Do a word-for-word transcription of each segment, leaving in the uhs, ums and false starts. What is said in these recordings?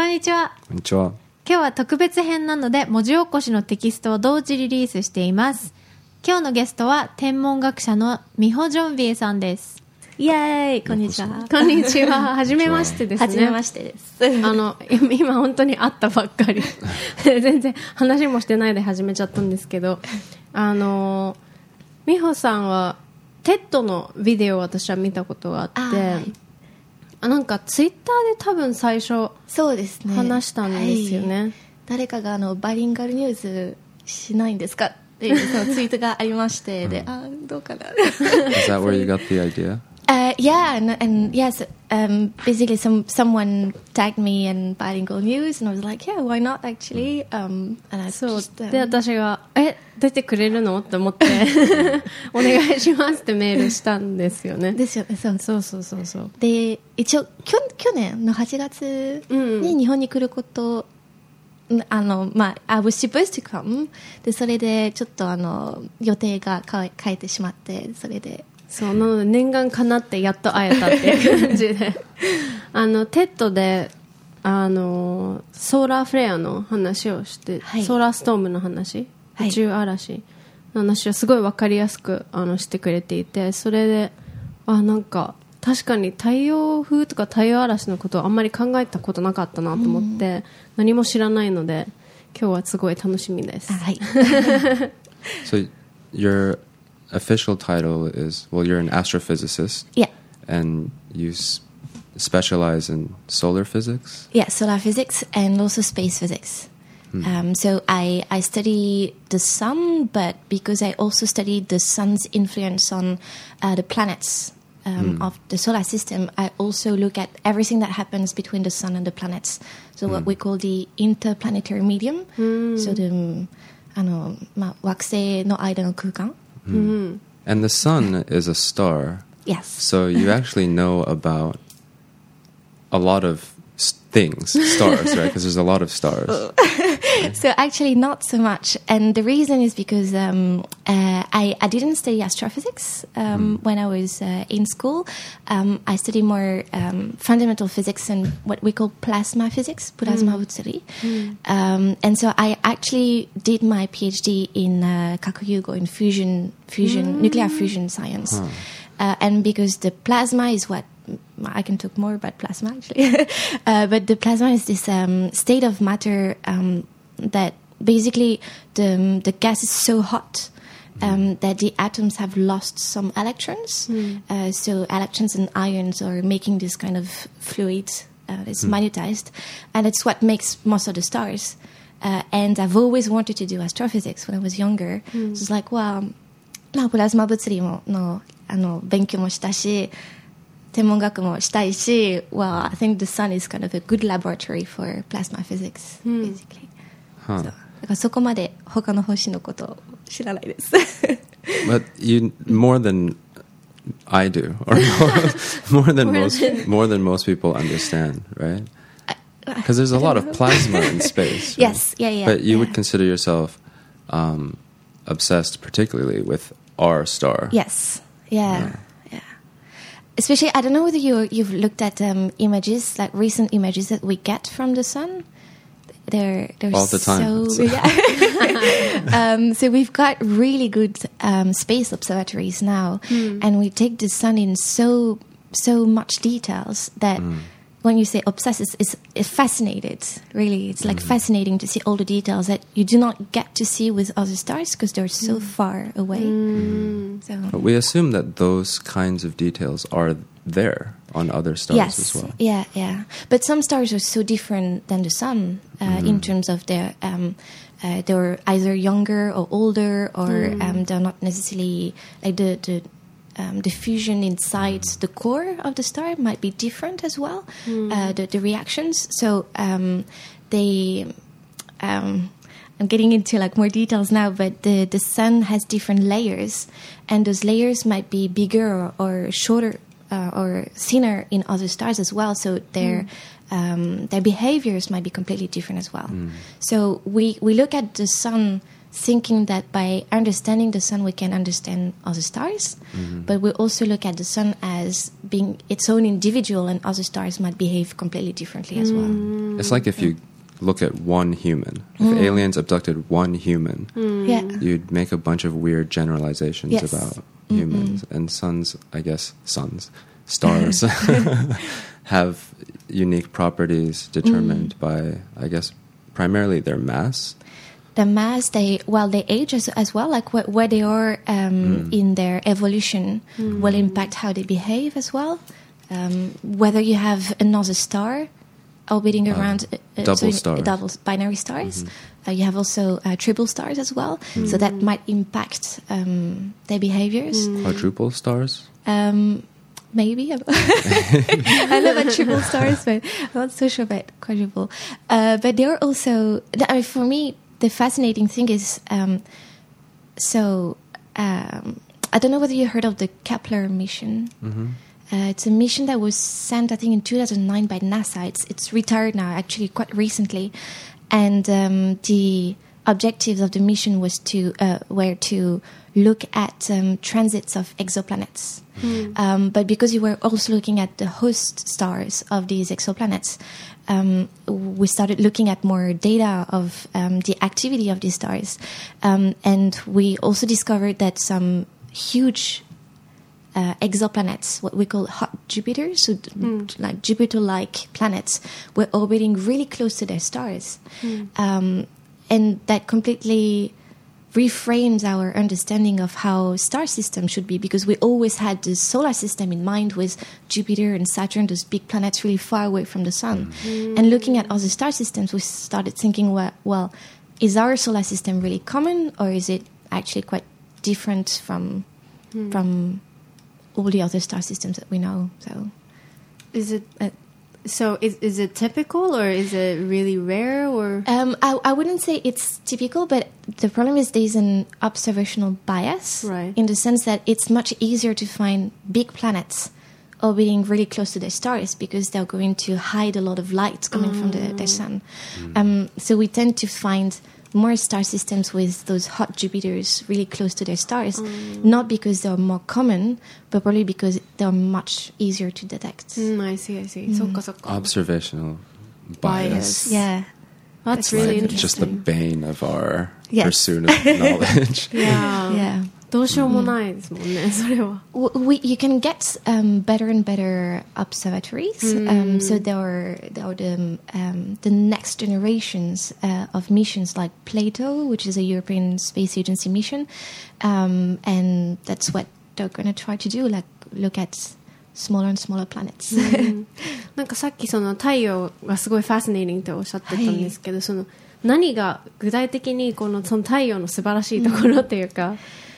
こんにちは。 こんにちは。 今日は特別編なので文字起こしのテキストを同時リリースしています。今日のゲストは天文学者のミホ・ジョンビエさんです。 イエーイ、こんにちは。 こんにちは。はじめましてですね。 はじめましてです。 あの今本当に会ったばっかり全然話もしてないで始めちゃったんですけど、あのミホさんはテッドのビデオを私は見たことがあって、あ、はい、あなんかツイッターで多分最初そうですね話したんですよね。はい、 誰かがあのバイリンガルニュースしないんですかっていうそのツイートがありましてで、あどうかな。 Is that where you got the idea? Uh, yeah, and, and yes, um, basically some someone tagged me in bilingual news, and I was like, yeah, why not actually? Um, and I そう just, um, で私がえ出てくれるのって思ってお願いしますってメールしたんですよね。 ですよね。そうそうそうそうそう。 で一応去去年のはちがつに日本に来ること、うん、あのまあ I was supposed to come でそれでちょっとあの予定が変えてしまってそれで。 そうなので念願かなってやっと会えたっていう感じであのテッドであのソーラーフレアの話をして、はい、ソーラーストームの話、宇宙嵐の話をすごい分かりやすくあのしてくれていて、それであなんか確かに太陽風とか太陽嵐のことをあんまり考えたことなかったなと思って、うん、何も知らないので今日はすごい楽しみです。 はい So you're official title is, well, you're an astrophysicist. Yeah. And you s- specialize in solar physics? Yeah, solar physics and also space physics. Hmm. Um, so I, I study the sun, but because I also study the sun's influence on uh, the planets um, hmm. of the solar system, I also look at everything that happens between the sun and the planets. So hmm. what we call the interplanetary medium. Hmm. So the, あの、まあ、惑星の間の空間。 Mm. And the sun is a star. Yes. So you actually know about a lot of things, stars, right? Because there's a lot of stars. So actually not so much. And the reason is because um, uh, I, I didn't study astrophysics um, mm. when I was uh, in school. Um, I studied more um, fundamental physics and what we call plasma physics, plasma物理. Mm. Um, and so I actually did my PhD in uh, kakuryugo, in fusion, fusion, mm. nuclear fusion science. Huh. Uh, and because the plasma is what I can talk more about plasma actually, uh, but the plasma is this um, state of matter um, that basically the the gas is so hot um, mm. that the atoms have lost some electrons. Mm. Uh, so electrons and ions are making this kind of fluid. Uh, it's mm. magnetized, and it's what makes most of the stars. Uh, and I've always wanted to do astrophysics when I was younger. Mm. So it's like, well, まあプラズマ物理ものあの勉強もしたし。天文学もしたいし、well, I think the sun is kind of a good laboratory for plasma physics, hmm. basically. Huh. So, だからそこまで他の星のことを知らないです。 But you more than I do, or more, more than more most than... more than most people understand, right? Because there's a lot of plasma in space. Right? Yes, yeah, yeah. But you yeah. would consider yourself um, obsessed, particularly with our star. Yes, yeah. yeah. Especially, I don't know whether you, you've looked at um, images, like recent images that we get from the sun. They're, they're all the time. So, yeah. um, so we've got really good um, space observatories now, mm. and we take the sun in so so much details that mm. when you say obsessed, it's, it's, it's fascinated. Really, it's like mm. fascinating to see all the details that you do not get to see with other stars because they're so mm. far away. Mm. So. But we assume that those kinds of details are there on other stars yes. as well. Yeah, yeah. But some stars are so different than the sun uh, mm. in terms of their um, uh, they're either younger or older, or mm. um, they're not necessarily like the the. Um, the fusion inside the core of the star might be different as well, mm. uh, the, the reactions. So um, they, um, I'm getting into like more details now, but the, the sun has different layers, and those layers might be bigger or, or shorter uh, or thinner in other stars as well. So their mm. um, their behaviors might be completely different as well. Mm. So we, we look at the sun thinking that by understanding the sun we can understand other stars, mm-hmm. but we also look at the sun as being its own individual, and other stars might behave completely differently as well. Mm. It's like if you look at one human. If mm. aliens abducted one human, mm. yeah. you'd make a bunch of weird generalizations yes. about mm-hmm. humans. And suns, I guess, suns, stars, have unique properties determined mm. by, I guess, primarily their mass. The mass, they well, they age as, as well, like wh- where they are um, mm. in their evolution mm. will impact how they behave as well. Um, whether you have another star orbiting uh, around uh, double so stars, double binary stars, mm-hmm. uh, you have also uh, triple stars as well, mm. so that might impact um, their behaviors. Mm. Quadruple stars. Um, Maybe. I know about triple stars, but I'm not so sure about quadruple. Uh, but they're also, I mean, for me, the fascinating thing is, um, so um, I don't know whether you heard of the Kepler mission. Mm-hmm. Uh, it's a mission that was sent, I think, in two thousand nine by NASA. It's, it's retired now, actually, quite recently. And um, the objectives of the mission was to uh, were to look at um, transits of exoplanets. Mm. Um, but because you were also looking at the host stars of these exoplanets, um, we started looking at more data of um, the activity of these stars. Um, and we also discovered that some huge uh, exoplanets, what we call hot Jupiters, so mm. like Jupiter-like planets, were orbiting really close to their stars. Mm. Um, and that completely reframes our understanding of how star systems should be, because we always had the solar system in mind with Jupiter and Saturn, those big planets really far away from the sun. Mm. And looking at other star systems, we started thinking, well, well, is our solar system really common, or is it actually quite different from mm. from all the other star systems that we know? So, is it uh, so? Is is it typical, or is it really rare? Or um, I I wouldn't say it's typical, but the problem is there's an observational bias, right? In the sense that it's much easier to find big planets orbiting really close to their stars because they're going to hide a lot of light coming mm. from the, their sun. Mm. Um, so we tend to find more star systems with those hot Jupiters really close to their stars, mm. not because they're more common, but probably because they're much easier to detect. Mm, I see, I see. Mm. So, observational bias. bias. Yeah. That's, That's really like interesting. Just the bane of our yes. pursuit of knowledge. yeah. yeah. どうしようもないですもんね、それは。 We, you can get um, better and better observatories. Mm. Um, so there are, there are the, um, the next generations uh, of missions like Plato, which is a European Space Agency mission. Um, and that's what they're going to try to do, like look at smaller and smaller planets. なんかさっきその太陽がすごいファシネーティングっておっしゃってたんですけど、はい、その何が具体的にこのその太陽の素晴らしいところっていうか、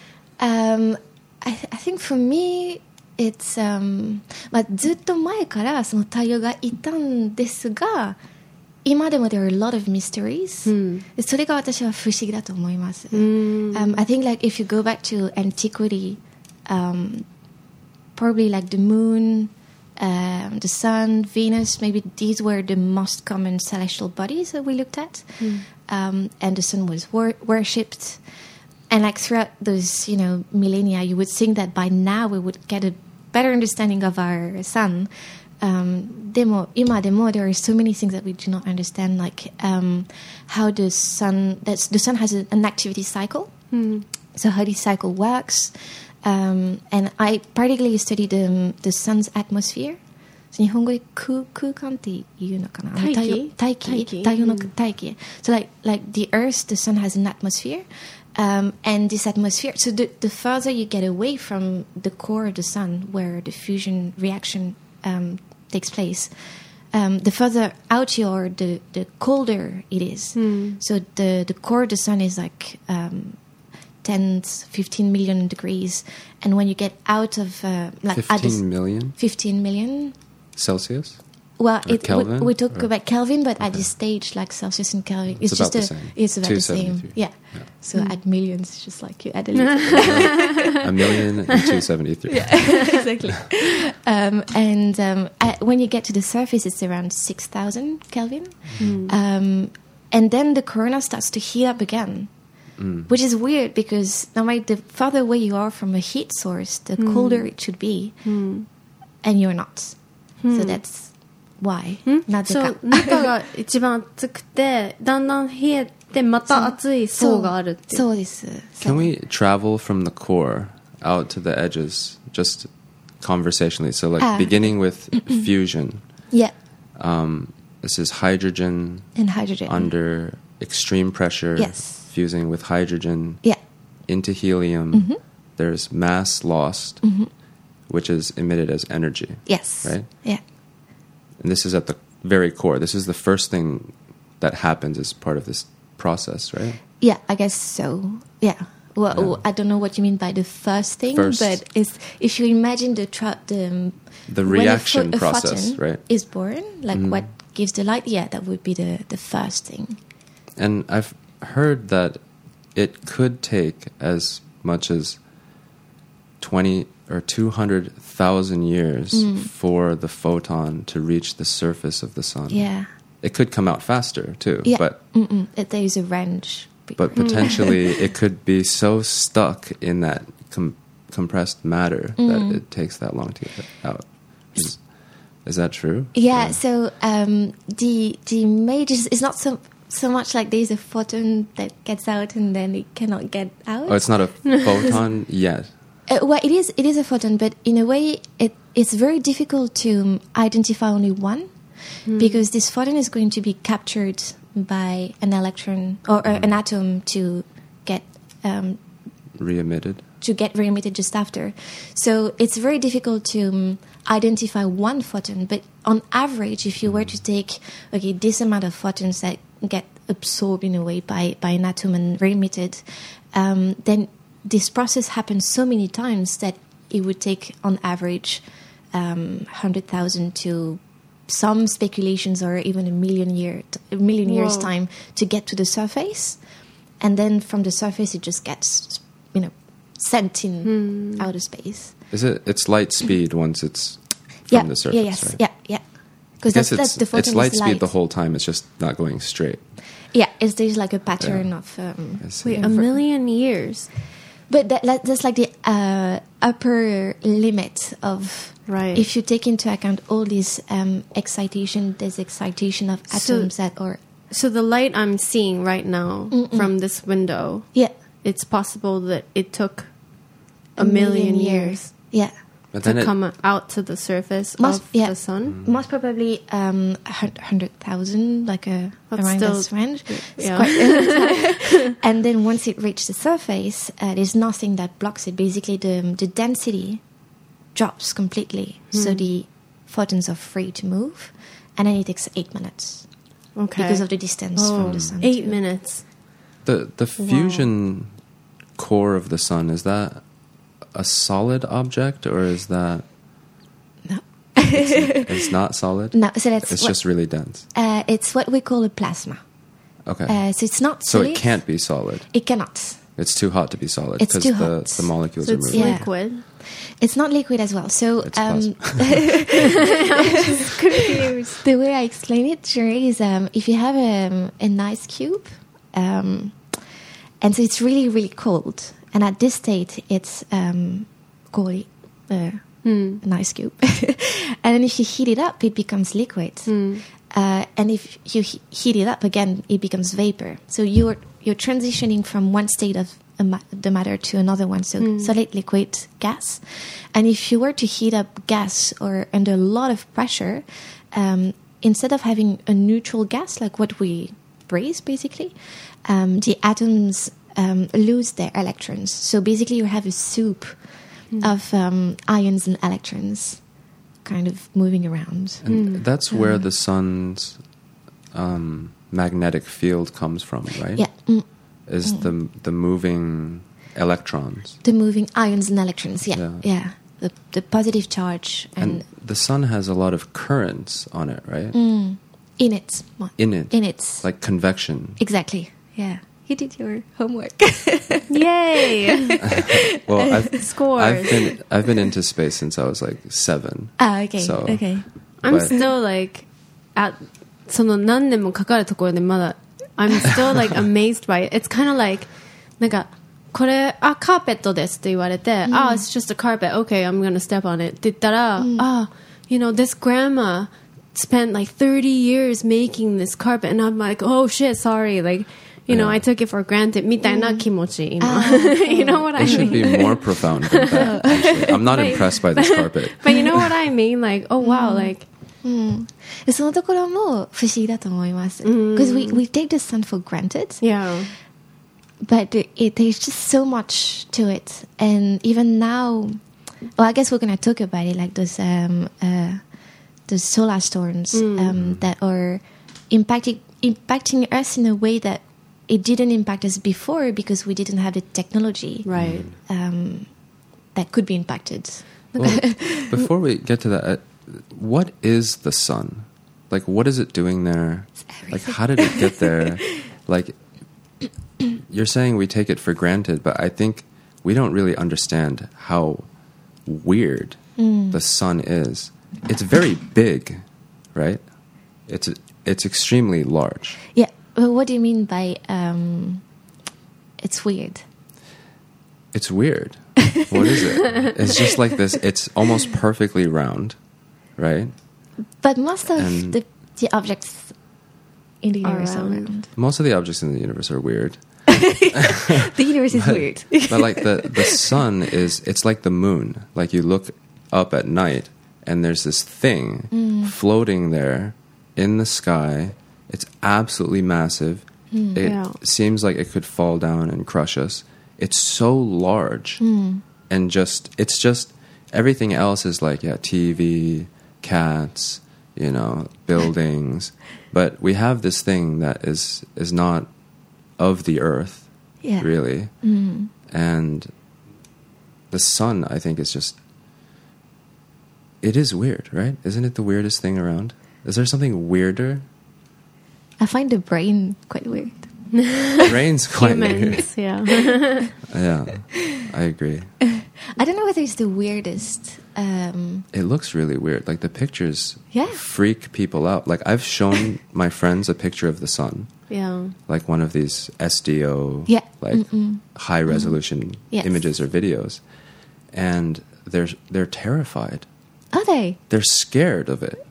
Um, I, I think for me, it's, um, まあ、ずっと前からその太陽がいたんですが、今でも there are a lot of mysteries. うん、それが私は不思議だと思います。Um, I think like if you go back to antiquity, um, probably like the moon, um, the sun, Venus, maybe these were the most common celestial bodies that we looked at. Mm. Um, and the sun was wor- worshipped. And like throughout those, you know, millennia, you would think that by now we would get a better understanding of our sun. Um, demo, ima demo, there are so many things that we do not understand, like um, how the sun, that's, the sun has a, an activity cycle. Mm. So how this cycle works. Um, and I particularly studied um, the sun's atmosphere. 日本語で空間って言うのかな？大気？大気？太陽の大気。So like, like the earth, the sun has an atmosphere. Um, and this atmosphere, so the, the further you get away from the core of the sun, where the fusion reaction um, takes place, um, the further out you are, the, the colder it is. Mm. So the, the core of the sun is like um, ten, fifteen million degrees. And when you get out of... Uh, like fifteen million? fifteen million. Celsius? Well, it, Kelvin, we, we talk or? about Kelvin, but okay. at this stage, like Celsius and Kelvin, it's, it's just about a, the same. It's about the same. Yeah. yeah. So mm. add millions, it's just like you add a little. A million and two seventy-three. Yeah, exactly. Um, and um, uh, when you get to the surface, it's around six thousand Kelvin. Mm. Um, and then the corona starts to heat up again. Mm. which is weird because no matter the farther away you are from a heat source, the Mm. colder it should be, Mm. and you're not. Mm. So that's why. んなぜか。 そう中が一番暑くてだんだん冷えてまた暑い層があるっていうそうです。 Can we travel from the core out to the edges, just conversationally? So, like, Ah. beginning with fusion. Yeah, Um, this is hydrogen and hydrogen. under extreme pressure, Yes. fusing with hydrogen Yeah. into helium. Mhm. There's mass lost, Mhm. which is emitted as energy. Yes. Right? Yeah. And this is at the very core. This is the first thing that happens as part of this process, right? Yeah, I guess so. Yeah. Well, Yeah. I don't know what you mean by the first thing, First. but it's, if you imagine the tra- the um, The when a reaction pho- a process, photon right? is born, like Mhm. what gives the light. Yeah, that would be the the first thing. And I've heard that it could take as much as twenty or two hundred thousand years Mm. for the photon to reach the surface of the sun. Yeah. It could come out faster too, Yeah. but Mm-mm. It- there is a range. but potentially it could be so stuck in that com- compressed matter Mm. that it takes that long to get it out. Is, is that true? Yeah, Or- so um, the the image is, is not so so much like there's a photon that gets out and then it cannot get out. Oh, it's not a photon yet. Uh, well, it is it is a photon, but in a way, it it's very difficult to um, identify only one because this photon is going to be captured by an electron or uh, an atom to get um, Re-emitted. to get re-emitted just after. So it's very difficult to um, identify one photon. But on average, if you were to take okay this amount of photons that get absorbed in a way by, by an atom and re-emitted, um, then this process happens so many times that it would take on average um, one hundred thousand to some speculations or even a million year a million years Whoa. time to get to the surface. And then from the surface it just gets, you know, sent in outer space. Is it? It's light speed once it's from Yeah, the surface, yeah, yes, right? yeah, yeah. Because I guess that's, that's it's, the photon it's light is speed light. the whole time. It's just not going straight. Yeah, it's there's like a pattern Yeah. of. Um, I see. Wait, a million years. but that, that, that's like the uh, upper limit of. Right. If you take into account all these um, excitation, there's excitation of So- atoms that are. So the light I'm seeing right now Mm-mm. from this window, Yeah. it's possible that it took a, million, years Yeah. But to then it, come out to the surface Most- of yeah. the sun. Most probably um, one hundred thousand, like a, That's around still- this range. It's yeah. quite- and then once it reaches the surface, uh, there's nothing that blocks it. Basically, the, the density drops completely. So Hmm. the photons are free to move. And then it takes eight minutes Okay. because of the distance Oh, from the sun. eight to- minutes. the the fusion core of the sun, is that a solid object or is that No. it's, it's not solid? No, so that's It's what, just really dense. uh, it's what we call a plasma. Okay. Uh, so it's not so solid. it can't be solid. It cannot. It's too hot to be solid It's because too the, hot. the molecules So are it's moving. Yeah. liquid. It's not liquid as well. So It's um, Confused. the way I explain it, Jerry, is um, if you have um, an ice cube, um, and so it's really, really cold, and at this state, it's um, cold, uh, Hmm. an ice cube. And then if you heat it up, it becomes liquid. Hmm. Uh, and if you he- heat it up again, it becomes vapor. So you're you're transitioning from one state of a ma- the matter to another one. So Hmm. solid, liquid, gas. And if you were to heat up gas or under a lot of pressure, um, instead of having a neutral gas like what we breathe, basically, um, the atoms um, lose their electrons. So basically, you have a soup of um, ions and electrons kind of moving around. And that's where Uh. the sun's um, magnetic field comes from, right? Yeah. Mm. Is the the moving electrons. The moving ions and electrons, yeah. Yeah. Yeah. The, the positive charge and, And the sun has a lot of currents on it, right? mm, in it. Well, In it. In it. Like convection. Exactly. Yeah. You did your homework. Yay! Well, I've, Scores. I've been I've been into space since I was like seven. ah, okay. So- okay. I'm But- still like at その何年もかかるところでまだ I'm still like amazed by it. It's kind of like なんかこれあカーペットですって言われて、あ、mm. it's just a carpet, okay, I'm gonna step on it って言ったら、mm. あ、you know, this grandma spent like thirty years making this carpet, and I'm like, oh shit, sorry, like, you know, yeah. I took it for granted みたいな気持ち、今。You know what I mean? It should be more profound than that, actually. I'm not impressed by this carpet. But you know what I mean? Like, oh wow, like, うん、そのところも不思議だと思います。Because we, we take the sun for granted. Yeah. But it, it, there's just so much to it. And even now, well, I guess we're going to talk about it, like those, um, uh, those solar storms mm. um, that are impacting, impacting us in a way that it didn't impact us before because we didn't have the technology right. um, that could be impacted. Well, before we get to that, uh, what is the sun? Like, what is it doing there? Like, how did it get there? Like, you're saying we take it for granted, but I think we don't really understand how weird mm. the sun is. It's very big, right? It's it's extremely large. Yeah. Well, what do you mean by um, it's weird? It's weird. What is it? It's just like this. It's almost perfectly round, right? But most of and the, the objects in the universe are round. Most of the objects in the universe are weird. The universe is but, weird. But like the, the sun is, it's like the moon. Like you look up at night and there's this thing mm. floating there in the sky. It's absolutely massive. Mm, it yeah. seems like it could fall down and crush us. It's so large. Mm. And just, it's just, everything else is like, yeah, T V, cats, you know, buildings. But we have this thing that is, is not of the earth, yeah. really. Mm. And the sun, I think, is just, it is weird, right? Isn't it the weirdest thing around? Is there something weirder? I find the brain quite weird. The brain's quite Humans, weird. Yeah. Yeah, I agree. I don't know whether it's the weirdest. Um, it looks really weird. Like the pictures yeah. freak people out. Like I've shown my friends a picture of the sun. Yeah. Like one of these S D O, yeah. like Mm-mm. high resolution mm. yes. images or videos. And they're they're terrified. Are they? They're scared of it.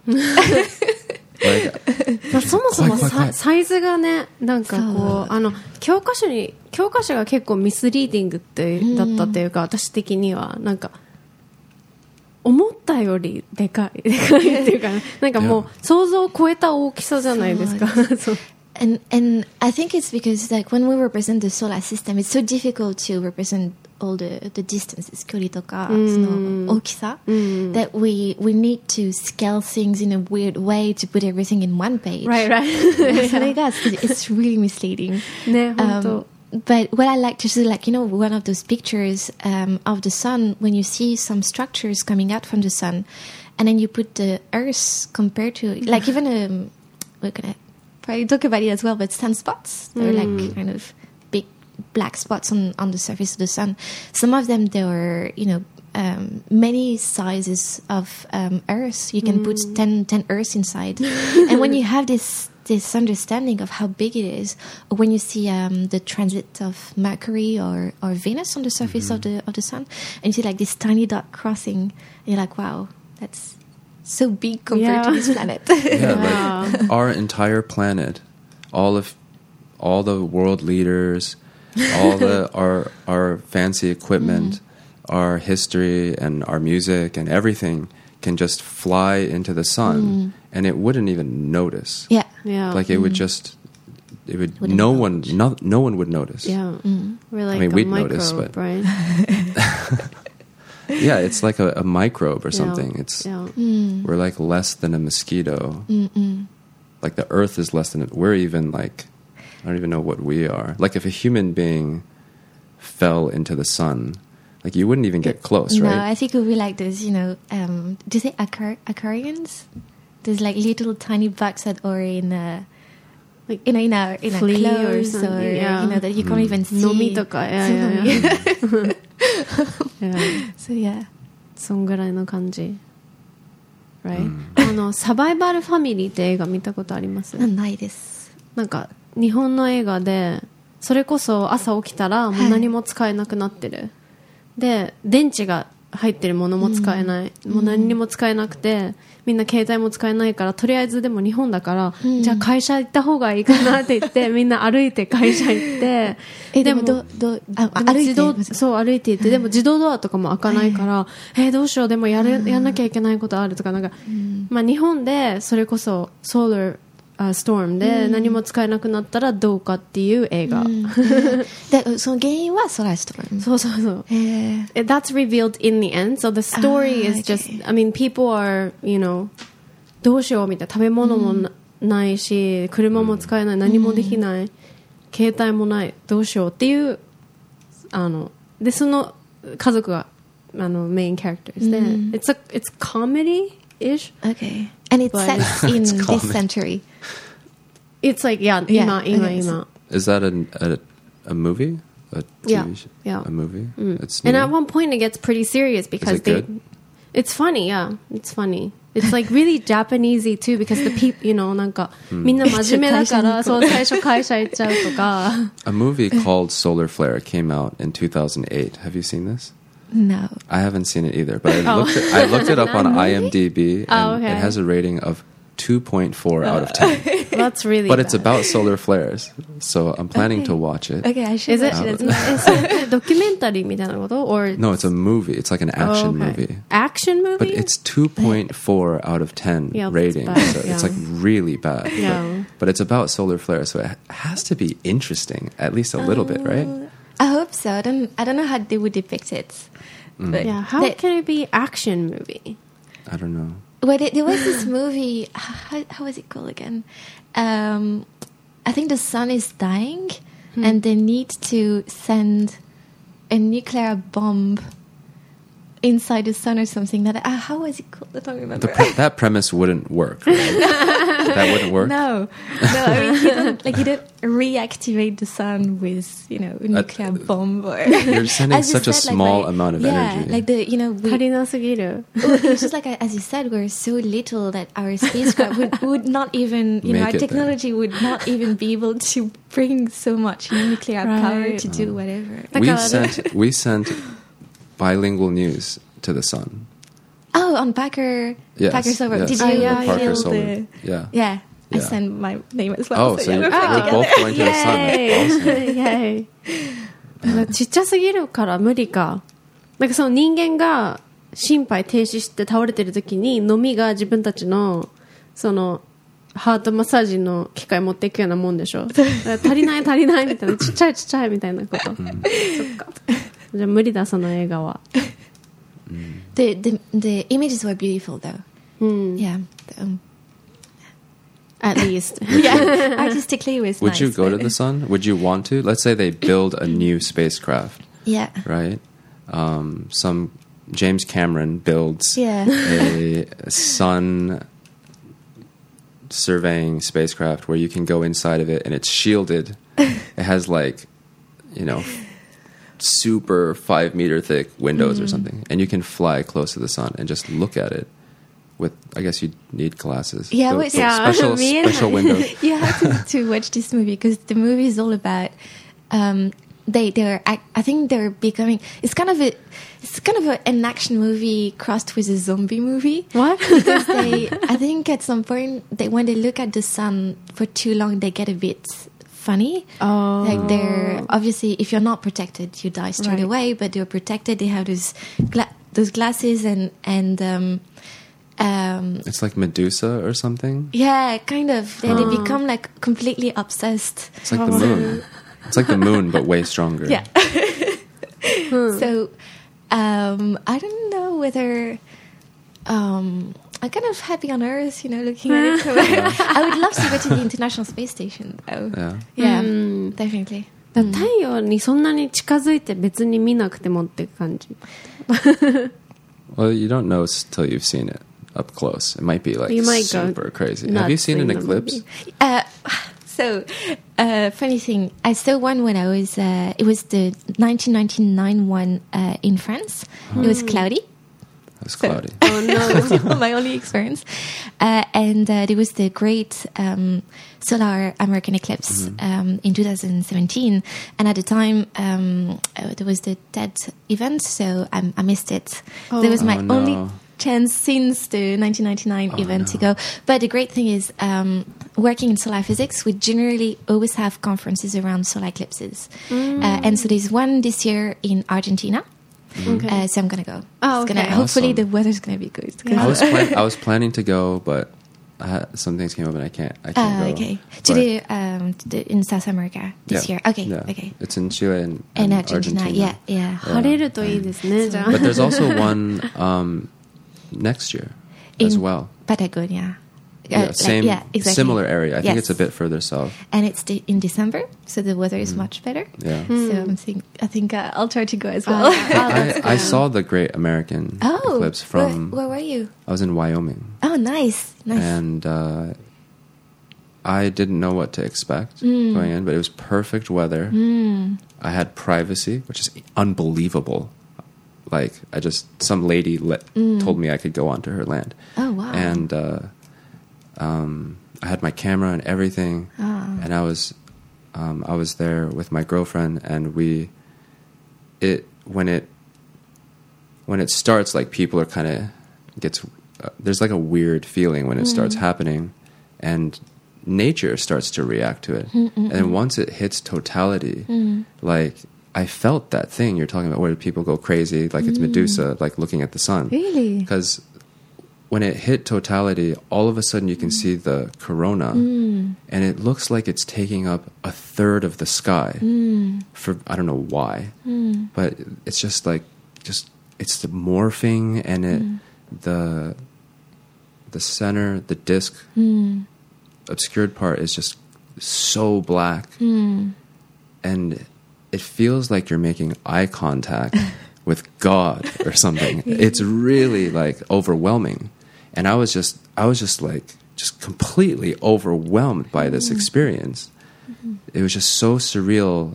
Like, そもそもサ、サイズがね、なんかこう、あの教科書に教科書が結構ミスリーディングってだったっていうか、私的にはなんか思ったよりでかいでかいっていうか、なんかもう想像を超えた大きさじゃないですか。そう。 And and I think it's because like when we represent the solar system, it's so difficult to represent all the the distances, 距離とか、その大きさ、that we we need to scale things in a weird way to put everything in one page. Right, right. それが it's really misleading. ね、本当。 But what I like to see, like, you know, one of those pictures um, of the sun, when you see some structures coming out from the sun, and then you put the Earth compared to, like, even um, we're gonna probably talk about it as well, but sunspots. They're mm. like kind of big black spots on, on the surface of the sun. Some of them, there are, you know, um, many sizes of um, Earth. You can mm. put ten, ten Earths inside. And when you have this this understanding of how big it is, or when you see um, the transit of Mercury or, or Venus on the surface mm-hmm. of the of the sun, and you see like this tiny dot crossing, and you're like, wow, that's so big compared yeah. to this planet. Yeah, wow. Like our entire planet, all of all the world leaders, all the our our fancy equipment, mm. our history and our music and everything can just fly into the sun, mm. and it wouldn't even notice. Yeah, yeah. Like it mm. would just, it would. Wouldn't no one, no, no one would notice. Yeah, mm. we're like I mean, a we'd microbe, notice, but right? Yeah, it's like a, a microbe or something. Yeah. It's yeah. Mm. we're like less than a mosquito. Mm-mm. Like the Earth is less than it. We're even like, I don't even know what we are. Like if a human being fell into the sun, like you wouldn't even get close, no, right? No, I think it would be like those, you know, um, do they aquar- aquariums? There's like little tiny bugs that are in a, like, you know, in a, in a clothes or, or yeah. you know, that you can't mm. even see. Nomi toka, yeah, yeah, yeah. yeah. So yeah. そんぐらいの感じ。Right? あの、サバイバルファミリーって映画見たことあります？ ないです。 なんか、日本の映画で、 それこそ朝起きたらもう何も使えなくなってる、はい、で電池が入ってるものも使えない、うん、もう何にも使えなくてみんな携帯も使えないからとりあえずでも日本だから、うん、じゃあ会社行った方がいいかなって言ってみんな歩いて会社行ってえでもどどあ歩いてそう歩いて行って、うん、でも自動ドアとかも開かないから、はい、えー、どうしようでもやる、うん、やんなきゃいけないことあるとかなんか、うん、まあ、日本でそれこそソーラーストームで何も使えなくなったらどうかっていう映画、うん、 でその原因はソーラーストームそうそうそう That's revealed in the end so the story is just I mean people are you know どうしようみたいな食べ物も な,、うん、ないし車も使えない何もできない、うん、携帯もないどうしようっていうあのでその家族があのメインキャラクターで、うん、it's, a, it's comedy-ish okay and it's set in this century It's like yeah, yeah ima, ima, okay. ima. Is that a, a a movie? A T V yeah, show? yeah. A movie. Mm. It's and at one point it gets pretty serious because Is it they. Good? It's funny, yeah. It's funny. It's like really Japanesey too because the people, you know, なんか、うん、みんな真面目だからそう最初会社行っちゃうとか。 A movie called Solar Flare came out in two thousand eight. Have you seen this? No. I haven't seen it either, but I oh. looked it, I looked it up on IMDb and oh, okay. it has a rating of two point four out of ten. That's really But bad. it's about solar flares, so I'm planning okay. to watch it. Okay, I should Is it, watch it. Is it a documentary みたいなこと or No, it's a movie. It's like an action oh, okay. movie. Action movie? But it's two point four out of ten yeah, rating. Bad, so yeah. It's like really bad. Yeah. But, but it's about solar flares, so it has to be interesting, at least a little uh, bit, right? I hope so. I don't I don't know how they would depict it. Mm. But yeah, how they, can it be action movie? I don't know. Well, there was this movie. How, how was it called again? Um, I think the sun is dying, hmm. and they need to send a nuclear bomb inside the sun or something. That uh, how was it called? I don't remember. The pre- that premise wouldn't work. Right? That wouldn't work. No, no. I mean, you don't, like you don't reactivate the sun with you know a nuclear uh, bomb. Or you're sending such you a said, small like, amount of yeah, energy. like the you know. We, it's just like as you said, we're so little that our spacecraft would, would not even you Make know our technology there. Would not even be able to bring so much nuclear right. power to oh. do whatever. We sent we sent bilingual news to the sun. Oh, on Packer, yes, Packer Solar. Yes. Did you oh, yeah, Parker feel Solar. the? Yeah. yeah, I yeah. sent my name as well. Oh, so, so you're, yeah, we're both going to the sun. That's awesome. Yay. ちっちゃすぎるから無理か。なんかその人間が心肺停止して倒れてる時に飲みが自分たちのそのハートマッサージの機械持っていくようなもんでしょ。足りない足りないみたいなちっちゃいちっちゃいみたいなこと。そっか。じゃあ無理だその映画は。 The, the the images were beautiful though. Mm. Yeah. Um, At least. yeah. Artistically it was Would nice. you go but... to the sun? Would you want to? Let's say they build a new spacecraft. Yeah. Right? Um, some James Cameron builds yeah. a sun surveying spacecraft where you can go inside of it and it's shielded. It has like, you know, super five meter thick windows mm. or something, and you can fly close to the sun and just look at it with, I guess you need glasses. Yeah, the, wait, the yeah. special special windows. You have to, to watch this movie because the movie is all about um, they they're I think they're becoming it's kind of a it's kind of a, an action movie crossed with a zombie movie. What? Because they I think at some point they when they look at the sun for too long they get a bit funny. Oh. Like they're obviously if you're not protected you die straight right. away, but they're protected. They have those gla- those glasses and and um, um, it's like Medusa or something. Yeah, kind of. They, oh. they become like completely obsessed. It's like the moon. It's like the moon, but way stronger. Yeah. hmm. So um, I don't know whether. Um, I'm kind of happy on Earth, you know, looking at it. I would love to go to the International Space Station, though. Yeah, yeah mm. definitely. 太陽にそんなに近づいて別に見なくてもって感じ。 Well, you don't know till you've seen it up close. It might be like you might super crazy. Have you seen an eclipse? Uh, so, uh, funny thing, I saw one when I was. Uh, it was the nineteen ninety-nine one uh, in France. Mm. It was cloudy. It's cloudy. So, oh no, my only experience. Uh, and uh, there was the great um, solar American eclipse mm-hmm. um, in two thousand seventeen, and at the time um, uh, there was the TED event, so I, I missed it. Oh. That was my oh, no. only chance since the nineteen ninety-nine oh, event no. to go. But the great thing is, um, working in solar physics, we generally always have conferences around solar eclipses, mm. uh, and so there's one this year in Argentina. Okay. Uh, so I'm gonna go. Oh, okay. Gonna, awesome. Hopefully the weather's gonna be good. Yeah. I was plan- I was planning to go, but I had, some things came up and I can't. I can't uh, go. Okay. To the, um, to the in South America this yeah. year. Okay. Yeah. Okay. It's in Chile and, and, and Argentina. Argentina. Yeah. Yeah. Yeah. But there's also one um, next year in as well. Patagonia. Yeah, uh, same, like, yeah, exactly. similar area. I yes. think it's a bit further south. And it's de- in December, so the weather is mm. much better. Yeah. Mm. So I'm think, I think uh, I'll try to go as well. Oh, I, I saw the Great American oh, Eclipse from... Where, where were you? I was in Wyoming. Oh, nice. Nice. And uh, I didn't know what to expect mm. going in, but it was perfect weather. Mm. I had privacy, which is unbelievable. Like, I just... Some lady let, mm. told me I could go onto her land. Oh, wow. And... Uh, Um, I had my camera and everything, oh. and I was, um, I was there with my girlfriend, and we, it when it, when it starts, like people are kind of gets, uh, there's like a weird feeling when it mm. starts happening, and nature starts to react to it, Mm-mm-mm. and once it hits totality, mm. like I felt that thing you're talking about where people go crazy, like it's mm. Medusa, like looking at the sun, really, because. When it hit totality, all of a sudden you can mm. see the corona, mm. and it looks like it's taking up a third of the sky. Mm. For I don't know why, mm. but it's just like just it's the morphing and it mm. the the center, the disc, mm. obscured part is just so black, mm. and it feels like you're making eye contact with God or something. It's really like overwhelming. And I was just, I was just like, just completely overwhelmed by this mm-hmm. experience. Mm-hmm. It was just so surreal.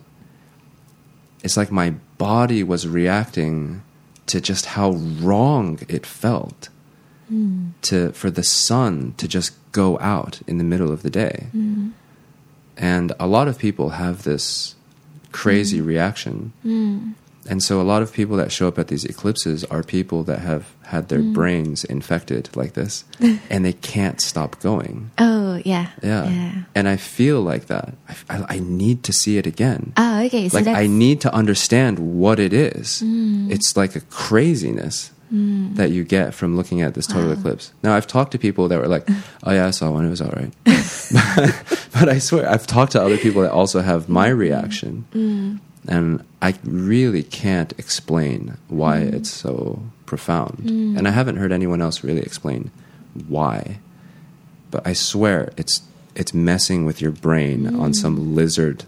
It's like my body was reacting to just how wrong it felt mm. to for the sun to just go out in the middle of the day. Mm. And a lot of people have this crazy mm. reaction. Mm. And so a lot of people that show up at these eclipses are people that have had their mm. brains infected like this, and they can't stop going. Oh, yeah. Yeah. yeah. And I feel like that. I, I, I need to see it again. Oh, okay. So like, that's... I need to understand what it is. Mm. It's like a craziness mm. that you get from looking at this total wow. eclipse. Now, I've talked to people that were like, oh, yeah, I saw one. It was all right. but, but I swear, I've talked to other people that also have my reaction. Mm. And I really can't explain why mm. it's so profound. Mm. And I haven't heard anyone else really explain why. But I swear it's it's messing with your brain mm. on some lizard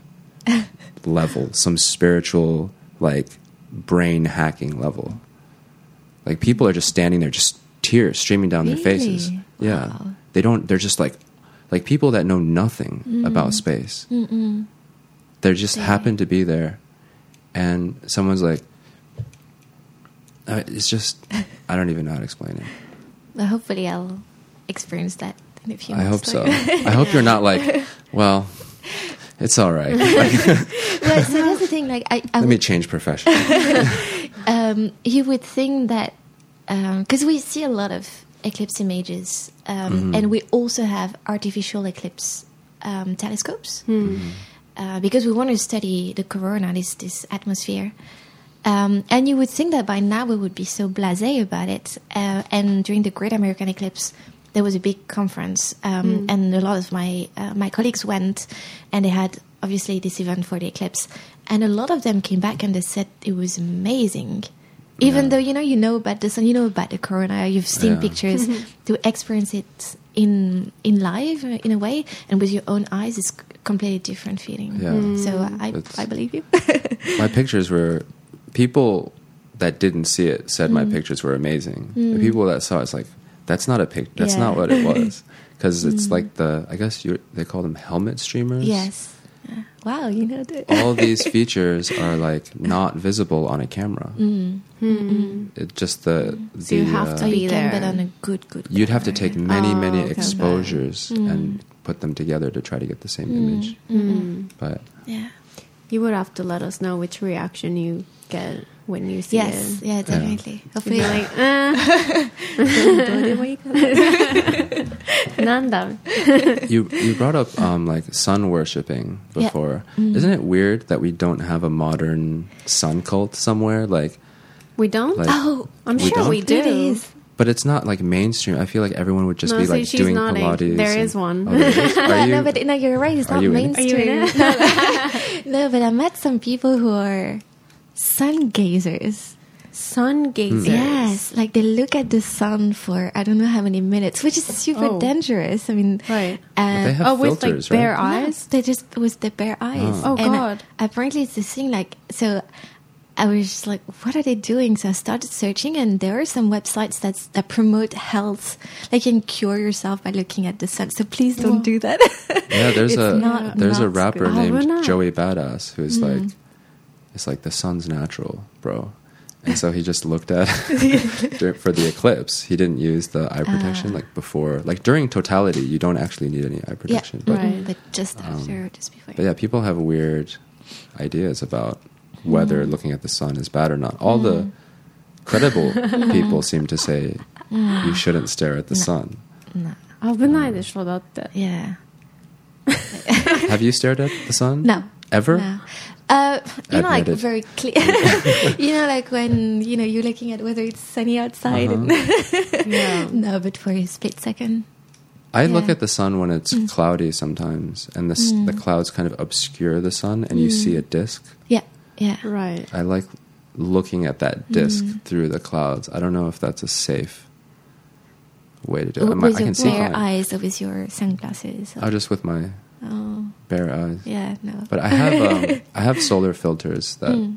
level, some spiritual, like, brain hacking level. Like, people are just standing there, just tears streaming down really? their faces. Yeah. Wow. They don't, they're just like, like people that know nothing mm. about space. Mm-mm. They just Dang. happen to be there. And someone's like, uh, it's just, I don't even know how to explain it. Well, hopefully I'll experience that in a few I months. hope so. I hope you're not like, well, it's all right. Like, well, so that's the thing. Like, I, I let me change profession. um, you would think that, because um, we see a lot of eclipse images, um, mm-hmm. and we also have artificial eclipse um, telescopes. Mm-hmm. Uh, because we want to study the corona, this this atmosphere. Um, and you would think that by now we would be so blasé about it. Uh, and during the Great American Eclipse, there was a big conference, um, mm. and a lot of my uh, my colleagues went, and they had obviously this event for the eclipse. And a lot of them came back and they said it was amazing. Even yeah. though, you know, you know about the sun, you know about the corona, you've seen yeah. pictures, to experience it in in live, in a way, and with your own eyes, is a completely different feeling. Yeah. Mm. So I, It's, I believe you. My pictures were, people that didn't see it said mm. my pictures were amazing. Mm. The people that saw it, it's like, that's not a pic, that's yeah. not what it was. Because it's mm. like the, I guess you they call them helmet streamers. Yes. Wow, you know that. All these features are like not visible on a camera. Mm. Mm-hmm. It just the the So you have uh, to Oh, be you can, there. but on a good, good. you'd have to camera. take many Oh, many okay. exposures Mm. and put them together to try to get the same Mm. image. Mm. But Yeah. You would have to let us know which reaction you get when you see Yes. it. Yeah. Definitely. You'd Hopefully, be like, eh, どうでもいいかな。 なんだ? you you brought up um, like sun worshipping Yeah. before. Mm. Isn't it weird that we don't have a modern sun cult somewhere? Like, We don't? Like- Oh, I'm we sure don't? we do. it is. but it's not like mainstream. I feel like everyone would just No, be see, like she's doing nodding. Pilates. There and- is one. Oh, there is? Are you, no, but no, you're right. It's are not you in it? Are you in mainstream. it? No, but I met some people who are sun gazers. Sun gazers. Yes, like they look at the sun for I don't know how many minutes, which is super Oh. dangerous. I mean, Right. uh, they have Oh, with like filters, bare right? no, eyes? they just with the bare eyes. Oh. Oh, And God. apparently, it's this thing. Like so, I was just like, what are they doing? So I started searching, and there are some websites that that promote health. Like you can cure yourself by looking at the sun. So please don't do that. Yeah, there's It's a not- there's a not rapper good. Oh, named we're not. Joey Badass who's Mm. like, it's like the sun's natural, bro. And so he just looked at dur- for the eclipse. He didn't use the eye protection Ah. like before. Like during totality, you don't actually need any eye Yeah, protection. But, Right. but just after, just before. but yeah, people have weird ideas about whether Mm. looking at the sun is bad or not. All the credible people seem to say you shouldn't stare at the sun. No. 危ないでしょ、だって。 Yeah. Have you stared at the sun? No. Ever? No. Uh, you know, like Admit it. very clear. You know, like when you know you're looking at whether it's sunny outside. Uh-huh. And Yeah. no, but for a split second. I look Yeah. at the sun when it's cloudy sometimes, and the s the clouds kind of obscure the sun, and you see a disk. Yeah, yeah. Right. I like looking at that disk through the clouds. I don't know if that's a safe way to do it. I, with might, I your can see bare fine. eyes or with your sunglasses. Oh, just with my Oh, bare eyes. yeah, no. But I have um, I have solar filters that, Mm.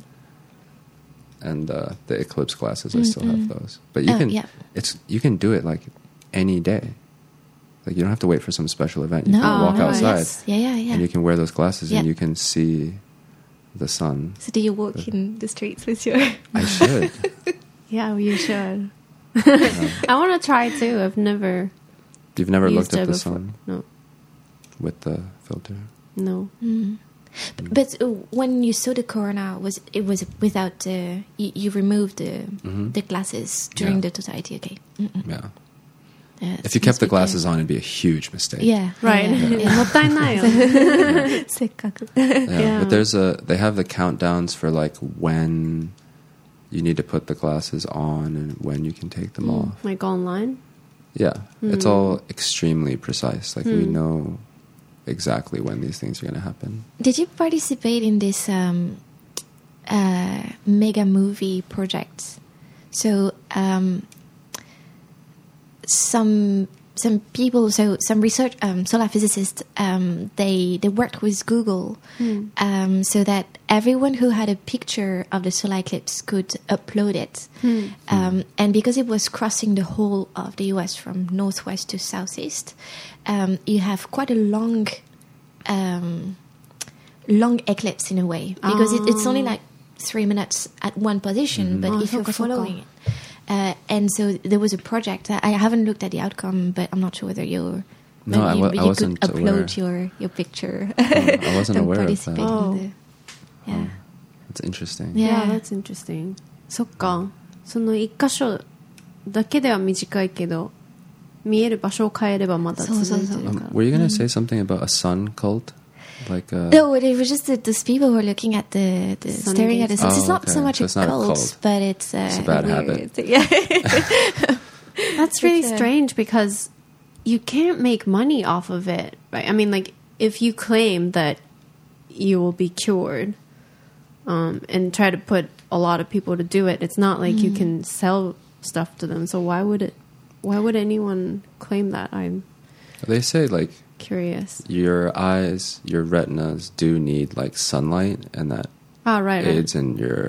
and uh, the eclipse glasses. I still have those. But you Oh, can yeah. it's you can do it like any day. Like you don't have to wait for some special event. You No, can walk no, outside. Yes. Yeah, yeah, yeah. And you can wear those glasses Yeah. and you can see the sun. So do you walk in the streets with your? I should. Yeah, you should. Yeah. I want to try too. I've never You've never used looked at it the before. sun No. with the filter. No. Mm. But, but uh, when you saw the corona, was it was without the you, you removed the Mhm. the glasses during Yeah. the totality? Okay. Mm-mm. Yeah. Yeah, If you kept the glasses on, it'd be a huge mistake. Yeah. Right. Yeah. yeah. もったいないよ。 せっかく。 Yeah, Yeah. but there's a they have the countdowns for like when you need to put the glasses on and when you can take them off. Like online? Yeah, it's Mm. all extremely precise. Like we Mm. know exactly when these things are going to happen. Did you participate in this um, uh, mega movie project? So um, some some people, so some research um, solar physicists, um, they they worked with Google Hmm. um, so that everyone who had a picture of the solar eclipse could upload it. Hmm. Um, and because it was crossing the whole of the U S from northwest to southeast, um, you have quite a long, um, long eclipse in a way because it, it's only Oh. like three minutes at one position. But Oh, if you're soka, soka. following it, uh, and so there was a project. I I haven't looked at the outcome, but I'm not sure whether you're. No, but I you, wa- but I you wasn't could upload aware. your your picture. I wasn't and aware of participate that. Oh. in the, yeah. It's interesting. Yeah. Yeah, that's interesting. そっか。その一箇所だけでは短いけど、見える場所を変えればまだ続いてるそうそうか Um, ら。 were you going to say something about a sun cult? Like uh, No, it was just that these people were looking at the, the Sun staring at the sun. gaze. It's Oh, not so okay. much So a it's not a cult, cult. but it's, uh, It's a bad weird. habit. Yeah. That's really It's a- strange because you can't make money off of it, right? I mean, like, if you claim that you will be cured um, and try to put a lot of people to do it, it's not like you can sell stuff to them. So why would it? Why would anyone claim that? I'm they say like curious. your eyes, your retinas do need like sunlight, and that Ah, right. right. aids in your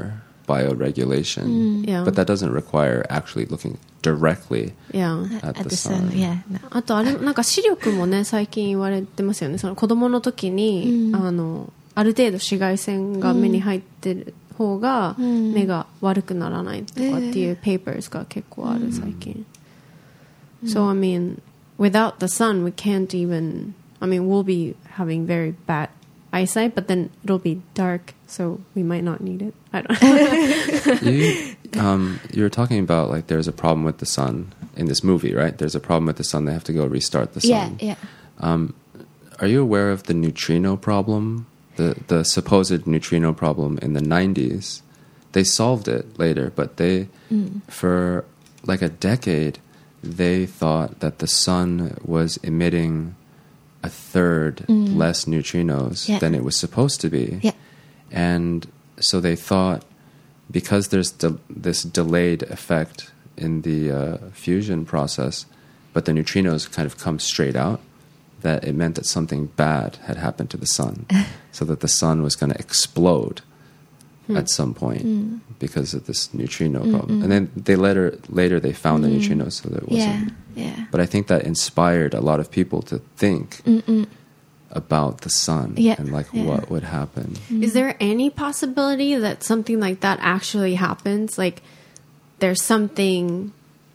bioregulation. Mm. Yeah. But that doesn't require actually looking directly Yeah. at, At the the sun. sun, yeah. No. あとあれなんか視力もね最近言われてますよね。その子供の時に、あのある程度紫外線が目に入ってる方が目が悪くならないとかっていう papers が結構ある最近。So I mean, without the sun, we can't even. I mean, we'll be having very bad eyesight, but then it'll be dark, so we might not need it. I don't know. you, um, you were talking about like there's a problem with the sun in this movie, right? There's a problem with the sun. They have to go restart the sun. Yeah, yeah. Um, are you aware of the neutrino problem? The the supposed neutrino problem in the nineties? They solved it later, but they mm. for like a decade they thought that the sun was emitting a third mm. less neutrinos yeah. than it was supposed to be. Yeah. And so they thought because there's de- this delayed effect in the uh, fusion process, but the neutrinos kind of come straight out, that it meant that something bad had happened to the sun, so that the sun was going to explode mm. at some point mm. because of this neutrino mm-hmm. problem. And then they later later they found mm. the neutrinos, so that it wasn't. Yeah, yeah. But I think that inspired a lot of people to think Mm-mm. about the sun yeah, and like yeah. what would happen. Is there any possibility that something like that actually happens? Like there's something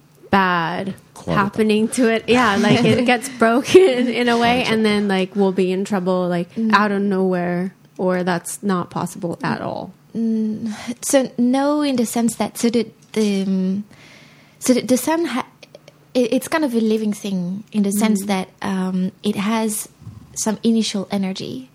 bad Quality. happening to it. Yeah, like it gets broken in a way, and then like we'll be in trouble like mm. out of nowhere, or that's not possible at all. Mm, so no, in the sense that so the, the um, so the, the sun ha- it, it's kind of a living thing in the sense mm. that um, it has some initial energy,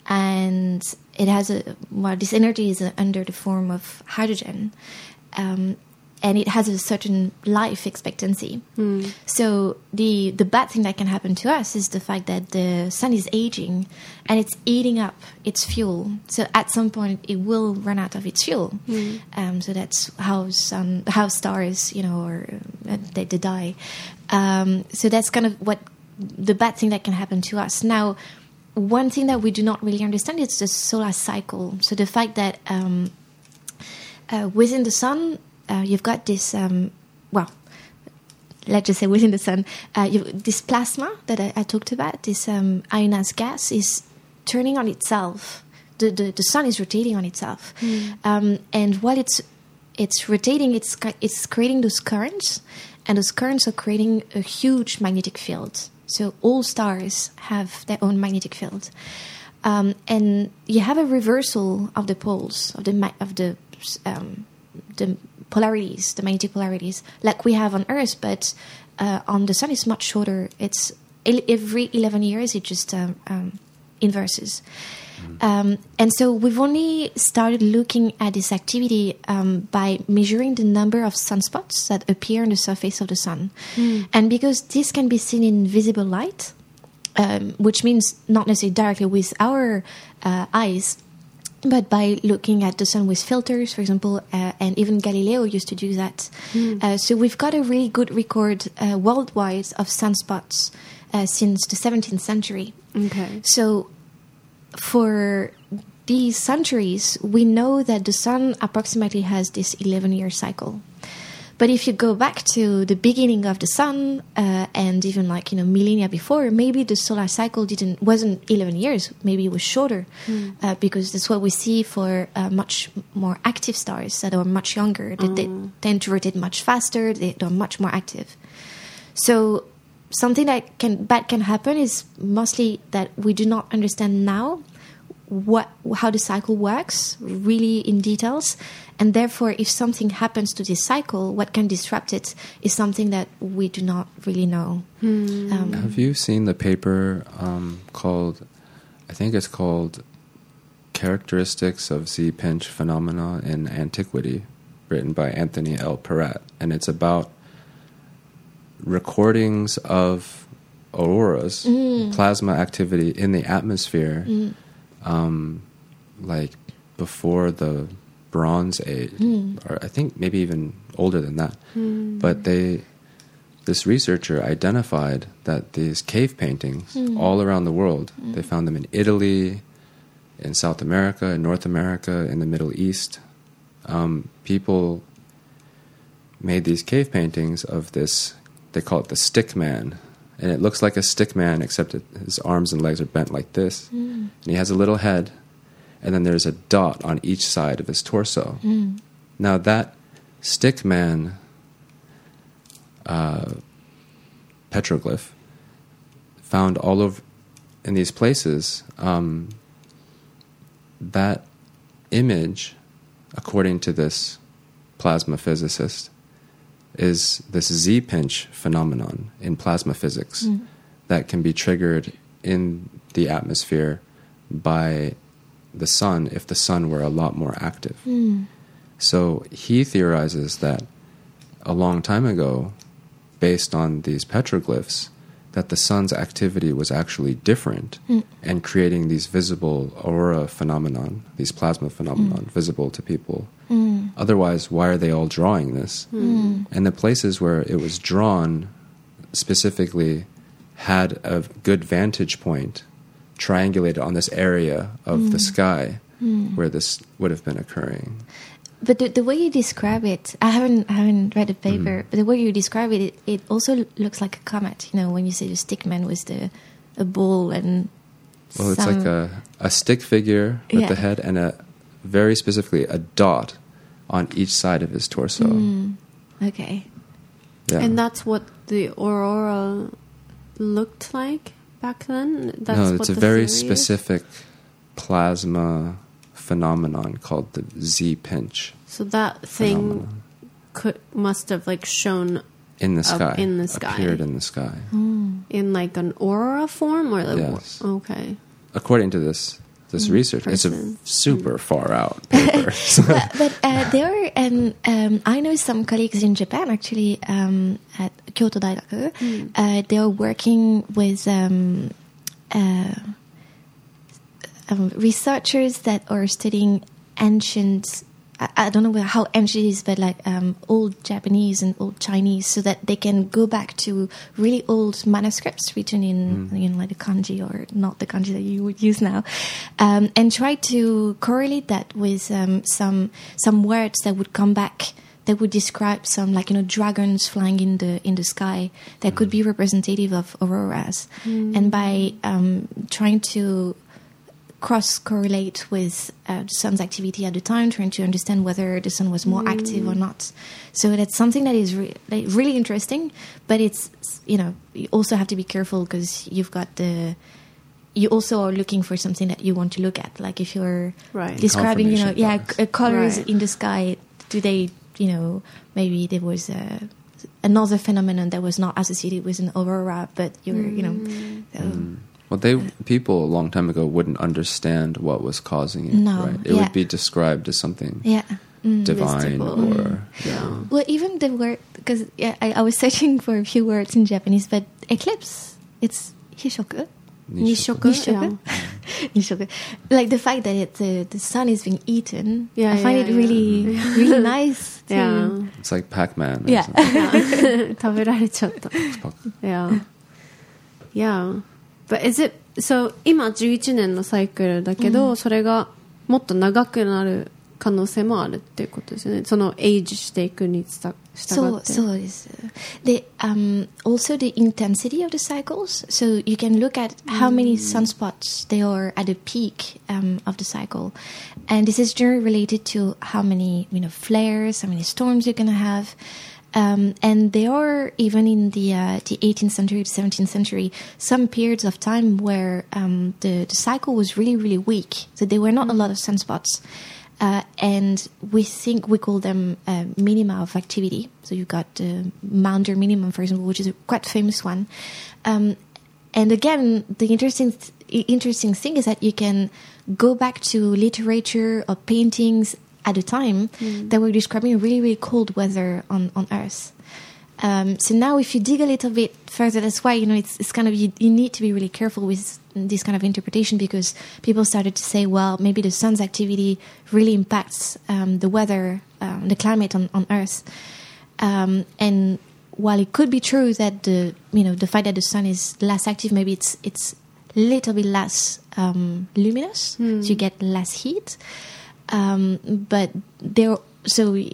and it has a well this energy is uh, under the form of hydrogen. Um, And it has a certain life expectancy. Mm. So the the bad thing that can happen to us is the fact that the sun is aging and it's eating up its fuel. So at some point it will run out of its fuel. Mm. Um, so that's how sun, how stars, you know, or uh, they, they die. Um, so that's kind of what the bad thing that can happen to us. Now, one thing that we do not really understand is the solar cycle. So the fact that um, uh, within the sun. Uh, you've got this, um, well, let's just say within the sun, uh, you've, this plasma that I, I talked about, this um, ionized gas, is turning on itself. The, the, the sun is rotating on itself. Mm. Um, and while it's it's rotating, it's, it's creating those currents, and those currents are creating a huge magnetic field. So all stars have their own magnetic field. Um, and you have a reversal of the poles, of the, ma- of the, um, the polarities, the magnetic polarities, like we have on Earth, but uh, on the sun it's much shorter. It's every eleven years it just um, um, inverses. Mm. Um, and so we've only started looking at this activity um, by measuring the number of sunspots that appear on the surface of the sun. Mm. And because this can be seen in visible light, um, which means not necessarily directly with our uh, eyes, but by looking at the sun with filters, for example, uh, and even Galileo used to do that. Mm. Uh, so we've got a really good record uh, worldwide of sunspots uh, since the seventeenth century. Okay. So for these centuries, we know that the sun approximately has this eleven-year cycle. But if you go back to the beginning of the sun uh, and even like you know millennia before, maybe the solar cycle didn't wasn't eleven years. Maybe it was shorter mm. uh, because that's what we see for uh, much more active stars that are much younger. They, mm. they tend to rotate much faster. They, they're much more active. So something that can bad can happen is mostly that we do not understand now what how the cycle works really in details. And therefore, if something happens to this cycle, what can disrupt it is something that we do not really know. Hmm. Um, Have you seen the paper um, called, I think it's called Characteristics of Z-Pinch Phenomena in Antiquity, written by Anthony L. Peratt? And it's about recordings of auroras, mm. plasma activity in the atmosphere, mm. um, like before the Bronze Age, mm. or I think maybe even older than that. Mm. But they, this researcher identified that these cave paintings mm. all around the world, mm. they found them in Italy, in South America, in North America, in the Middle East, um, people made these cave paintings of this, they call it the stick man. And it looks like a stick man, except it, his arms and legs are bent like this. Mm. And he has a little head, and then there's a dot on each side of his torso. Mm. Now that stick man uh, petroglyph found all over in these places, um, that image, according to this plasma physicist, is this Z-pinch phenomenon in plasma physics mm. that can be triggered in the atmosphere by the sun if the sun were a lot more active. Mm. So he theorizes that a long time ago, based on these petroglyphs, that the sun's activity was actually different mm. and creating these visible aurora phenomenon, these plasma phenomenon, mm. visible to people. Mm. Otherwise, why are they all drawing this? Mm. And the places where it was drawn specifically had a good vantage point triangulated on this area of mm. the sky mm. where this would have been occurring. But the, the way you describe it, I haven't I haven't read the paper, mm. but the way you describe it, it, it also looks like a comet. You know, when you say the stick man was the a ball and well, it's like a a stick figure with yeah. the head and a very specifically a dot on each side of his torso. Mm. Okay. Yeah. And that's what the aurora looked like back then? That's no, what it's a the very theory specific is? plasma phenomenon called the Z-pinch. So that thing phenomenon. could must have like shown in the sky. In the sky. Appeared in the sky. Mm. In like an aurora form or like yes. okay. According to this this mm, research, person. It's a super mm. far out paper. but but uh, there are, and um, I know some colleagues in Japan actually um, at Kyoto Daigaku. Mm. Uh, they are working with um, uh, um, researchers that are studying ancient. I, I don't know how ancient it is, but like um, old Japanese and old Chinese, so that they can go back to really old manuscripts written in, mm. you know, like the kanji or not the kanji that you would use now, um, and try to correlate that with um, some some words that would come back that would describe some, like, you know, dragons flying in the in the sky that mm. could be representative of auroras, mm. and by um, trying to cross-correlate with uh, the sun's activity at the time, trying to understand whether the sun was more mm. active or not. So that's something that is re- like really interesting, but it's, you know, you also have to be careful because you've got the... You also are looking for something that you want to look at. Like if you're right. describing, you know, yeah, c- colors right. in the sky, do they, you know, maybe there was a... another phenomenon that was not associated with an aurora, but you're, mm. you know... So, mm. Well, they people a long time ago wouldn't understand what was causing it. No, right? It yeah. would be described as something yeah. mm, divine mystical. or mm. yeah. Well, even the word, because yeah, I, I was searching for a few words in Japanese, but eclipse, it's hishoku. Nishoku. Nishoku. Yeah. Nishoku. Like the fact that it, the the sun is being eaten. Yeah, I find yeah, it really yeah. really nice. To, yeah. It's like Pac-Man. Yeah. 食べられちゃった Yeah. Yeah. But is it, so 今じゅういちねんのサイクルだけど、うん、それがもっと長くなる可能性もあるっていうことですよね。そのエイジしていくに従って。 そうそうです。で、um, also the intensity of the cycles. So you can look at how many sunspots they are at the peak um, of the cycle, and this is generally related to how many, you know, flares, how many storms you're gonna have. Um, and there are, even in the uh, the eighteenth century to seventeenth century, some periods of time where um, the, the cycle was really, really weak. So there were not mm. a lot of sunspots. Uh, and we think we call them uh, minima of activity. So you've got the Maunder minimum, for example, which is a quite famous one. Um, and again, the interesting th- interesting thing is that you can go back to literature or paintings at a time mm. that were describing really, really cold weather on, on Earth. Um, so now if you dig a little bit further, that's why, you know, it's, it's kind of, you, you need to be really careful with this kind of interpretation, because people started to say, well, maybe the sun's activity really impacts um, the weather, um, the climate on, on Earth. Um, and while it could be true that the, you know, the fact that the sun is less active, maybe it's, it's a little bit less um, luminous, mm. so you get less heat. Um, but there so a,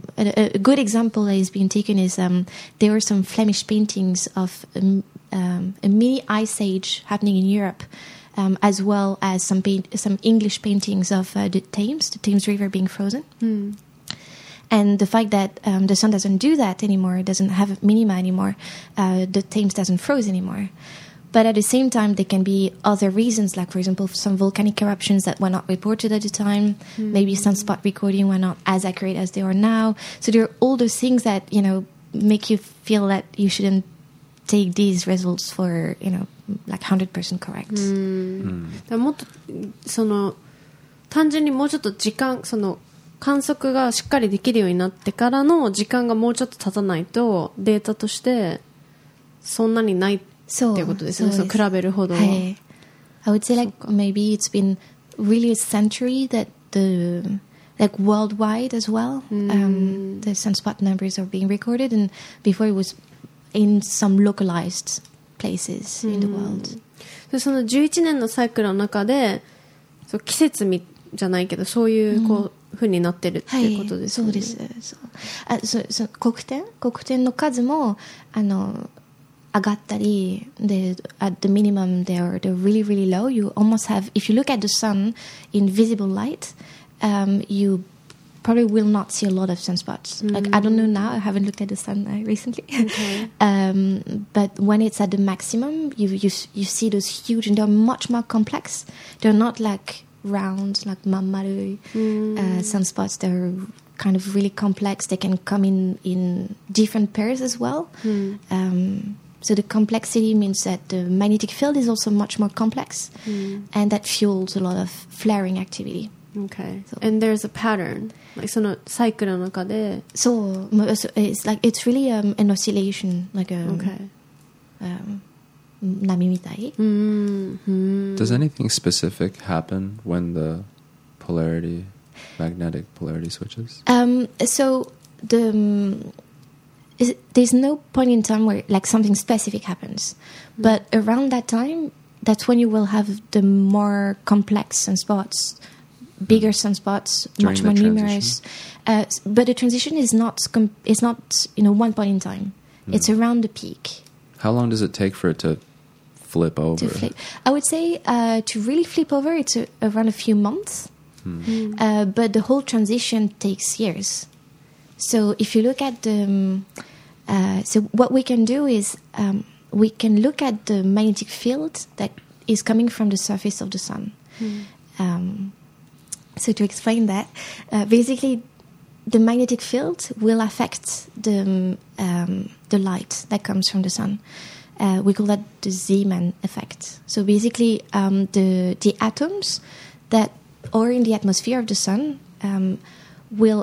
a good example that is being taken is um, there were some Flemish paintings of um, um, a mini ice age happening in Europe, um, as well as some paint, some English paintings of uh, the Thames, the Thames River being frozen. Mm. And the fact that um, the sun doesn't do that anymore, doesn't have minima anymore, uh, the Thames doesn't froze anymore. But at the same time, there can be other reasons, like, for example, some volcanic eruptions that were not reported at the time. Mm-hmm. Maybe sunspot recording were not as accurate as they are now. So there are all those things that, you know, make you feel that you shouldn't take these results for, you know, like one hundred percent correct. Mm. Mm. もっとその単純にもうちょっと時間その観測がしっかりできるようになってからの時間がもうちょっと経たないとデータとしてそんなにないっていうことですね。そう比べるほどは。 I would say like maybe it's been really a century that the like worldwide as well mm. um, the sunspot numbers are being recorded, and before it was in some localized places mm. in the world. でそのじゅういちねんのサイクルの中でそう季節みじゃないけどそういうこう、うんふうになってるっていうことですね。 はい、そうです。そうあそそ黒点黒点の数もあの上がったりで at the minimum they're they're really really low. You almost have, if you look at the sun in visible light, um, you probably will not see a lot of sunspots. Mm-hmm. Like I don't know now. I haven't looked at the sun uh, recently. Okay. um, but when it's at the maximum, you you you see those huge, and they're much more complex. They're not like round like mamaru mm. uh, sunspots. They're kind of really complex. They can come in in different pairs as well. Mm. Um, so the complexity means that the magnetic field is also much more complex, mm. and that fuels a lot of flaring activity. Okay. So, and there's a pattern. Like そのサイクルの中で so it's like it's really um, an oscillation, like a okay. um, nami mitai. Mm-hmm. Does anything specific happen when the polarity, magnetic polarity switches? Um, so the um, is, there's no point in time where like something specific happens, mm-hmm. but around that time, that's when you will have the more complex sunspots, bigger sunspots, During much more numerous. Uh, but the transition is not com- is not you know one point in time. Mm. It's around the peak. How long does it take for it to flip over? To flip. I would say uh, to really flip over, it's a, around a few months. Mm. Mm. Uh, but the whole transition takes years. So if you look at the... Um, uh, so what we can do is um, we can look at the magnetic field that is coming from the surface of the sun. Mm. Um, so to explain that, uh, basically the magnetic field will affect the um, the light that comes from the sun. Uh, we call that the Zeeman effect. So basically, um, the the atoms that are in the atmosphere of the sun um, will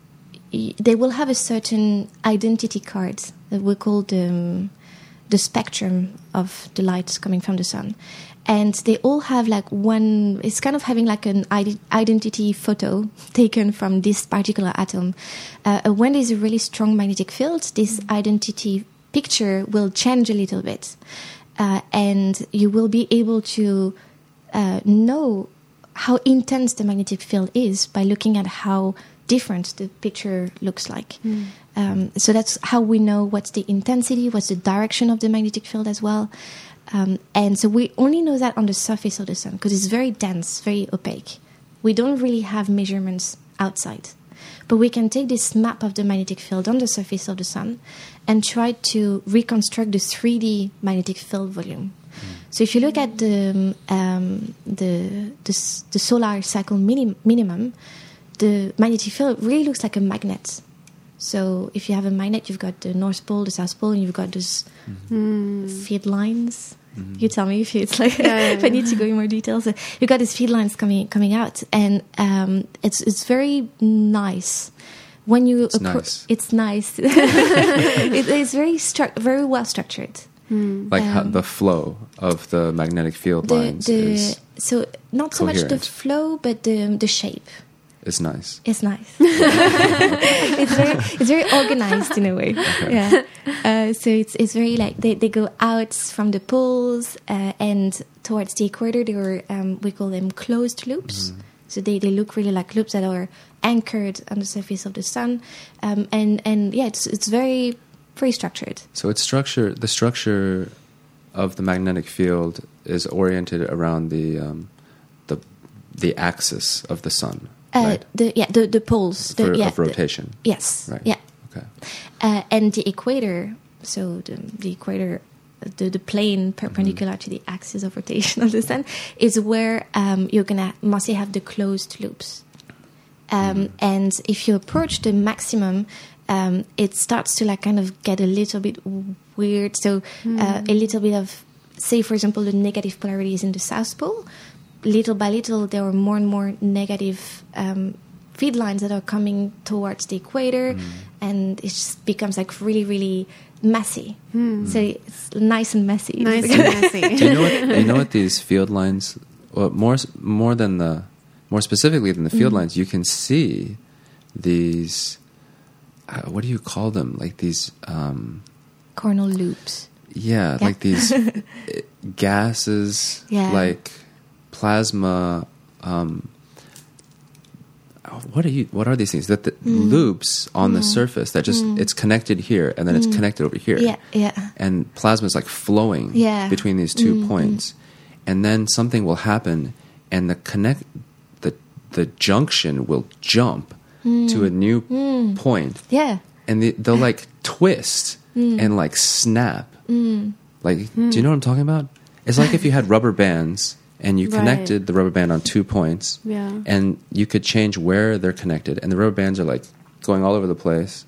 they will have a certain identity card that we call the the spectrum of the light coming from the sun. And they all have like one, it's kind of having like an identity photo taken from this particular atom. Uh, when there's a really strong magnetic field, this identity picture will change a little bit. Uh, and you will be able to uh, know how intense the magnetic field is by looking at how different the picture looks like. Mm. Um, so that's how we know what's the intensity, what's the direction of the magnetic field as well. Um, and so we only know that on the surface of the sun because it's very dense, very opaque. We don't really have measurements outside. But we can take this map of the magnetic field on the surface of the sun and try to reconstruct the three D magnetic field volume. Mm. So if you look at the um, the, the the solar cycle minim- minimum, the magnetic field really looks like a magnet. So if you have a magnet, you've got the North Pole, the South Pole, and you've got those mm-hmm. feed lines. Mm-hmm. You tell me if it's like yeah, yeah, if I need to go in more details. So you've got these feed lines coming coming out, and um, it's it's very nice when you. It's appro- nice. It's nice. it, it's very stru- very well structured. Mm. Like um, how the flow of the magnetic field the, lines the, is so not so coherent. much the flow, but the the shape. It's nice. It's nice. it's very it's very organized in a way. Okay. Yeah. Uh, so it's it's very like they, they go out from the poles uh, and towards the equator. They were um, we call them closed loops. Mm. So they, they look really like loops that are anchored on the surface of the sun. Um, and, and yeah, it's it's very very structured. So it's structure. The structure of the magnetic field is oriented around the um, the the axis of the sun. Uh, right? The yeah the the poles the, For, yeah, of rotation. The, yes. Right. Yeah. Okay. Uh, and the equator. So the the equator. The, the plane perpendicular mm-hmm. to the axis of rotation of the sun is where um, you're gonna mostly have the closed loops. Um, mm. And if you approach the maximum, um, it starts to like kind of get a little bit weird. So mm. uh, a little bit of, say for example, the negative polarities in the South Pole. Little by little, there are more and more negative um, feed lines that are coming towards the equator, mm. and it just becomes like really, really messy. Hmm. So it's nice and messy. Nice and messy. Do you know what, do you know what these field lines, well, more more than the, more specifically than the field mm. lines, you can see these, uh, what do you call them? Like these... Um, Coronal loops. Yeah, yeah. like these gases, yeah. like plasma... Um, What are you? What are these things? That the mm. loops on mm. the surface that just mm. it's connected here and then mm. it's connected over here. Yeah, yeah. And plasma is like flowing yeah. between these two mm. points, and then something will happen, and the connect the the junction will jump mm. to a new mm. point. Yeah, and they, they'll like twist mm. and like snap. Mm. Like, mm. do you know what I'm talking about? It's like if you had rubber bands. And you connected right. the rubber band on two points, yeah. and you could change where they're connected. And the rubber bands are like going all over the place,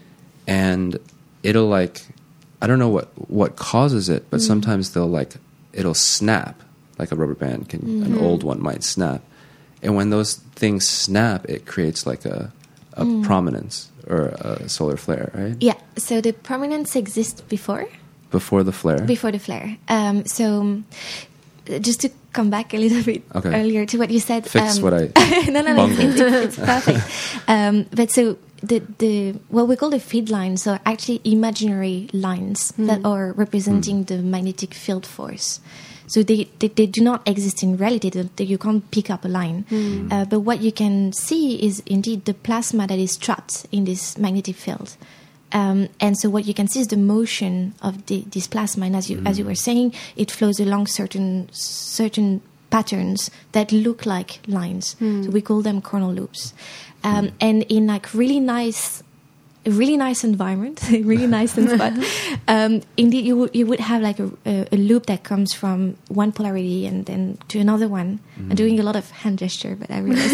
and it'll like, I don't know what what causes it, but mm. sometimes they'll like it'll snap like a rubber band can, mm-hmm. an old one might snap, and when those things snap, it creates like a a mm. prominence or a solar flare, right? Yeah. So the prominence exists before. Before the flare. Before the flare. Um, so. Just to come back a little bit okay. earlier to what you said. Fix um, what I no, no, no, it's, it's perfect. Um, but so the the what we call the feed lines are actually imaginary lines mm. that are representing mm. the magnetic field force. So they, they, they do not exist in reality. They, you can't pick up a line. Mm. Uh, but what you can see is indeed the plasma that is trapped in this magnetic field. Um, and so what you can see is the motion of the, this plasma, and as you mm. as you were saying, it flows along certain certain patterns that look like lines. Mm. So we call them coronal loops. Um, mm. And in like really nice, a really nice environment, a really nice spot, um, indeed you would you would have like a, a, a loop that comes from one polarity and then to another one. Mm. I'm doing a lot of hand gesture, but I realize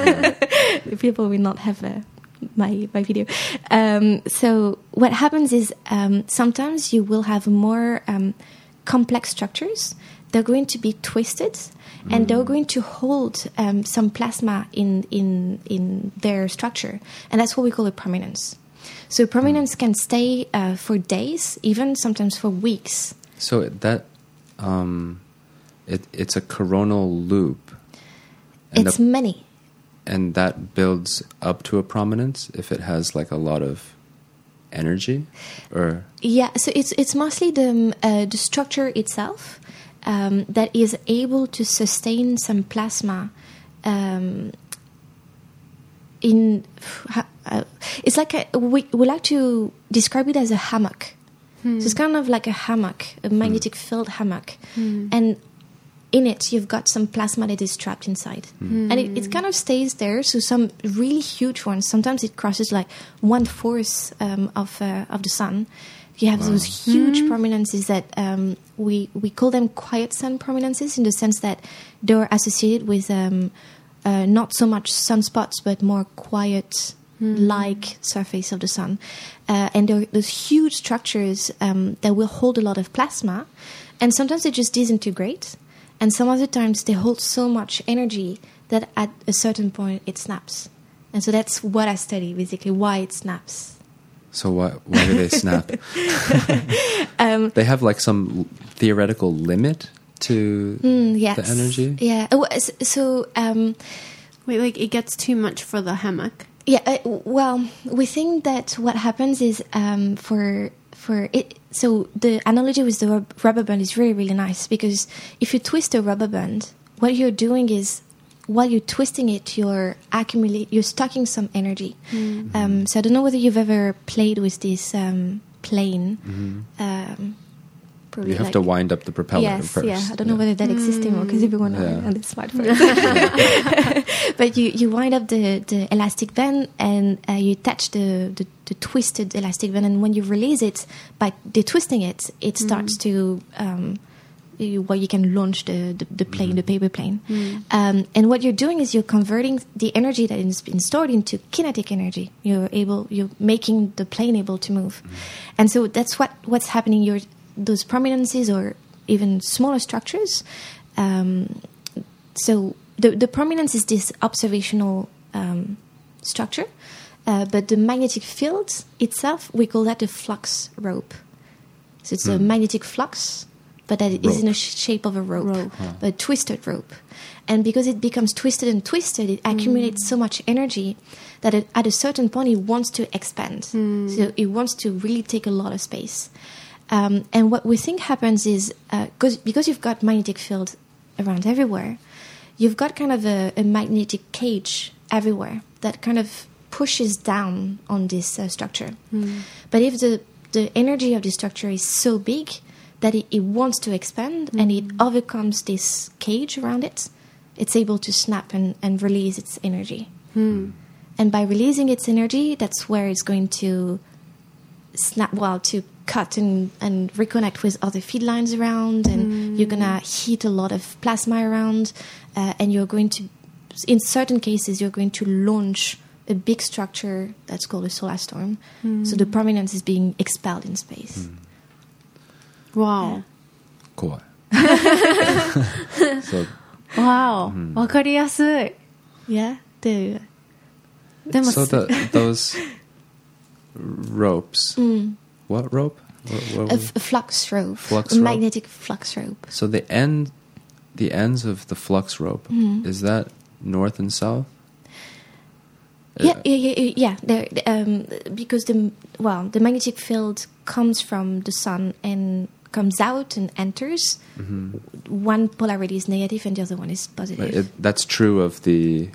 the people will not have a. my my video. Um, so what happens is um, sometimes you will have more um, complex structures. They're going to be twisted, mm. and they're going to hold um, some plasma in, in in their structure, and that's what we call a prominence. So prominence mm. can stay uh, for days, even sometimes for weeks. So that um, it it's a coronal loop. And it's the, many. And that builds up to a prominence if it has like a lot of energy, or yeah. So it's it's mostly the uh, the structure itself um, that is able to sustain some plasma. Um, in uh, it's like a, we we like to describe it as a hammock. Hmm. So it's kind of like a hammock, a magnetic hmm. field hammock, hmm. and in it, you've got some plasma that is trapped inside. Mm. And it, it kind of stays there. So some really huge ones, sometimes it crosses like one-fourth um, of uh, of the sun. You have wow. those huge mm. prominences that um, we, we call them quiet sun prominences in the sense that they're associated with um, uh, not so much sunspots, but more quiet-like mm. surface of the sun. Uh, and there are those huge structures um, that will hold a lot of plasma. And sometimes they just disintegrate. And some other times they hold so much energy that at a certain point it snaps. And so that's what I study, basically, why it snaps. So why, why do they snap? um, they have like some theoretical limit to mm, yes. the energy? Yeah. So... Um, Wait, like it gets too much for the hammock? Yeah, uh, well, we think that what happens is um, for... for it. So the analogy with the rubber band is really, really nice because if you twist a rubber band, what you're doing is while you're twisting it, you're accumulate, you're stocking some energy. Mm-hmm. Um, so I don't know whether you've ever played with this um, plane. Mm-hmm. Um, you have like, to wind up the propeller yes, first. Yeah, I don't yeah. know whether that exists mm. anymore because everyone yeah. on the smartphone. But you, you wind up the, the elastic band and uh, you attach the, the, the twisted elastic band, and when you release it, by detwisting it, it starts mm. to... Um, You, where you can launch the, the, the plane, mm. the paper plane. Mm. Um, and what you're doing is you're converting the energy that has been stored into kinetic energy. You're able, you're making the plane able to move. Mm. And so that's what, what's happening. Your those prominences or even smaller structures. Um, so the, the prominence is this observational um, structure, uh, but the magnetic field itself, we call that a flux rope. So it's mm. a magnetic flux, but that it is in the sh- shape of a rope, rope. Huh. a twisted rope. And because it becomes twisted and twisted, it accumulates mm. so much energy that it, at a certain point it wants to expand. Mm. So it wants to really take a lot of space. Um, and what we think happens is, uh, because you've got magnetic field around everywhere, you've got kind of a, a magnetic cage everywhere that kind of pushes down on this uh, structure. Mm. But if the, the energy of the structure is so big that it, it wants to expand mm. and it overcomes this cage around it, it's able to snap and, and release its energy. Mm. And by releasing its energy, that's where it's going to snap, well, to cut and, and reconnect with other feed lines around, and mm. you're going to heat a lot of plasma around, uh, and you're going to, in certain cases, you're going to launch a big structure that's called a solar storm. Mm. So the prominence is being expelled in space. Mm. Wow. Cool. So, wow. Mm. わかりやすい. Yeah. The, so the, those ropes. Mm. What rope? What, what a, f- a flux rope. Flux a rope? magnetic flux rope. So the end, the ends of the flux rope, mm. is that north and south? Yeah, yeah, yeah, yeah. There, um, because the well, the magnetic field comes from the sun and comes out and enters. Mm-hmm. One polarity is negative and the other one is positive. It, that's true of the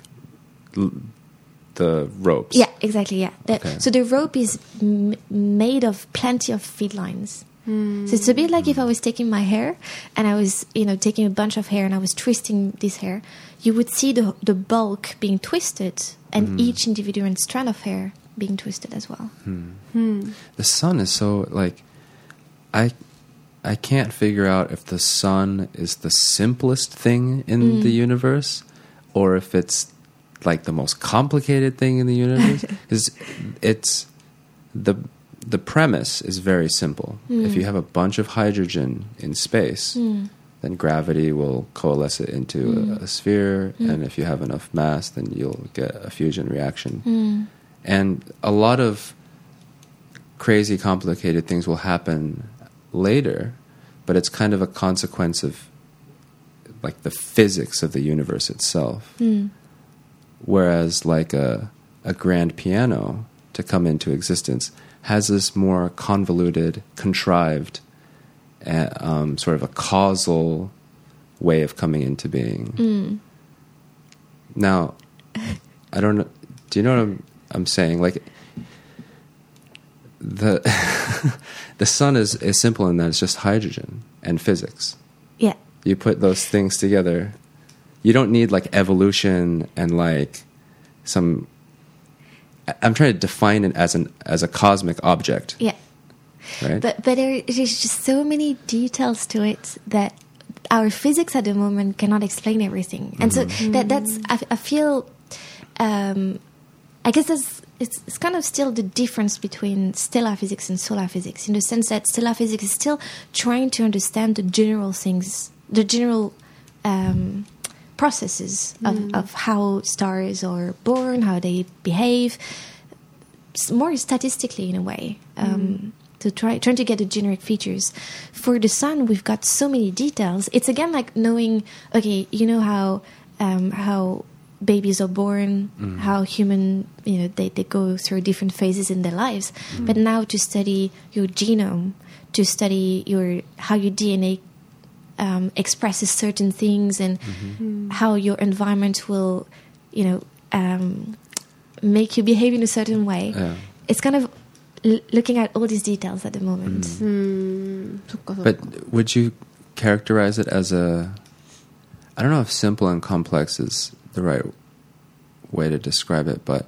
the ropes. Yeah, exactly. Yeah. The, okay. So the rope is m- made of plenty of feed lines. Mm. So it's a bit like if I was taking my hair and I was, you know, taking a bunch of hair and I was twisting this hair, you would see the the bulk being twisted and mm. each individual strand of hair being twisted as well. Hmm. Hmm. The sun is so, like, I I can't figure out if the sun is the simplest thing in mm. the universe or if it's like the most complicated thing in the universe. Because it's the the premise is very simple. Mm. If you have a bunch of hydrogen in space, mm. then gravity will coalesce it into mm. a, a sphere, mm. and if you have enough mass, then you'll get a fusion reaction. Mm. And a lot of crazy, complicated things will happen later, but it's kind of a consequence of like the physics of the universe itself. Mm. Whereas like a a grand piano to come into existence has this more convoluted, contrived, uh, um, sort of a causal way of coming into being. Mm. Now, I don't know. Do you know what I'm, I'm saying? Like the the sun is, is simple in that it's just hydrogen and physics. Yeah. You put those things together. You don't need like evolution and like some. I'm trying to define it as an as a cosmic object. Yeah. Right. But but there is just so many details to it that our physics at the moment cannot explain everything, and mm-hmm. so that that's I, I feel. Um, I guess that's, it's it's kind of still the difference between stellar physics and solar physics, in the sense that stellar physics is still trying to understand the general things, the general um, processes of, mm. of how stars are born, how they behave, more statistically in a way, um, mm. to try trying to get the generic features. For the sun, we've got so many details. It's again like knowing, okay, you know how um, how. babies are born, mm. how human, you know, they, they go through different phases in their lives. Mm. But now to study your genome, to study your how your D N A um, expresses certain things, and mm-hmm. how your environment will, you know, um, make you behave in a certain way. Yeah. It's kind of l- looking at all these details at the moment. Mm. But would you characterize it as a, I don't know if simple and complex is the right way to describe it, but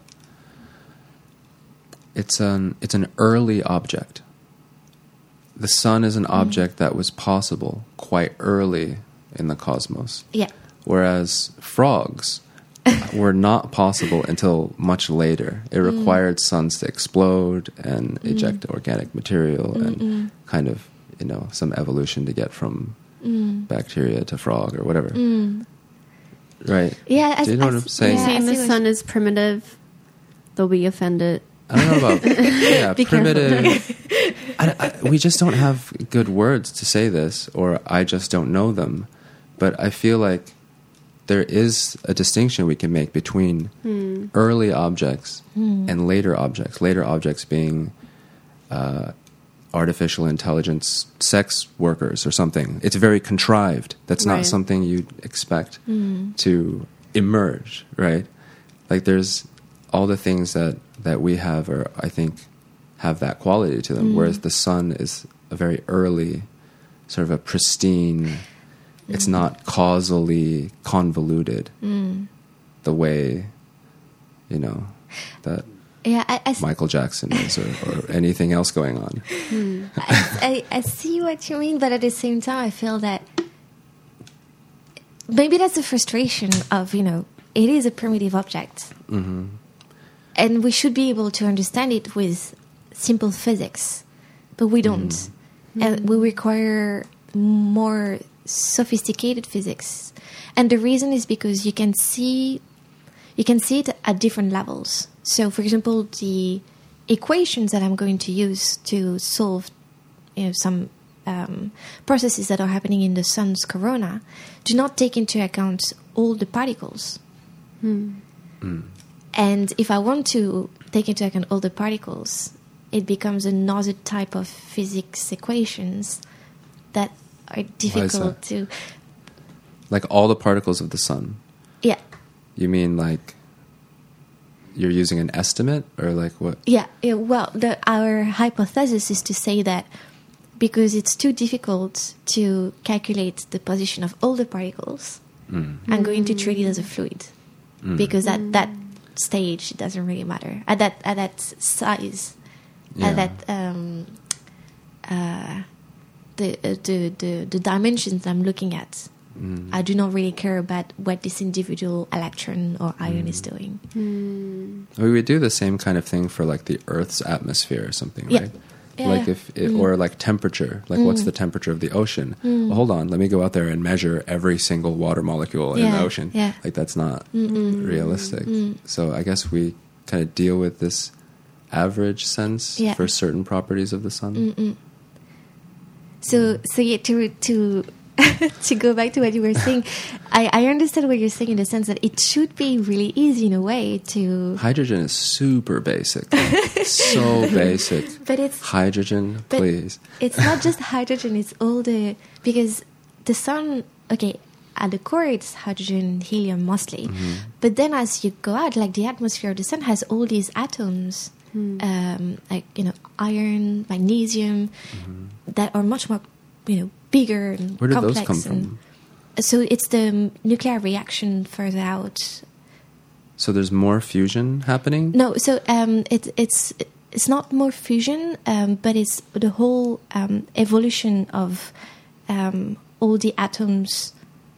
it's an it's an early object. The sun is an mm. object that was possible quite early in the cosmos. Yeah. Whereas frogs were not possible until much later. It mm. required suns to explode and mm. eject organic material Mm-mm. and kind of, you know, some evolution to get from mm. bacteria to frog or whatever. Mm. Right? Yeah. I, Do you know I, what I'm saying? Yeah, saying the sun is primitive, they'll be offended. I don't know about yeah, primitive. I, I, we just don't have good words to say this, or I just don't know them. But I feel like there is a distinction we can make between hmm. early objects hmm. and later objects. Later objects being uh, artificial intelligence sex workers or something. It's very contrived. That's right. Not something you'd expect hmm. to emerge, right? Like there's all the things that, that we have are, I think, have that quality to them, mm. whereas the sun is a very early, sort of a pristine, mm. it's not causally convoluted mm. the way, you know, that yeah, I, I Michael Jackson is or, or anything else going on. Mm. I, I, I see what you mean, but at the same time, I feel that maybe that's the frustration of, you know, it is a primitive object. Mm-hmm. And we should be able to understand it with simple physics, but we don't. Mm-hmm. And we require more sophisticated physics. And the reason is because you can see you can see it at different levels. So, for example, the equations that I'm going to use to solve, you know, some um, processes that are happening in the sun's corona do not take into account all the particles. Mm. Mm. And if I want to take into account all the particles, it becomes another type of physics equations that are difficult that? to... Like all the particles of the sun? Yeah. You mean like you're using an estimate or like what? Yeah. yeah well, the, our hypothesis is to say that because it's too difficult to calculate the position of all the particles, mm. I'm going to treat it as a fluid. Mm. Because at that stage, it doesn't really matter. At that at that size, yeah. at that um, uh, the, uh, the the the dimensions I'm looking at, mm. I do not really care about what this individual electron or ion mm. is doing. Mm. We would do the same kind of thing for like the Earth's atmosphere or something, yeah. right? Yeah. Like if it, mm. or like temperature, like mm. what's the temperature of the ocean? Mm. Well, hold on, let me go out there and measure every single water molecule yeah. in the ocean. Yeah. Like that's not Mm-mm. realistic. Mm. So I guess we kind of deal with this average sense yeah. for certain properties of the sun. Mm-mm. So, so yeah, to to to go back to what you were saying, I, I understand what you're saying in the sense that it should be really easy in a way to... Hydrogen is super basic. So basic. But it's... Hydrogen, but please. It's not just hydrogen, it's all the... Because the sun, okay, at the core it's hydrogen, helium mostly. Mm-hmm. But then as you go out, like the atmosphere of the sun has all these atoms, mm. um, like, you know, iron, magnesium, mm-hmm. that are much more, you know, bigger and Where did complex. those come from? So it's the nuclear reaction further out. So there's more fusion happening? No, so um, it, it's it's not more fusion, um, but it's the whole um, evolution of um, all the atoms.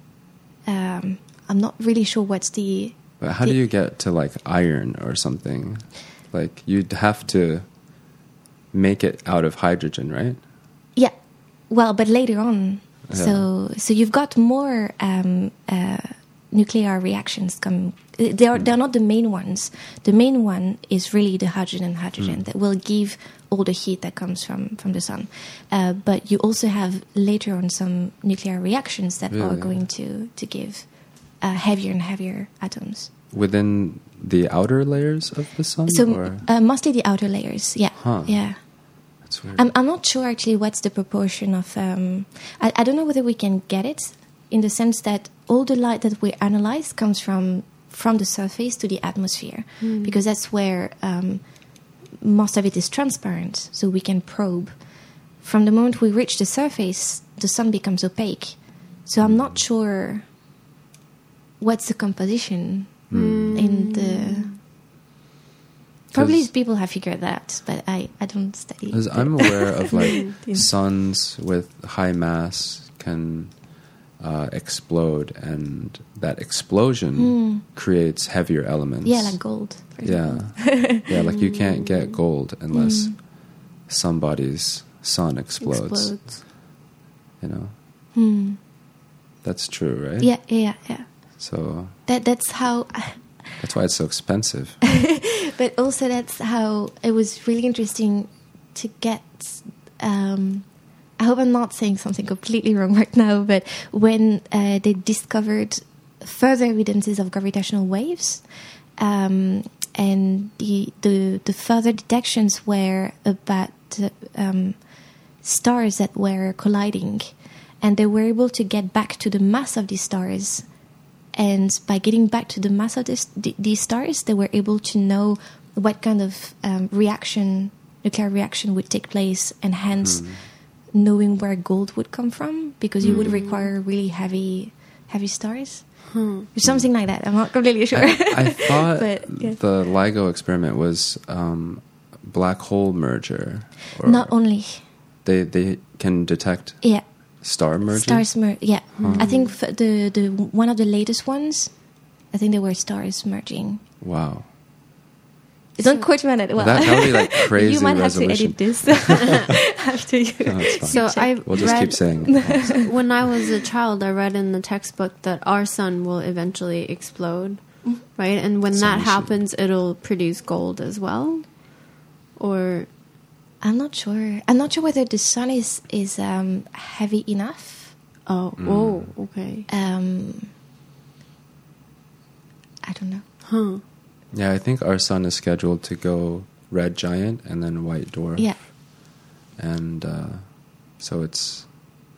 Um, I'm not really sure what's the... But how the, do you get to like iron or something? Like you'd have to make it out of hydrogen, right? Yeah. Well, but later on. Yeah. So so you've got more um, uh, nuclear reactions come. They are, mm. they're not the main ones. The main one is really the hydrogen and hydrogen mm. that will give all the heat that comes from, from the sun. Uh, but you also have later on some nuclear reactions that really? are going to, to give uh, heavier and heavier atoms. Within the outer layers of the sun? So uh, mostly the outer layers, yeah. Huh. Yeah. That's weird. I'm, I'm not sure actually what's the proportion of. Um, I, I don't know whether we can get it in the sense that all the light that we analyze comes from from the surface to the atmosphere, mm. because that's where um, most of it is transparent, so we can probe. From the moment we reach the surface, the sun becomes opaque. So I'm not sure what's the composition mm. in the... Probably people have figured that, but I, I don't study. Because I'm aware of like yeah. suns with high mass can uh, explode, and that explosion mm. creates heavier elements. Yeah, like gold. Yeah, yeah, like you can't get gold unless mm. somebody's sun explodes. explodes. You know, mm. that's true, right? Yeah, yeah, yeah. So that that's how. That's why it's so expensive. But also that's how it was really interesting to get... Um, I hope I'm not saying something completely wrong right now, but when uh, they discovered further evidences of gravitational waves, um, and the, the, the further detections were about um, stars that were colliding, and they were able to get back to the mass of these stars. And by getting back to the mass of this, these stars, they were able to know what kind of um, reaction, nuclear reaction would take place, and hence mm. knowing where gold would come from, because you mm. would require really heavy, heavy stars, hmm. or something like that. I'm not completely sure. I, I thought but, yeah. the LIGO experiment was um, black hole merger. Or not only they they can detect. Yeah. Star merging? Stars merge, yeah. Hmm. I think f- the the one of the latest ones, I think they were stars merging. Wow. Don't quote me on it. Well, that, that would be like crazy. You might resolution. have to edit this after you. No, it's fine. So I we'll just read, keep saying it. When I was a child, I read in the textbook that our sun will eventually explode, mm-hmm. right? And when Sun that happens, it'll produce gold as well, or. I'm not sure. I'm not sure whether the sun is is um, heavy enough. Oh, mm. oh, okay. Um, I don't know. Huh. Yeah, I think our sun is scheduled to go red giant and then white dwarf. Yeah. And uh, so it's,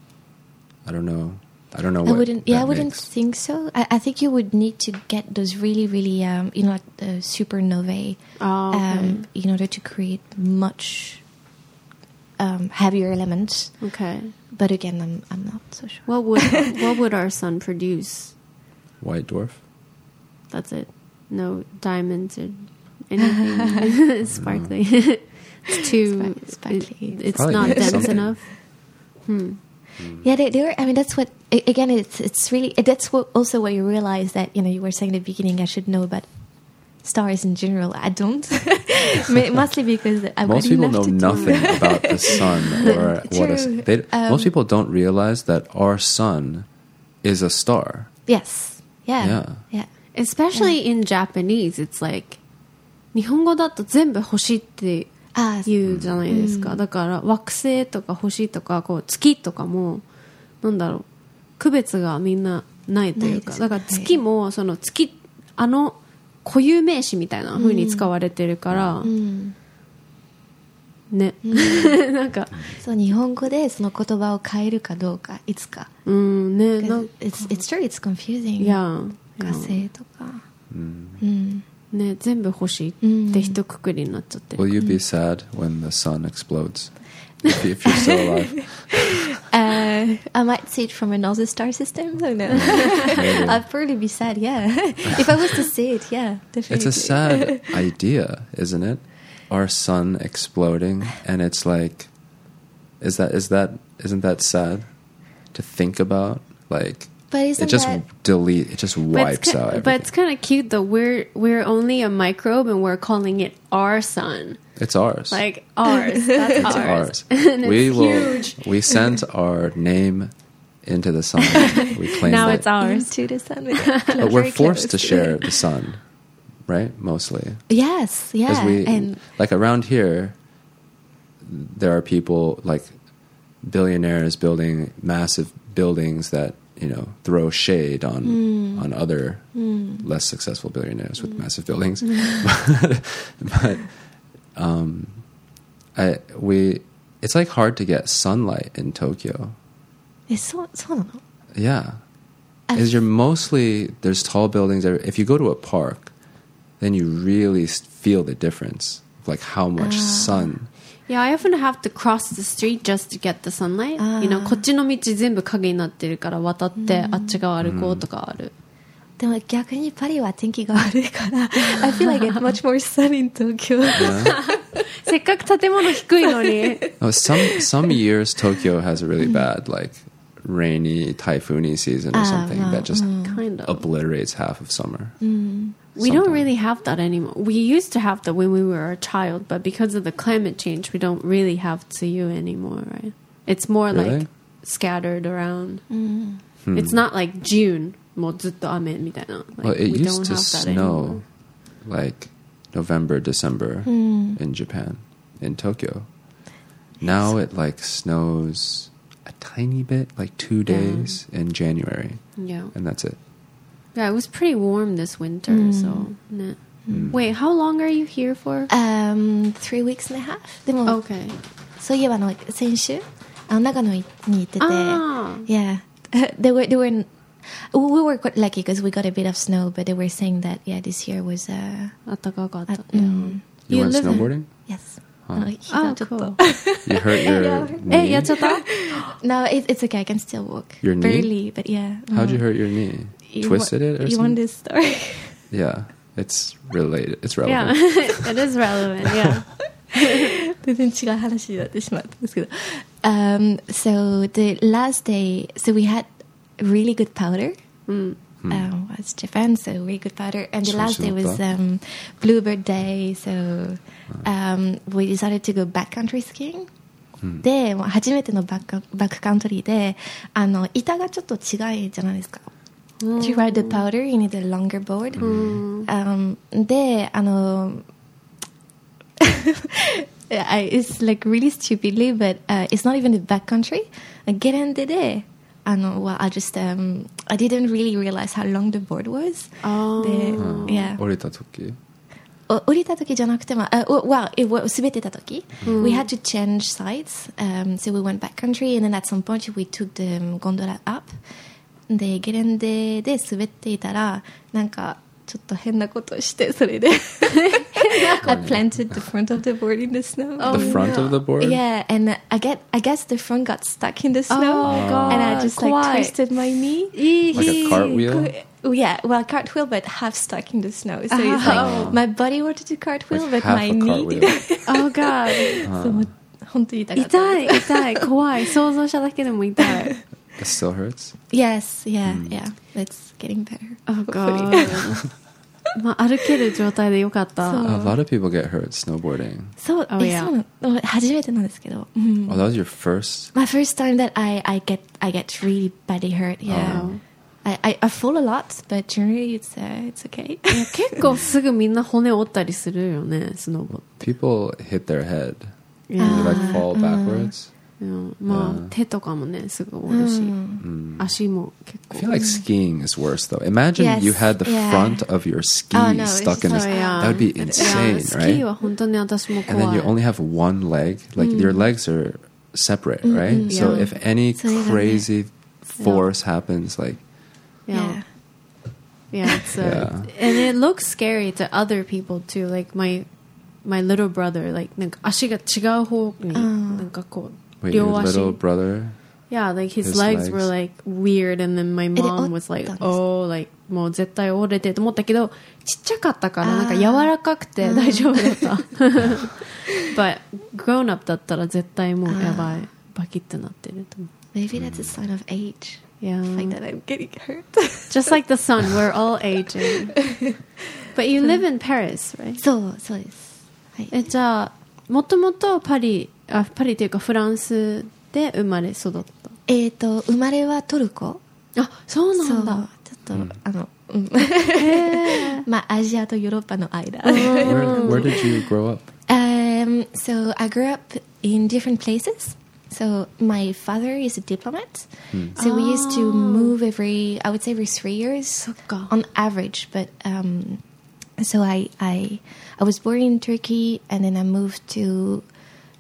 I don't know. I don't know I what wouldn't. Yeah, I wouldn't makes. think so. I, I think you would need to get those really, really, um, you know, like the supernovae, oh, okay. um, in order to create much. Um, heavier elements. Okay, but again, I'm I'm not so sure. What would what would our sun produce? White dwarf. That's it. No diamonds or anything sparkly. It's too sparkly. It, it's Probably not dense something. enough. Hmm. Yeah, they, they were. I mean, that's what. Again, it's it's really. That's what also what you realize that you know you were saying at the beginning. I should know about stars in general. I don't. Mostly because I most people know nothing about the sun or what a, they, um, most people don't realize that our sun is a star. Yes. Yeah. Yeah. Yeah. Especially yeah. in Japanese, it's like 日本語だと全部星って言うじゃないですか。だから惑星とか星とかこう月とかもなんだろう区別がみんなないというか、だから月もその月あの固有名詞みたいな風に使われてるから、うん、ね、うん、なんかそう日本語でその言葉を変えるかどうかいつか、 うんね、 it's it's true it's confusing。 yeah, 火星とか、 うんうん、 ね全部星って一括りになっちゃってる。 Will you be sad when the sun explodes? If, if you're still alive. Uh, I might see it from another star system. So no, I'd probably be sad. Yeah, if I was to see it, yeah, definitely. It's a sad idea, isn't it? Our sun exploding, and it's like, is that is that isn't that sad to think about? Like, but isn't it just that, delete, it just wipes out. Everything. But it's kind of cute though. We're we're only a microbe, and we're calling it our sun. It's ours. Like ours. That's it's ours. ours. And we it's will. Huge. We sent our name into the sun. We claim now it. it's ours. To the sun. But we're forced to share the sun, right? Mostly. Yes. Yeah. We, and like around here, there are people like billionaires building massive buildings that you know throw shade on mm. on other mm. less successful billionaires with mm. massive buildings. but, but um, I we it's like hard to get sunlight in Tokyo. え、そう、そうなの? Yeah. Is you're mostly, there's tall buildings. If you go to a park, then you really feel the difference of like how much uh, sun. Yeah, I often have to cross the street just to get the sunlight. Uh, you know, こっちの道全部影になってるから渡ってあっち側歩こうとかある。 でも逆にパリは天気が悪いから、I feel like it's much more sun in Tokyo. Yeah. せっかく建物低いのに。 Oh, some some years Tokyo has a really bad like rainy typhoony season or something uh, that just mm. kind of obliterates half of summer. Mm. We don't really have that anymore. We used to have that when we were a child, but because of the climate change, we don't really have tsuyu anymore, right? It's more really? like scattered around. Mm. Hmm. It's not like June. もうずっと雨みたいな. Like, well, it we used don't to have that snow anymore. like November, December mm. in Japan, in Tokyo. Now it like snows a tiny bit, like two days yeah. in January. Yeah. And that's it. Yeah, it was pretty warm this winter, mm. so... Nah. Mm. Wait, how long are you here for? Um, three weeks and a half. でも、 okay. そういえばあの先週あの長野に行ってて、 ah. yeah, they were they were we were quite lucky because we got a bit of snow, but they were saying that yeah, this year was uh, 暖かかった. Uh, mm. You, you went snowboarding? Yes. Huh. Oh, cool. You hurt your knee? え、やっちゃった? No, it, it's okay. I can still walk. Your knee? Barely, but yeah. How'd you hurt your knee? You Twisted it or you something? You want this story? Yeah, it's related. It's relevant. Yeah, it is relevant, yeah. 全然違う話になってしまったんですけど。Um, so the last day, so we had really good powder. Mm. Um, was Japan, so really good powder. And the last day was um, Bluebird Day, so um, we decided to go backcountry skiing. で、初めてのバック、バックカントリーで、あの、板がちょっと違いじゃないですか。To ride the powder, you need a longer board. Um, で、あの、I, it's like really stupidly, but uh, it's not even the backcountry. ゲレンデで、あの、well, I just, um, I didn't really realize how long the board was. Oh. で、yeah. 降りた時降りた時じゃなくても、uh, well, it was 滑ってた時、mm. we had to change sides, um, so we went backcountry, and then at some point we took the gondola up. で、ゲレンデで滑っていたら、なんか、ちょっと変なことをして、それでI planted the front of the board in the snow. Oh, the front no. of the board? Yeah, and I get, I guess the front got stuck in the snow. Oh, God. And I just like Why? twisted my knee. Like a cartwheel? Yeah, well, cartwheel, but half stuck in the snow. So it's like oh. my body wanted to cartwheel, like but my knee didn't. Oh, God. そう、本当に痛かった。 痛い、痛い、怖い。想像しただけでも痛い。 It still hurts? Yes, yeah, mm. yeah. It's getting better. Oh, God. まあ、歩ける状態でよかった。 A lot of people get hurt snowboarding. そう、 oh, え、 yeah. そうなの。初めてなんですけど。うん、 oh, that was your first? My first time that I, I get, I get really badly hurt, yeah. Oh. I, I, I fall a lot, but generally it's, uh, it's okay. 結構すぐみんな骨折ったりするよね、スノボって。 People hit their head. Yeah. They like fall backwards. Yeah. まあ、手とかもね、すぐ折るし、足も結構。 I feel like skiing is worse though. Imagine yes, you had the yeah. front of your ski oh, no, stuck in this. So, yeah. That would be insane, yeah, スキ right? ーは本当に私も怖い。 And then you only have one leg. Like your legs are separate, right? Mm-hmm. So Yeah. if any crazy force happens, like yeah. Yeah, it's uh, yeah. and it looks scary to other people too. Like my my little brother, like なんか足が違う方になんかこう。 Wait, your little brother? Yeah, like his, his legs, legs were like weird, and then my mom was like, "Oh, like もう絶対折れてと思ったけど、ちっちゃかったからなんか柔らかくて大丈夫だった。But grown up だったら絶対もうやばい、バキってなってると思う。 Maybe that's a sign of age. Yeah, like that I'm getting hurt. Just like the sun, we're all aging. But you live in Paris, right? そうそうです。はい。 え、じゃあもともとパリあパリというかフランスで生まれ育った。 えっと生まれはトルコ。 あ、そうなんだ。 ちょっと、うん、あの、うん、まあアジアとヨーロッパの間。 where, where did you grow up? Um, so I grew up in different places. So my father is a diplomat. Hmm. So we used to move every, I would say every three years on average. But um, so I, I, I was born in Turkey, and then I moved to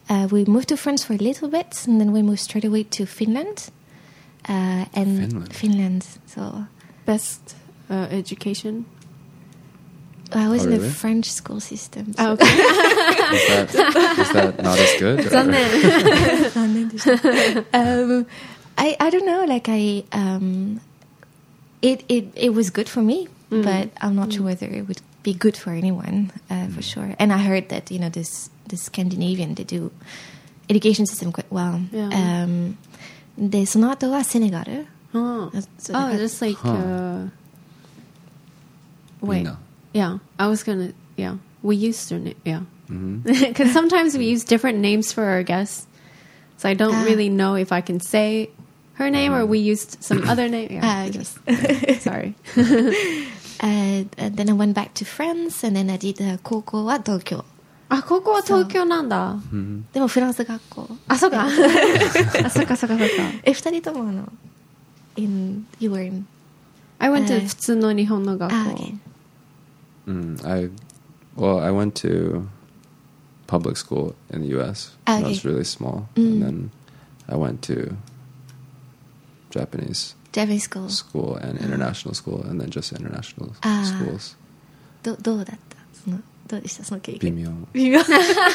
uh, we moved to France for a little bit, and then we moved straight away to Finland. Uh, and Finland. Finland. So Best uh, education. I was Oh, in a really? French school system. Oh, So okay. Is that, is that not as good? or- 残念。 um, I I don't know. Like I um, it it it was good for me, Mm. but I'm not sure whether it would be good for anyone uh, for sure. And I heard that you know this the Scandinavian they do education system quite well. Yeah. Um, でその後はセネガル。 Oh, So oh that- just like Huh. uh, wait, Mina. yeah. I was gonna, yeah. We used to, na- yeah, Mhm. because sometimes we use different names for our guests, so I don't Ah. really know if I can say her name or we used some other name. Yeah, Ah, okay. just, yeah, sorry. Uh, and then I went back to France, and then I did uh, 高校は東京。 あ、ここは東京なんだ。 でもフランス学校。 あ、そうか。あ、そうかそうかそうか。 え、二人ともあの、in, you were in, I went to えー普通の日本の学あ、 校。 okay. Mm, I, well, I went to public school in the U S when I was Okay. really small, Mm. and then I went to Japanese Japanese school. school and international school, and then just international Ah. schools. どどうだったそのどうでしたその経験。 微妙。 微妙。 一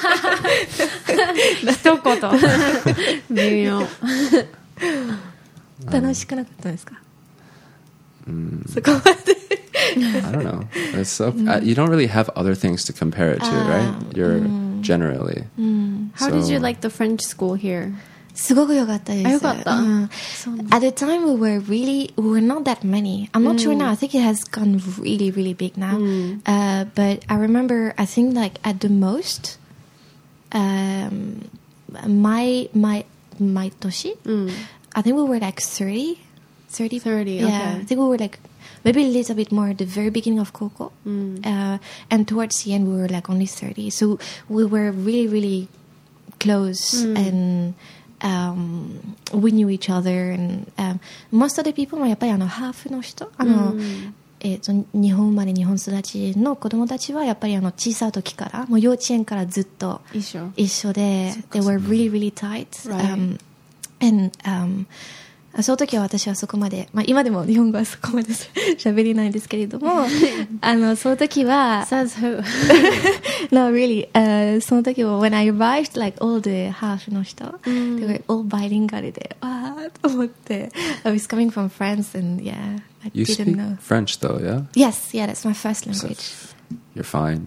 言。微妙。 楽しくなかったんですか Mm, そこまで。 I don't know. It's so, uh, you don't really have other things to compare it to, Ah, right? You're generally. How did you So- like the French school here? すごく良かったです。 あ、良かった。 うんそうなんだ。 At the time, we were really, we were not that many. I'm not sure now. I think it has gone really, really big now. Uh, but I remember, I think like at the most, um, my, my, my toshi, I think we were like thirty, thirty. thirty, Yeah, okay. I think we were like maybe a little bit more at the very beginning of Koko. Uh, and towards the end, we were like only thirty. So we were really, really close and um, we knew each other. And um, most of the people もやっぱりあのハーフの人、あの、えーと日本生まれ日本育ちの子供たちはやっぱりあの小さい時からもう幼稚園からずっと一緒。 一緒で they were really really tight、 Right. um, and um, その時は私はそこまで、まあ、今でも日本語はそこまで喋れないんですけれどもあのその時は Says who? No, really. Uh, その時は when I arrived, like all the half の人、they were all bilingual で、わーと思って、I was coming from France and yeah, I You didn't speak know. French, though, yeah? Yes, yeah, that's my first So language. you're fine.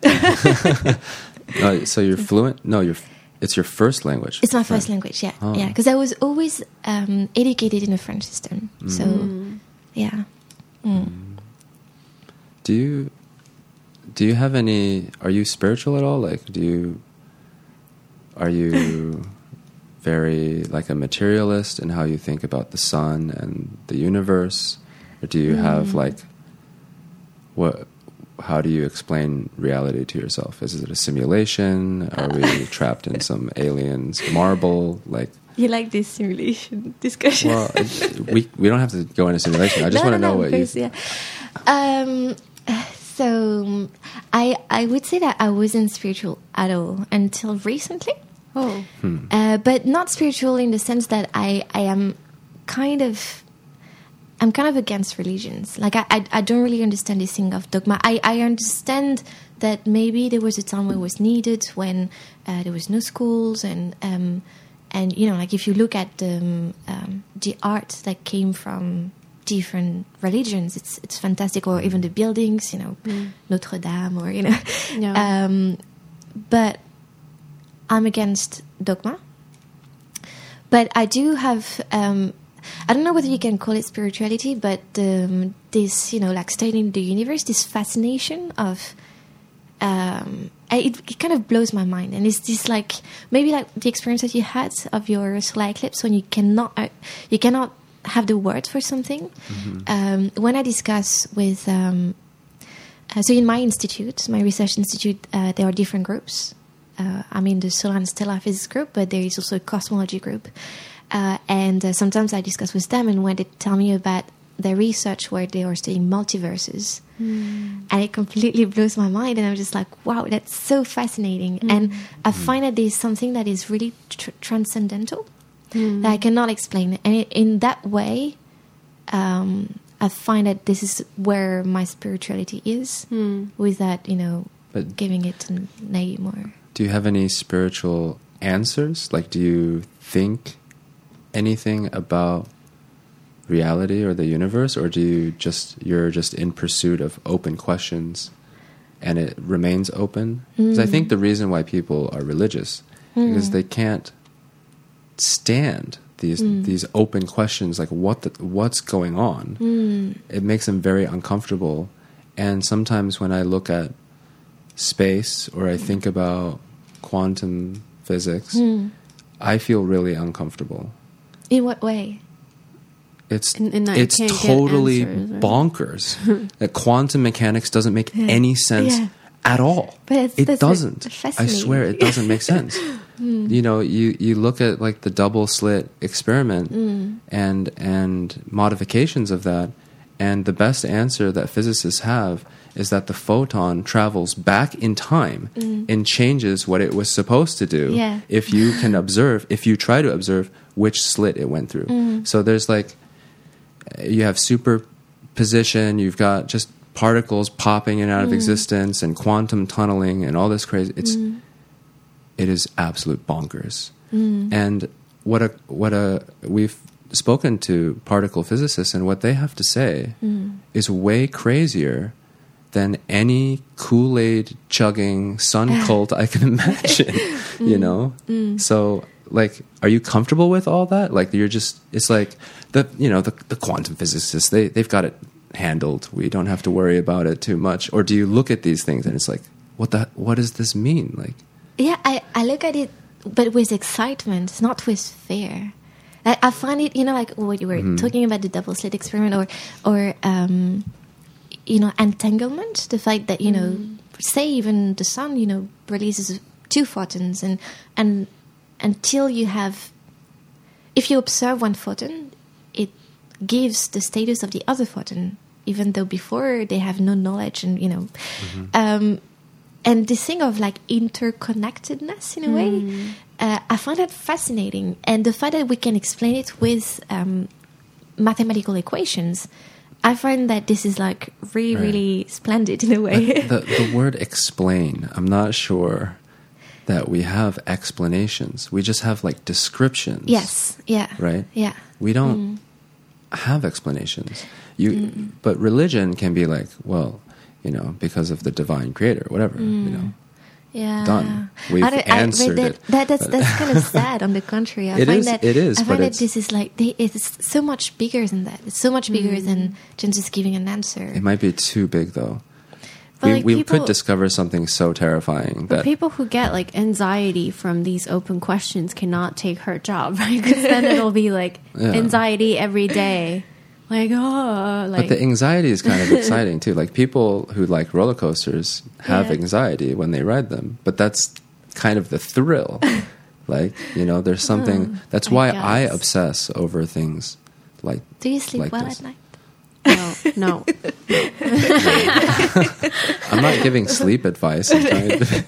No, so you're fluent? No, you're. It's your first language. It's my first French. language, yeah, Oh. yeah, because I was always um, educated in a French system, so yeah. Mm. Do you do you have any? Are you spiritual at all? Like, do you are you very like a materialist in how you think about the sun and the universe, or do you have like what? How do you explain reality to yourself? Is it a simulation? Are we trapped in some alien's marble? Like, You like this simulation discussion? well, it- we we don't have to go into simulation. I just No, want to no, know no, what first, you. yeah. Um, so I I would say that I wasn't spiritual at all until recently, Oh. uh, but not spiritual in the sense that I I am kind of. I'm kind of against religions. Like I, I, I don't really understand this thing of dogma. I, I understand that maybe there was a time when it was needed, when uh, there was no schools, and um, and you know, like if you look at the um, um, the art that came from different religions, it's it's fantastic. Or even the buildings, you know, Notre Dame, or you know, Yeah. um, but I'm against dogma. But I do have. Um, I don't know whether you can call it spirituality, but um, this, you know, like studying the universe, this fascination of, um, it, it kind of blows my mind. And it's this like, maybe like the experience that you had of your solar eclipse when you cannot, uh, you cannot have the word for something. Um, when I discuss with, um, uh, so in my institute, my research institute, uh, there are different groups. Uh, I'm in the solar and stellar physics group, but there is also a cosmology group. Uh, and uh, sometimes I discuss with them, and when they tell me about the research where they are studying multiverses. Mm. And it completely blows my mind. And I'm just like, wow, that's so fascinating. Mm. And I find that there's something that is really tr- transcendental mm. that I cannot explain. And it, in that way, um, I find that this is where my spirituality is, mm. with that, you know, but giving it a name more. Do you have any spiritual answers? Like, do you think anything about reality or the universe, or do you just you're just in pursuit of open questions and it remains open? Because mm. I think the reason why people are religious mm. because they can't stand these mm. these open questions, like what the, what's going on. Mm. It makes them very uncomfortable. And sometimes when I look at space or I think about quantum physics, mm. I feel really uncomfortable. In what way? It's in, in it's totally answers, right? bonkers. That quantum mechanics doesn't make yeah. any sense yeah. at all. But it's, it doesn't. I swear it doesn't make sense. mm. You know, you, you look at like the double slit experiment mm. and and modifications of that, and the best answer that physicists have is that the photon travels back in time mm. and changes what it was supposed to do yeah. if you can observe, if you try to observe which slit it went through. Mm. So there's like, you have superposition, you've got just particles popping in and out mm. of existence and quantum tunneling and all this crazy. It's mm. it is absolute bonkers. Mm. And what a what a we've spoken to particle physicists, and what they have to say mm. is way crazier than any Kool-Aid chugging sun cult I can imagine. mm. You know, mm. so. Like, are you comfortable with all that? Like, you're just, it's like, the you know, the, the quantum physicists, they, they've got it handled. We don't have to worry about it too much. Or do you look at these things and it's like, what the, what does this mean? Like, yeah, I, I look at it, but with excitement, not with fear. I, I find it, you know, like what you were mm-hmm. talking about, the double slit experiment, or, or um, you know, entanglement, the fact that, you mm. know, say even the sun, you know, releases two photons, and, and, until you have, if you observe one photon, it gives the status of the other photon, even though before they have no knowledge, and you know, mm-hmm. um, and this thing of like interconnectedness in a mm. way, uh, I find that fascinating, and the fact that we can explain it with um, mathematical equations, I find that this is like really, right. really splendid in a way. The, the word "explain," I'm not sure that we have explanations. We just have like descriptions. Yes. Yeah. Right? Yeah. We don't mm. have explanations. You mm. but religion can be like, well, you know, because of the divine creator, whatever, mm. you know. Yeah. Done. We've I answered I, that, it. That, that's that's kind of sad, on the contrary. I it find is, that it is, I find but that this is like they, it's so much bigger than that. It's so much bigger mm. than just giving an answer. It might be too big though. We, like we people, could discover something so terrifying that people who get like anxiety from these open questions cannot take her job, right? Because then it'll be like yeah. anxiety every day, like oh, like. But the anxiety is kind of exciting too. Like people who like roller coasters have yeah. anxiety when they ride them, but that's kind of the thrill. Like, you know, there's something. Oh, that's why I, I obsess over things like. Do you sleep like well this. at night? No, no. no. I'm not giving sleep advice. I'm trying to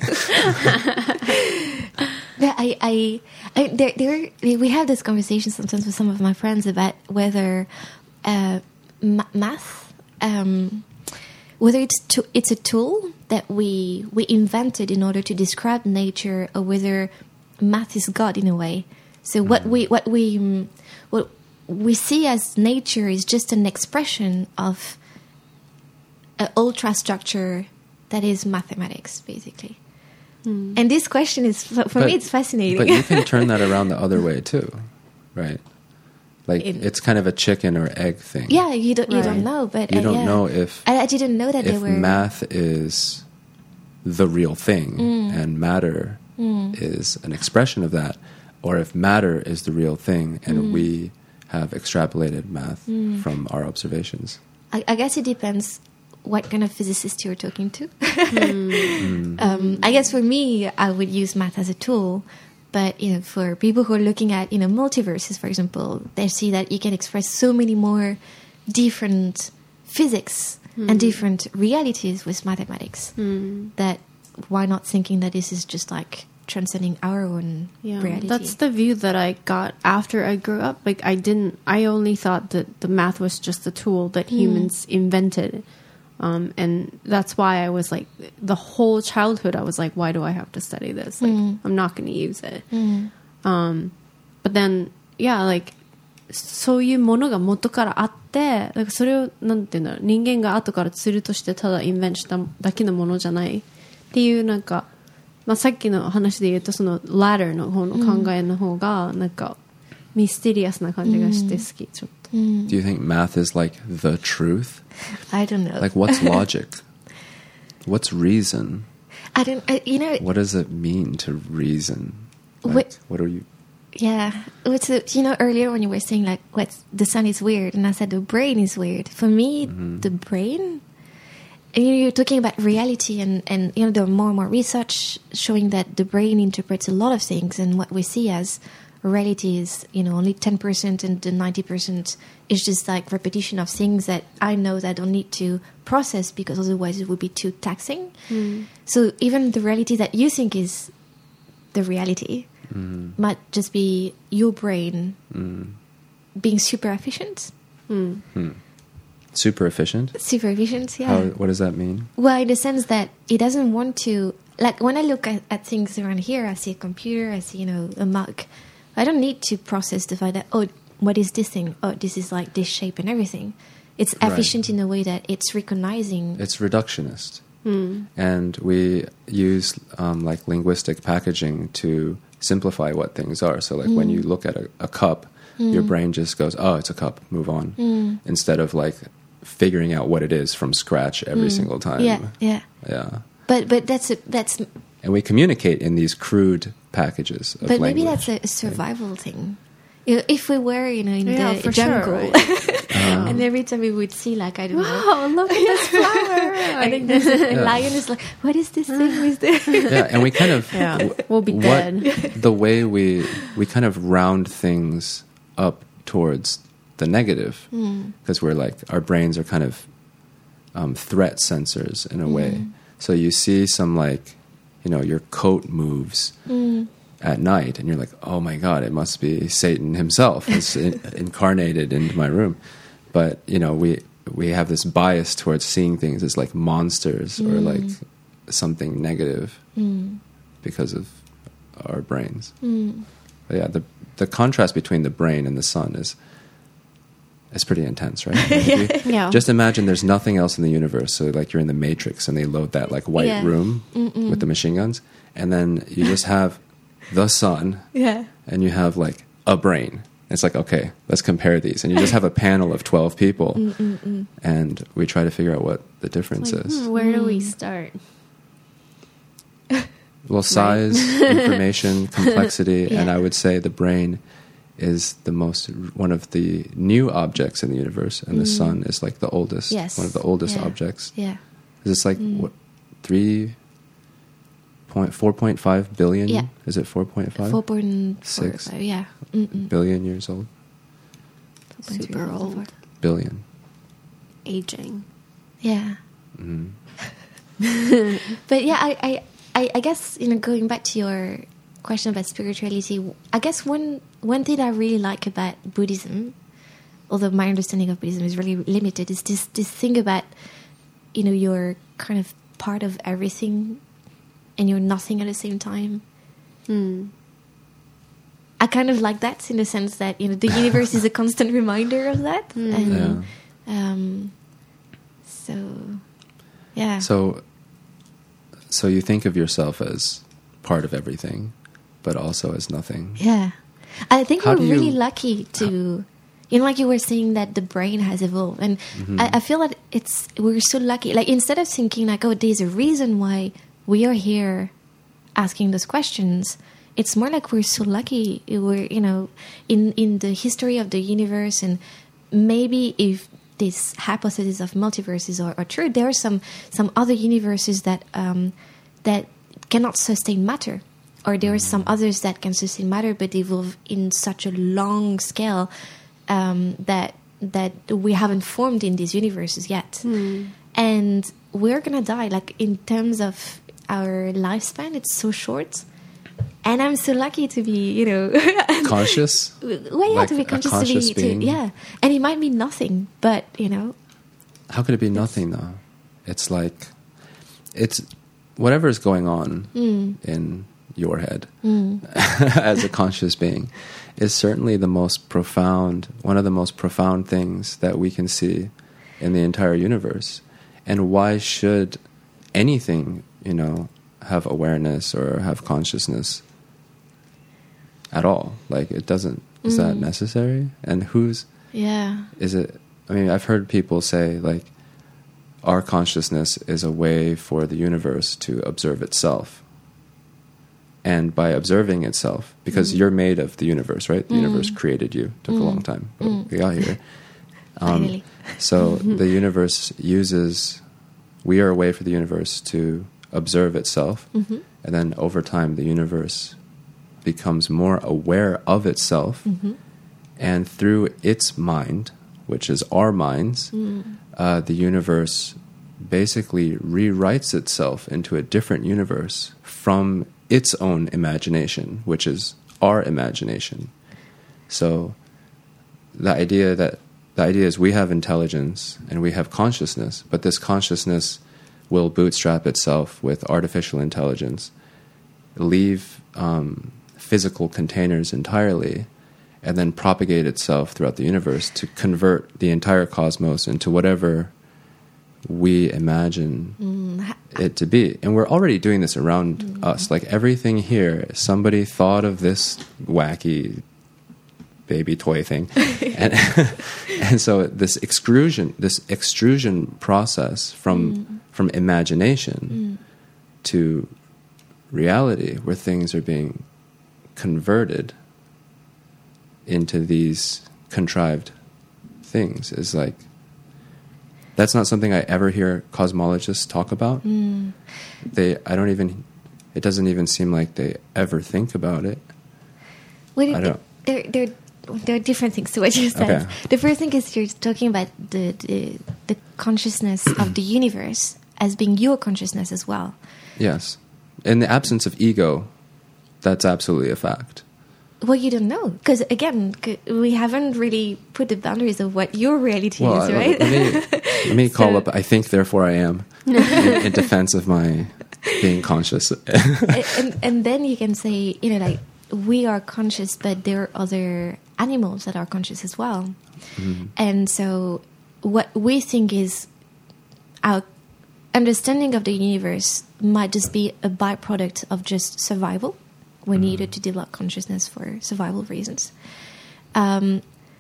yeah, I, I, I there, there, we have this conversation sometimes with some of my friends about whether uh, ma- math, um, whether it's to, it's a tool that we we invented in order to describe nature, or whether math is God in a way. So what mm. we what we what we see as nature is just an expression of an ultra structure that is mathematics, basically. Mm. And this question is, for but, me, it's fascinating. But you can turn that around the other way too, right? Like it, it's kind of a chicken or egg thing. Yeah, you don't right. you don't know, but you uh, don't yeah. know if I, I didn't know that if they were math is the real thing mm. and matter mm. is an expression of that, or if matter is the real thing and mm. we have extrapolated math mm. from our observations. I, I guess it depends what kind of physicist you're talking to. mm. um, I guess for me, I would use math as a tool, but you know, for people who are looking at you know multiverses, for example, they see that you can express so many more different physics mm. and different realities with mathematics. Mm. That why not thinking that this is just like transcending our own yeah, reality? That's the view that I got after I grew up. Like I didn't, I only thought that the math was just a tool that mm. humans invented. Um, and that's why I was like, the whole childhood, I was like, why do I have to study this? Like, mm. I'm not going to use it. Mm. Um, but then, yeah, like, そういうものが元からあって、like それをなんていうんだろう、人間が後からツールとしてただインベントしただけのものじゃないっていうなんか、まあさっきの話で言うとその ladder の方の考えの方がなんかミステリアスな感じがして好き、ちょっと。 Do you think math is like the truth? I don't know. Like what's logic? What's reason? I don't. I, you know. What does it mean to reason? Like, what, what are you? Yeah, what's the, you know earlier when you were saying like what the sun is weird, and I said the brain is weird. For me, mm-hmm. the brain. And you know, you're talking about reality, and and you know there are more and more research showing that the brain interprets a lot of things, and what we see as reality is, you know, only ten percent, and the ninety percent is just like repetition of things that I know that I don't need to process because otherwise it would be too taxing. Mm. So even the reality that you think is the reality mm. might just be your brain mm. being super efficient. Mm. Hmm. Super efficient? Super efficient, yeah. How, what does that mean? Well, in the sense that it doesn't want to... Like, when I look at, at things around here, I see a computer, I see, you know, a mug. I don't need to process to find out, oh, what is this thing? Oh, this is like this shape and everything. It's efficient right. in a way that it's recognizing... It's reductionist. Mm. And we use, um, like, linguistic packaging to simplify what things are. So, like, mm. when you look at a, a cup, mm. your brain just goes, oh, it's a cup, move on. Mm. Instead of, like... figuring out what it is from scratch every mm. single time. Yeah, yeah. Yeah. But but that's a, that's and we communicate in these crude packages of But language. Maybe that's a survival right. thing. You know, if we were, you know, in yeah, the jungle, sure, right? uh-huh. and every time we would see, like, I don't wow, know, wow, look at this flower. And then there's a yeah. lion is like, what is this thing with this? Yeah, and we kind of yeah. w- we'll be what, dead. The way we we kind of round things up towards the negative because mm. we're like our brains are kind of um, threat sensors in a mm. way. So you see some like, you know, your coat moves mm. at night and you're like, oh my God, it must be Satan himself. It's in, incarnated into my room. But, you know, we we have this bias towards seeing things as like monsters mm. or like something negative mm. because of our brains. Mm. But yeah, the the contrast between the brain and the sun is It's pretty intense, right? Like yeah. you, yeah. Just imagine there's nothing else in the universe. So like you're in the Matrix and they load that like white yeah. room Mm-mm. with the machine guns. And then you just have the sun yeah. and you have like a brain. It's like, okay, let's compare these. And you just have a panel of twelve people. Mm-mm-mm. And we try to figure out what the difference like, is. Hmm, where do we start? Well, size, information, complexity. Yeah. And I would say the brain is the most one of the new objects in the universe, and mm. the sun is like the oldest, yes. one of the oldest yeah. objects. Yeah, is this like mm. what three point four point five billion? Yeah, is it four point five? Four point six. Yeah, Mm-mm. billion years old. Super old. Billion. Aging. Yeah. Mm. But yeah, I, I, I, I guess you know going back to your question about spirituality, I guess one one thing I really like about Buddhism, although my understanding of Buddhism is really limited, is this this thing about you know you're kind of part of everything and you're nothing at the same time. Mm. I kind of like that in the sense that you know the universe is a constant reminder of that, mm. and yeah. um, so yeah. So, so you think of yourself as part of everything, but also as nothing. Yeah. I think How we're do you, really lucky to, you know, like you were saying that the brain has evolved. And mm-hmm. I, I feel that it's, we're so lucky. Like instead of thinking like, oh, there's a reason why we are here asking those questions, it's more like we're so lucky. We're, you know, in, in the history of the universe, and maybe if this hypothesis of multiverses are, are true, there are some, some other universes that, um, that cannot sustain matter. Or there are some others that can sustain matter, but evolve in such a long scale um, that that we haven't formed in these universes yet. Mm. And we're going to die. Like, in terms of our lifespan, it's so short. And I'm so lucky to be, you know... conscious? Well, yeah, like to be conscious. A conscious to be, being? To, yeah. And it might mean nothing, but, you know... How could it be nothing, though? It's like... It's... Whatever is going on mm. in your head mm. as a conscious being is certainly the most profound... One of the most profound things that we can see in the entire universe. And why should anything, you know, have awareness or have consciousness at all? Like, it doesn't... Is mm. that necessary? And who's... Yeah. Is it... I mean, I've heard people say, like, our consciousness is a way for the universe to observe itself. And by observing itself, because mm. you're made of the universe, right? The mm. universe created you. Took mm. a long time, but mm. we got here. Um, Finally. So the universe uses... We are a way for the universe to observe itself. Mm-hmm. And then over time, the universe becomes more aware of itself. Mm-hmm. And through its mind, which is our minds, mm. uh, the universe basically rewrites itself into a different universe from its own imagination, which is our imagination. So the idea that the idea is we have intelligence and we have consciousness, but this consciousness will bootstrap itself with artificial intelligence, leave um, physical containers entirely, and then propagate itself throughout the universe to convert the entire cosmos into whatever we imagine mm. it to be. And we're already doing this around mm. us. Like, everything here, somebody thought of this wacky baby toy thing. and and so this extrusion, this extrusion process from mm. from imagination mm. to reality, where things are being converted into these contrived things, is like, that's not something I ever hear cosmologists talk about. Mm. They, I don't even, it doesn't even seem like they ever think about it. Well, I don't. There, there, there are different things to what you said. Okay. The first thing is you're talking about the the, the consciousness of the universe as being your consciousness as well. Yes. In the absence of ego, that's absolutely a fact. Well, you don't know, because again, we haven't really put the boundaries of what your reality well, is, right? Let me, let me call so. up, I think, therefore I am, in, in defense of my being conscious. and, and, and then you can say, you know, like, we are conscious, but there are other animals that are conscious as well. Mm-hmm. And so what we think is our understanding of the universe might just be a byproduct of just survival. We mm-hmm. needed to develop consciousness for survival reasons. Um,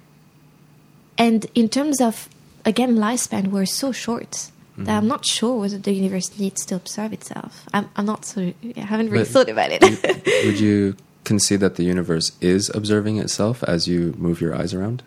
and in terms of, again, lifespan, we're so short mm-hmm. that I'm not sure whether the universe needs to observe itself. I'm, I'm not so... I haven't really but thought about it. you, would you concede that the universe is observing itself as you move your eyes around?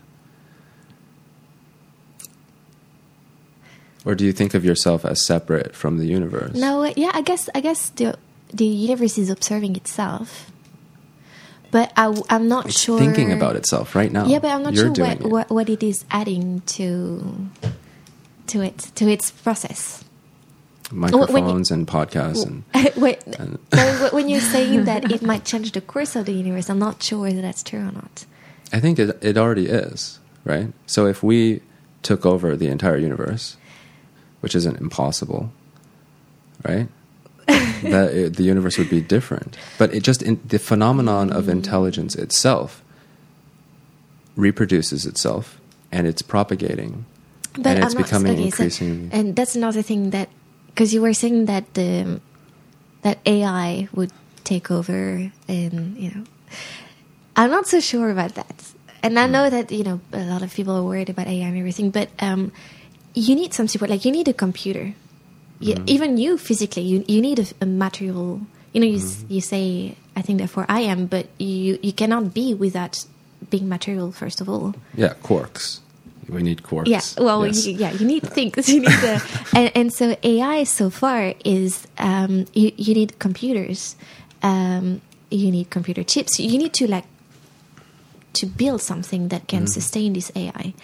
Or do you think of yourself as separate from the universe? No, yeah, I guess I guess the the universe is observing itself, but I, I'm not it's sure. Thinking about itself right now. Yeah, but I'm not You're sure what, it. what what it is adding to to it to its process. Microphones you, and podcasts and, wait, and when you're saying that it might change the course of the universe, I'm not sure whether that's true or not. I think it, it already is, right? So if we took over the entire universe, which isn't impossible, right? that it, the universe would be different. But it just in, the phenomenon of intelligence itself reproduces itself, and it's propagating, but and it's I'm becoming not, okay, increasingly. So, and that's another thing that, because you were saying that the that A I would take over, and you know, I'm not so sure about that. And I know mm. that, you know, a lot of people are worried about A I and everything, but um, you need some support. Like, you need a computer. You, mm. Even you, physically, you you need a, a material. You know, you mm. you say, I think, therefore I am, but you, you cannot be without being material, first of all. Yeah, quarks. We need quarks. Yeah, well, yes. you, yeah, you need things. You need the, and, and so A I so far is um, you, you need computers. Um, you need computer chips. You need to, like, to build something that can mm. sustain this A I.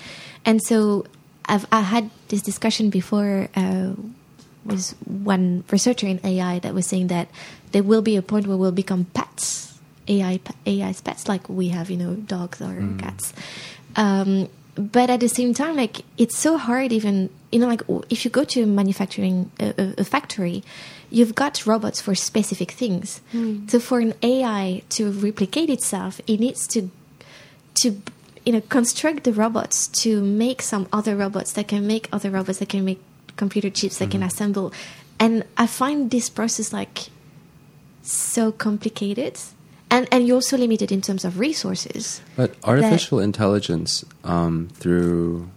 And so I've I had this discussion before uh, with one researcher in A I that was saying that there will be a point where we'll become pets, A I A I's pets, like we have, you know, dogs or mm. cats. Um, but at the same time, like it's so hard. Even you know, like if you go to a manufacturing a, a factory, you've got robots for specific things. Mm. So for an A I to replicate itself, it needs to to you know construct the robots to make some other robots that can make other robots that can make computer chips that mm-hmm. can assemble. And I find this process like so complicated. And and you're also limited in terms of resources. But artificial intelligence, um, through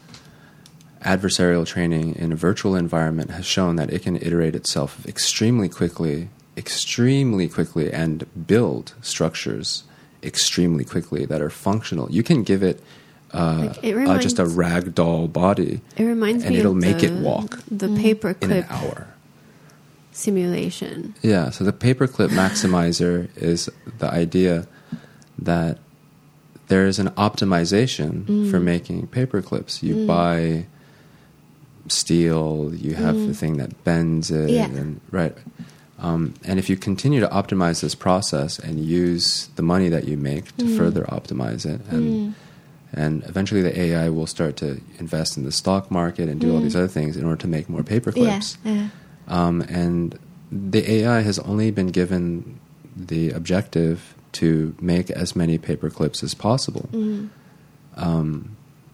adversarial training in a virtual environment, has shown that it can iterate itself extremely quickly, extremely quickly, and build structures extremely quickly that are functional. You can give it, uh, like it reminds, uh, just a ragdoll body, it reminds and me it'll of make the, it walk the paperclip in an hour. Simulation. Yeah, so the paperclip maximizer is the idea that there is an optimization mm. for making paperclips. You mm. buy steel, you have mm. the thing that bends it, yeah. and right. Um, and if you continue to optimize this process and use the money that you make to mm. further optimize it, and mm. and eventually the A I will start to invest in the stock market and do mm. all these other things in order to make more paperclips. Yeah. Yeah. Um, and the A I has only been given the objective to make as many paperclips as possible. Mm. Um,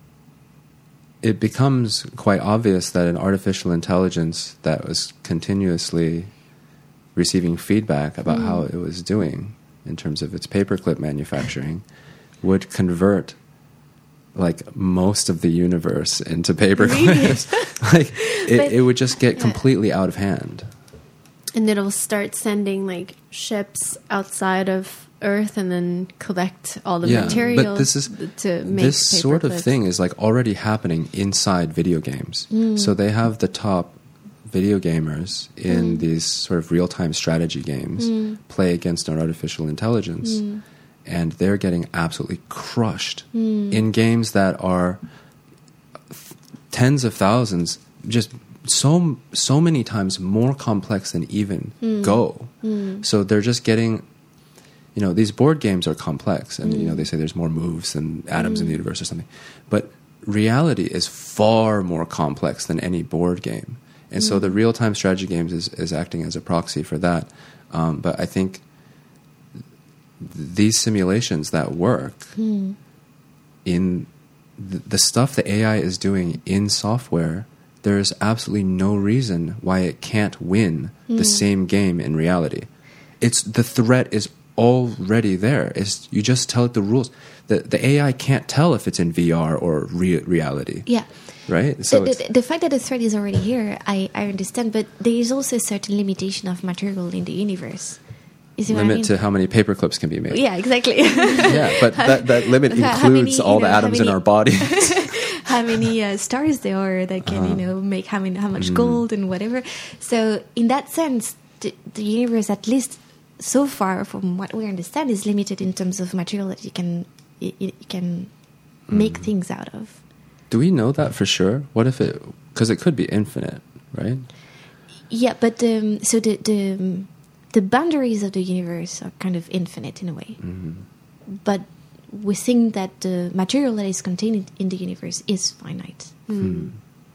it becomes quite obvious that an artificial intelligence that was continuously receiving feedback about mm. how it was doing in terms of its paperclip manufacturing would convert like most of the universe into paperclips. like it, but, it would just get yeah. completely out of hand. And it'll start sending like ships outside of Earth and then collect all the yeah, materials but this is, to make this paper sort clips. of thing is like already happening inside video games. Mm. So they have the top video gamers in mm. these sort of real-time strategy games mm. play against an artificial intelligence. Mm. And they're getting absolutely crushed mm. in games that are th- tens of thousands, just so so many times more complex than even mm. Go. Mm. So they're just getting, you know, these board games are complex, and mm. you know they say there's more moves than atoms mm. in the universe or something. But reality is far more complex than any board game, and mm. so the real-time strategy games is, is acting as a proxy for that. Um, but I think these simulations that work mm. in the, the stuff the A I is doing in software, there is absolutely no reason why it can't win mm. the same game in reality. It's the threat is already there. It's, you just tell it the rules. The the A I can't tell if it's in V R or re- reality. Yeah. Right? So the, the, the fact that the threat is already here, I, I understand, but there is also a certain limitation of material in the universe. Limit I mean? to how many paper clips can be made. Yeah, exactly. yeah, but that, that limit includes many, all know, the atoms many, in our bodies. how many uh, stars there are that can, uh-huh. you know, make how many, how much mm. gold and whatever. So in that sense, the, the universe, at least so far from what we understand, is limited in terms of material that you can you, you can mm. make things out of. Do we know that for sure? What if it? Because it could be infinite, right? Yeah, but um, so the the. The boundaries of the universe are kind of infinite in a way. Mm-hmm. But we think that the material that is contained in the universe is finite. Mm. Hmm.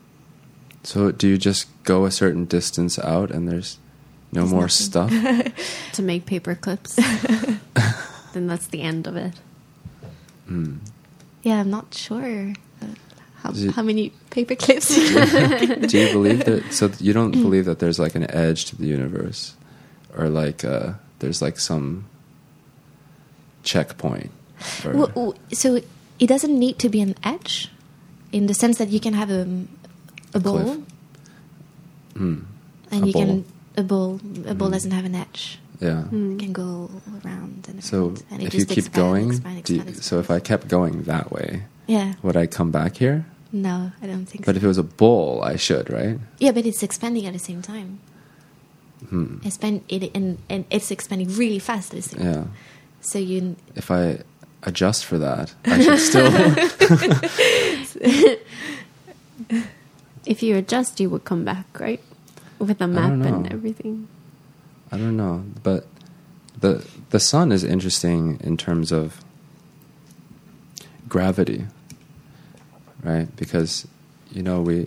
So do you just go a certain distance out and there's no there's more nothing. stuff? To make paper clips. Then that's the end of it. Mm. Yeah, I'm not sure uh, how, you, how many paper clips. Do you believe that? So you don't believe that there's like an edge to the universe? Or like uh, there's like some checkpoint. Or well, so it doesn't need to be an edge, in the sense that you can have a a, a ball, mm. and a you ball. can a ball a ball mm. doesn't have an edge. Yeah, mm. it can go around and so around, and it if just you keep expand, going, expand, expand, you, expand. so if I kept going that way, yeah, would I come back here? No, I don't think. But so. if it was a bowl, I should, right? Yeah, but it's expanding at the same time. Hmm. Expand it, and, and it's expanding really fast at the same yeah. time. So you. If I, adjust for that. I should still... If you adjust, you would come back, right? With a map and everything. I don't know. But the the sun is interesting in terms of gravity, right? Because, you know, we...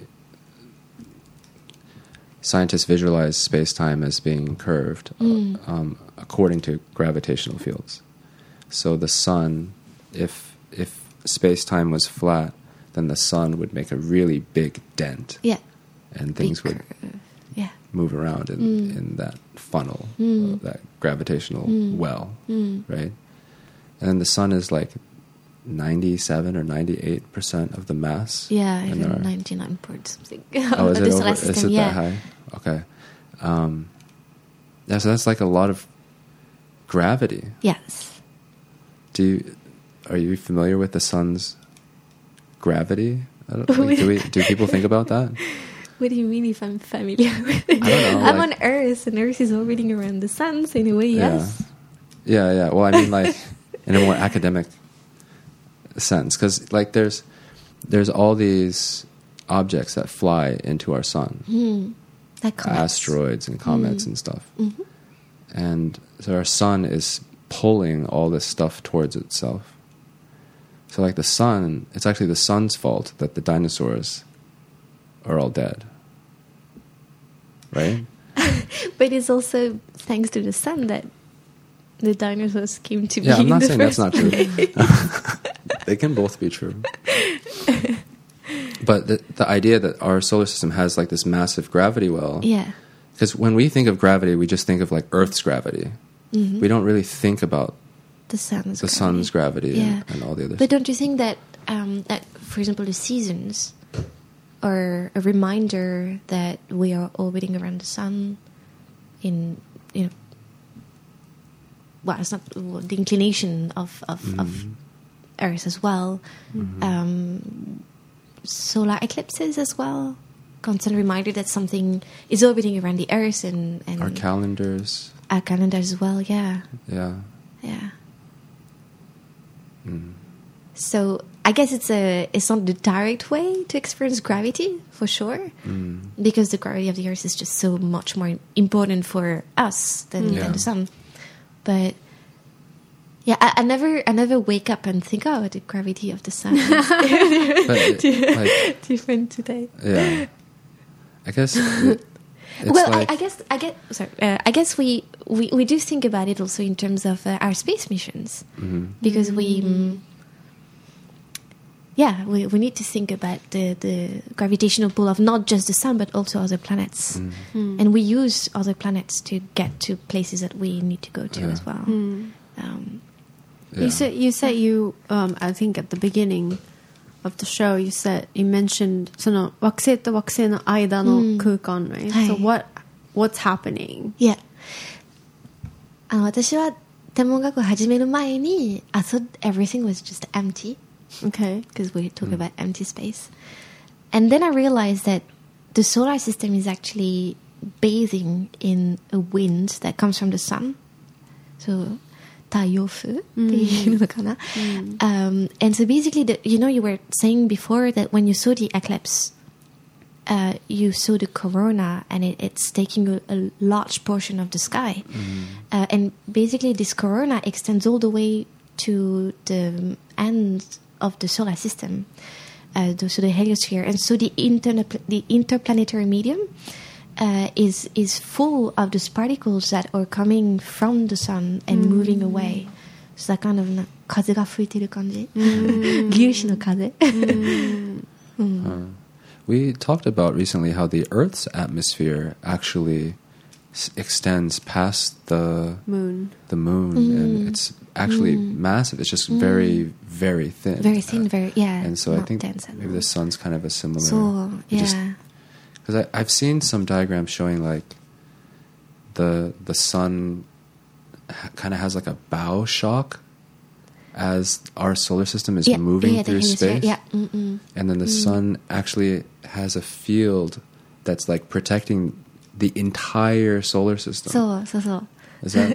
Scientists visualize space-time as being curved mm. um, according to gravitational fields. So the sun, if if space-time was flat, then the sun would make a really big dent. Yeah. And things big would curve. Yeah. move around in, mm. in that funnel, mm. uh, that gravitational mm. well, mm. right? And then the sun is like ninety-seven or ninety-eight percent of the mass. Yeah, even our, ninety-nine point something. Oh, is it, over, system, is it yeah. that high? Okay. Um, yeah, so that's like a lot of gravity. Yes. Do you, are you familiar with the sun's gravity? I don't, like, do we do people think about that? What do you mean if I'm familiar with it? I don't know, I'm like, on Earth, and Earth is orbiting around the sun, so in a way, yes. Yeah, yeah. yeah. Well, I mean, like, in a more academic sense, because, like, there's there's all these objects that fly into our sun. Mm. Like comets. Asteroids and comets mm. and stuff. Mm-hmm. And so our sun is pulling all this stuff towards itself. So like the sun, it's actually the sun's fault that the dinosaurs are all dead. Right? But it's also thanks to the sun that the dinosaurs came to be. Yeah, I'm not in the saying that's first not true. They can both be true. But the the idea that our solar system has like this massive gravity well. Yeah. Because when we think of gravity, we just think of like Earth's gravity. Mm-hmm. We don't really think about the sun's the gravity. sun's gravity yeah. and, and all the other But stuff. don't you think that, um, that, for example, the seasons are a reminder that we are orbiting around the sun in, you know, well, it's not well, the inclination of, of, mm-hmm. of Earth as well. Mm-hmm. Um, solar eclipses as well. Constant reminder that something is orbiting around the Earth and, and our calendars. Our calendars as well, yeah. Yeah. Yeah. Mm. So I guess it's a it's not the direct way to experience gravity for sure, mm. because the gravity of the Earth is just so much more important for us than, yeah. than the sun. But yeah, I, I never I never wake up and think, oh, the gravity of the sun is it, like, different today. Yeah, I guess. It, it's well, like, I, I guess I get sorry. Uh, I guess we, we, we do think about it also in terms of uh, our space missions, mm-hmm. because we. Mm, Yeah, we we need to think about the, the gravitational pull of not just the sun, but also other planets. Mm. Mm. And we use other planets to get to places that we need to go to yeah. as well. Mm. Um, yeah. You said you said you um, I think at the beginning of the show you said you mentioned その惑星と惑星の間の空間, right? Hi. So what what's happening? Yeah. あの私は天文学を始める前に I thought everything was just empty. Okay. Because we talk Mm. about empty space. And then I realized that the solar system is actually bathing in a wind that comes from the sun. So, 太陽風っていうのかな? Um, and so basically, the, you know, you were saying before that when you saw the eclipse, uh, you saw the corona and it, it's taking a, a large portion of the sky. Mm. Uh, and basically, this corona extends all the way to the end of the solar system, uh, so the heliosphere, and so the inter the interplanetary medium uh, is is full of those particles that are coming from the sun and mm. moving away. So that kind of 風が吹いてる感じ。粒子の風。 Mm. Uh, we talked about recently how the Earth's atmosphere actually s- extends past the moon. The moon, mm. and it's actually mm. massive. It's just mm. very, very thin. Very thin, uh, very yeah. And so I think dense maybe the sun's kind of a similar. So yeah, because I've seen some diagrams showing like the the sun ha- kind of has like a bow shock as our solar system is yeah, moving yeah, through space. Yeah. Mm-mm. And then the mm. sun actually has a field that's like protecting the entire solar system. So, so, so. Is that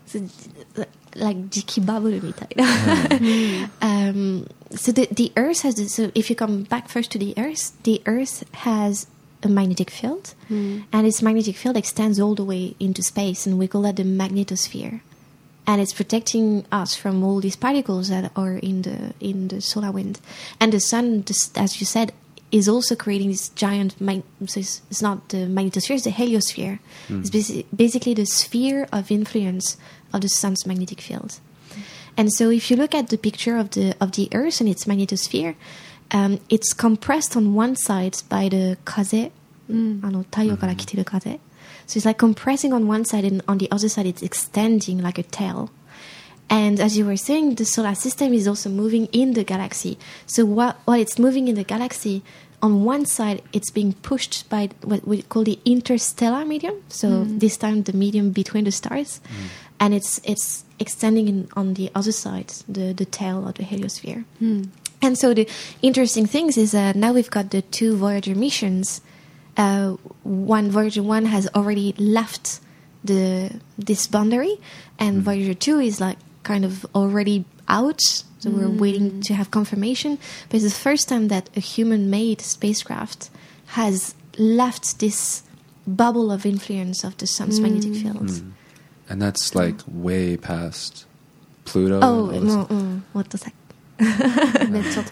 So, like Jiki bubble みたいな。um, so the, the Earth has, this, so if you come back first to the Earth, the Earth has a magnetic field, mm. and its magnetic field extends all the way into space, and we call that the magnetosphere. And it's protecting us from all these particles that are in the in the solar wind. And the sun, just, as you said, is also creating this giant, mag- so it's, it's not the magnetosphere, it's the heliosphere. Mm. It's basi- basically the sphere of influence of the sun's magnetic field. And so if you look at the picture of the of the Earth and its magnetosphere, um, it's compressed on one side by the kaze, mm. あの太陽から来てる風. So it's like compressing on one side, and on the other side it's extending like a tail. And as you were saying, the solar system is also moving in the galaxy. So while, while it's moving in the galaxy, on one side it's being pushed by what we call the interstellar medium. So mm. this time the medium between the stars. Mm. And it's it's extending in, on the other side, the, the tail of the heliosphere. Mm. And so the interesting thing is uh, now we've got the two Voyager missions. Uh, one Voyager one has already left the this boundary, and mm. Voyager two is like kind of already out. So mm. we're waiting to have confirmation. But it's the first time that a human-made spacecraft has left this bubble of influence of the sun's mm. magnetic field. Mm. And that's like way past Pluto. Oh, no, mm, what the heck? That's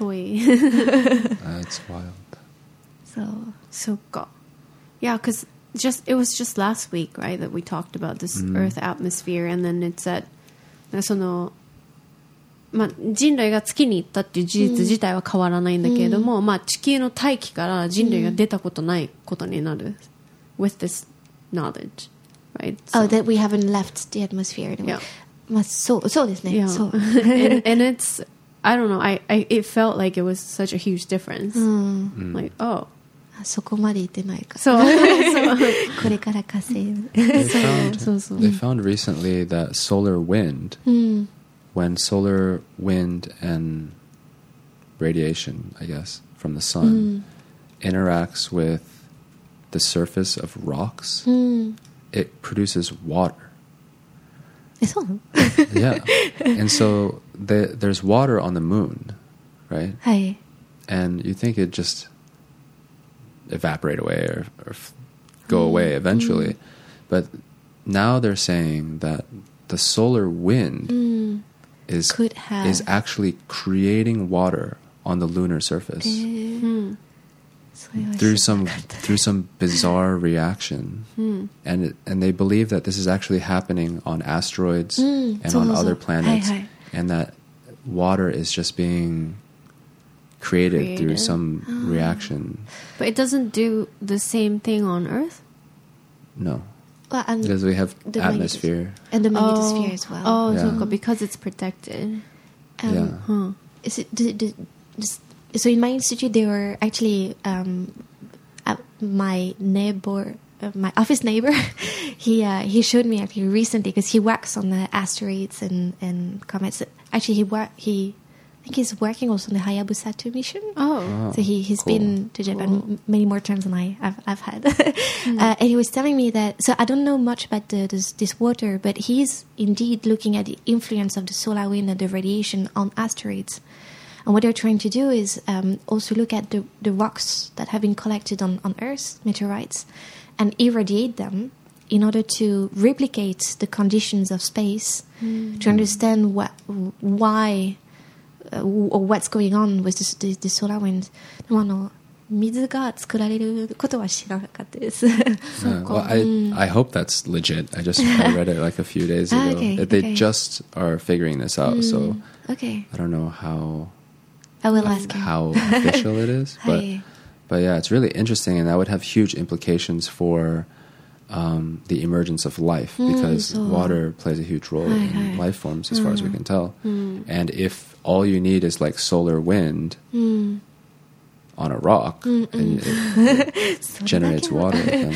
wild. So, so go. Yeah, because just it was just last week, right, that we talked about this mm. Earth atmosphere, and then it said, そのまあ、人類が月に行ったっていう事実自体は変わらないんだけれども、まあ、地球の大気から人類が出たことないことになる、with this knowledge. Right. So. Oh, that we haven't left the atmosphere. Yeah. まあ、そう、そうですね。 Yeah. そう。 and, and it's, I don't know, I, I, it felt like it was such a huge difference. Mm. Like, oh. そこまで行ってないか。 そう。 これから火星。 They found, they found recently that solar wind, mm. when solar wind and radiation, I guess, from the sun mm. interacts with the surface of rocks, mm. it produces water. Yeah. And so the, there's water on the moon, right? はい。 And you think it just evaporate away or, or f- go mm. away eventually. Mm. But now they're saying that the solar wind mm. is is actually creating water on the lunar surface. Mm. Through some through some bizarre reaction, mm. and it, and they believe that this is actually happening on asteroids mm. and so, on so, other planets, hi, hi. and that water is just being created, created. through some oh. reaction. But it doesn't do the same thing on Earth? No, well, and because we have the atmosphere and the magnetosphere oh. as well. Oh, yeah. so because it's protected. Um, yeah. Huh. Is it? Do, do, just, So in my institute, they were actually um, uh, my neighbor, uh, my office neighbor. he uh, he showed me actually recently because he works on the asteroids and, and comets. Actually, he work he I think he's working also on the Hayabusa two mission. Oh, oh so he he's cool. been to Japan cool. many more times than I I've, I've had. mm. uh, and he was telling me that. So I don't know much about the, this this water, but he's indeed looking at the influence of the solar wind and the radiation on asteroids. And what they're trying to do is um, also look at the, the rocks that have been collected on, on Earth, meteorites, and irradiate them in order to replicate the conditions of space, mm. to understand what, why, uh, or what's going on with this, the, the solar wind. あの水が作られることは知らなかったです。 Uh, well, I, mm. I hope that's legit. I just I read it like a few days ago. okay, that they okay. just are figuring this out, mm. so okay. I don't know how... I will ask him. How official it is, but but yeah, it's really interesting, and that would have huge implications for um, the emergence of life because mm, so water plays a huge role hi, in hi. life forms, as mm. far as we can tell. Mm. And if all you need is like solar wind mm. on a rock, mm, and mm. it, it generates water. Then,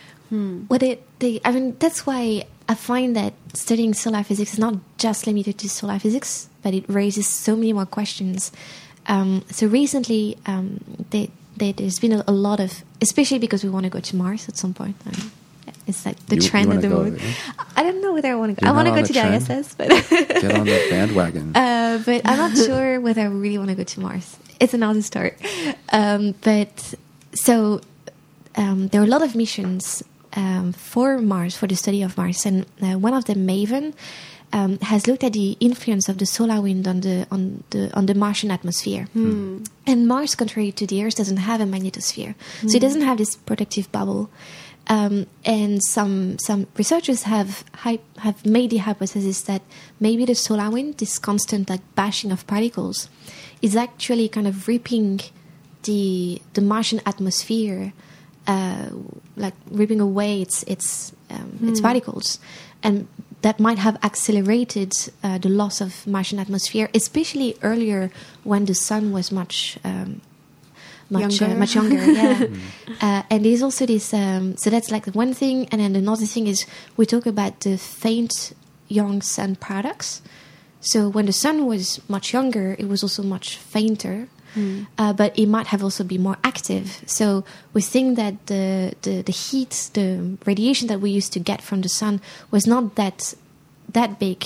mm. What it, they, I mean, that's why I find that studying solar physics is not just limited to solar physics, but it raises so many more questions. Um, so recently, um, they, they, there's been a, a lot of, especially because we want to go to Mars at some point. I mean, It's like the You- trend you at the wanna go, moment. yeah? I don't know whether I want to go. You're I want to not go on to the the I trend? S S, but Get on the bandwagon. uh, but I'm not sure whether I really want to go to Mars. It's another story. Um, but so um, there are a lot of missions um, for Mars, for the study of Mars, and uh, one of them, MAVEN, um, has looked at the influence of the solar wind on the on the on the Martian atmosphere. Hmm. And Mars, contrary to the Earth, doesn't have a magnetosphere, so it doesn't have this protective bubble. Um, and some some researchers have hy- have made the hypothesis that maybe the solar wind, this constant like bashing of particles, is actually kind of ripping the the Martian atmosphere, uh, like ripping away its its um, its particles, and that might have accelerated uh, the loss of Martian atmosphere, especially earlier when the sun was much. Um, much Younger. Uh, much younger, yeah. uh, and there's also this. Um, so that's like the one thing, and then another thing is we talk about the faint young sun paradox. So when the sun was much younger, it was also much fainter, Mm. uh, but it might have also been more active. So we think that the, the the heat, the radiation that we used to get from the sun was not that that big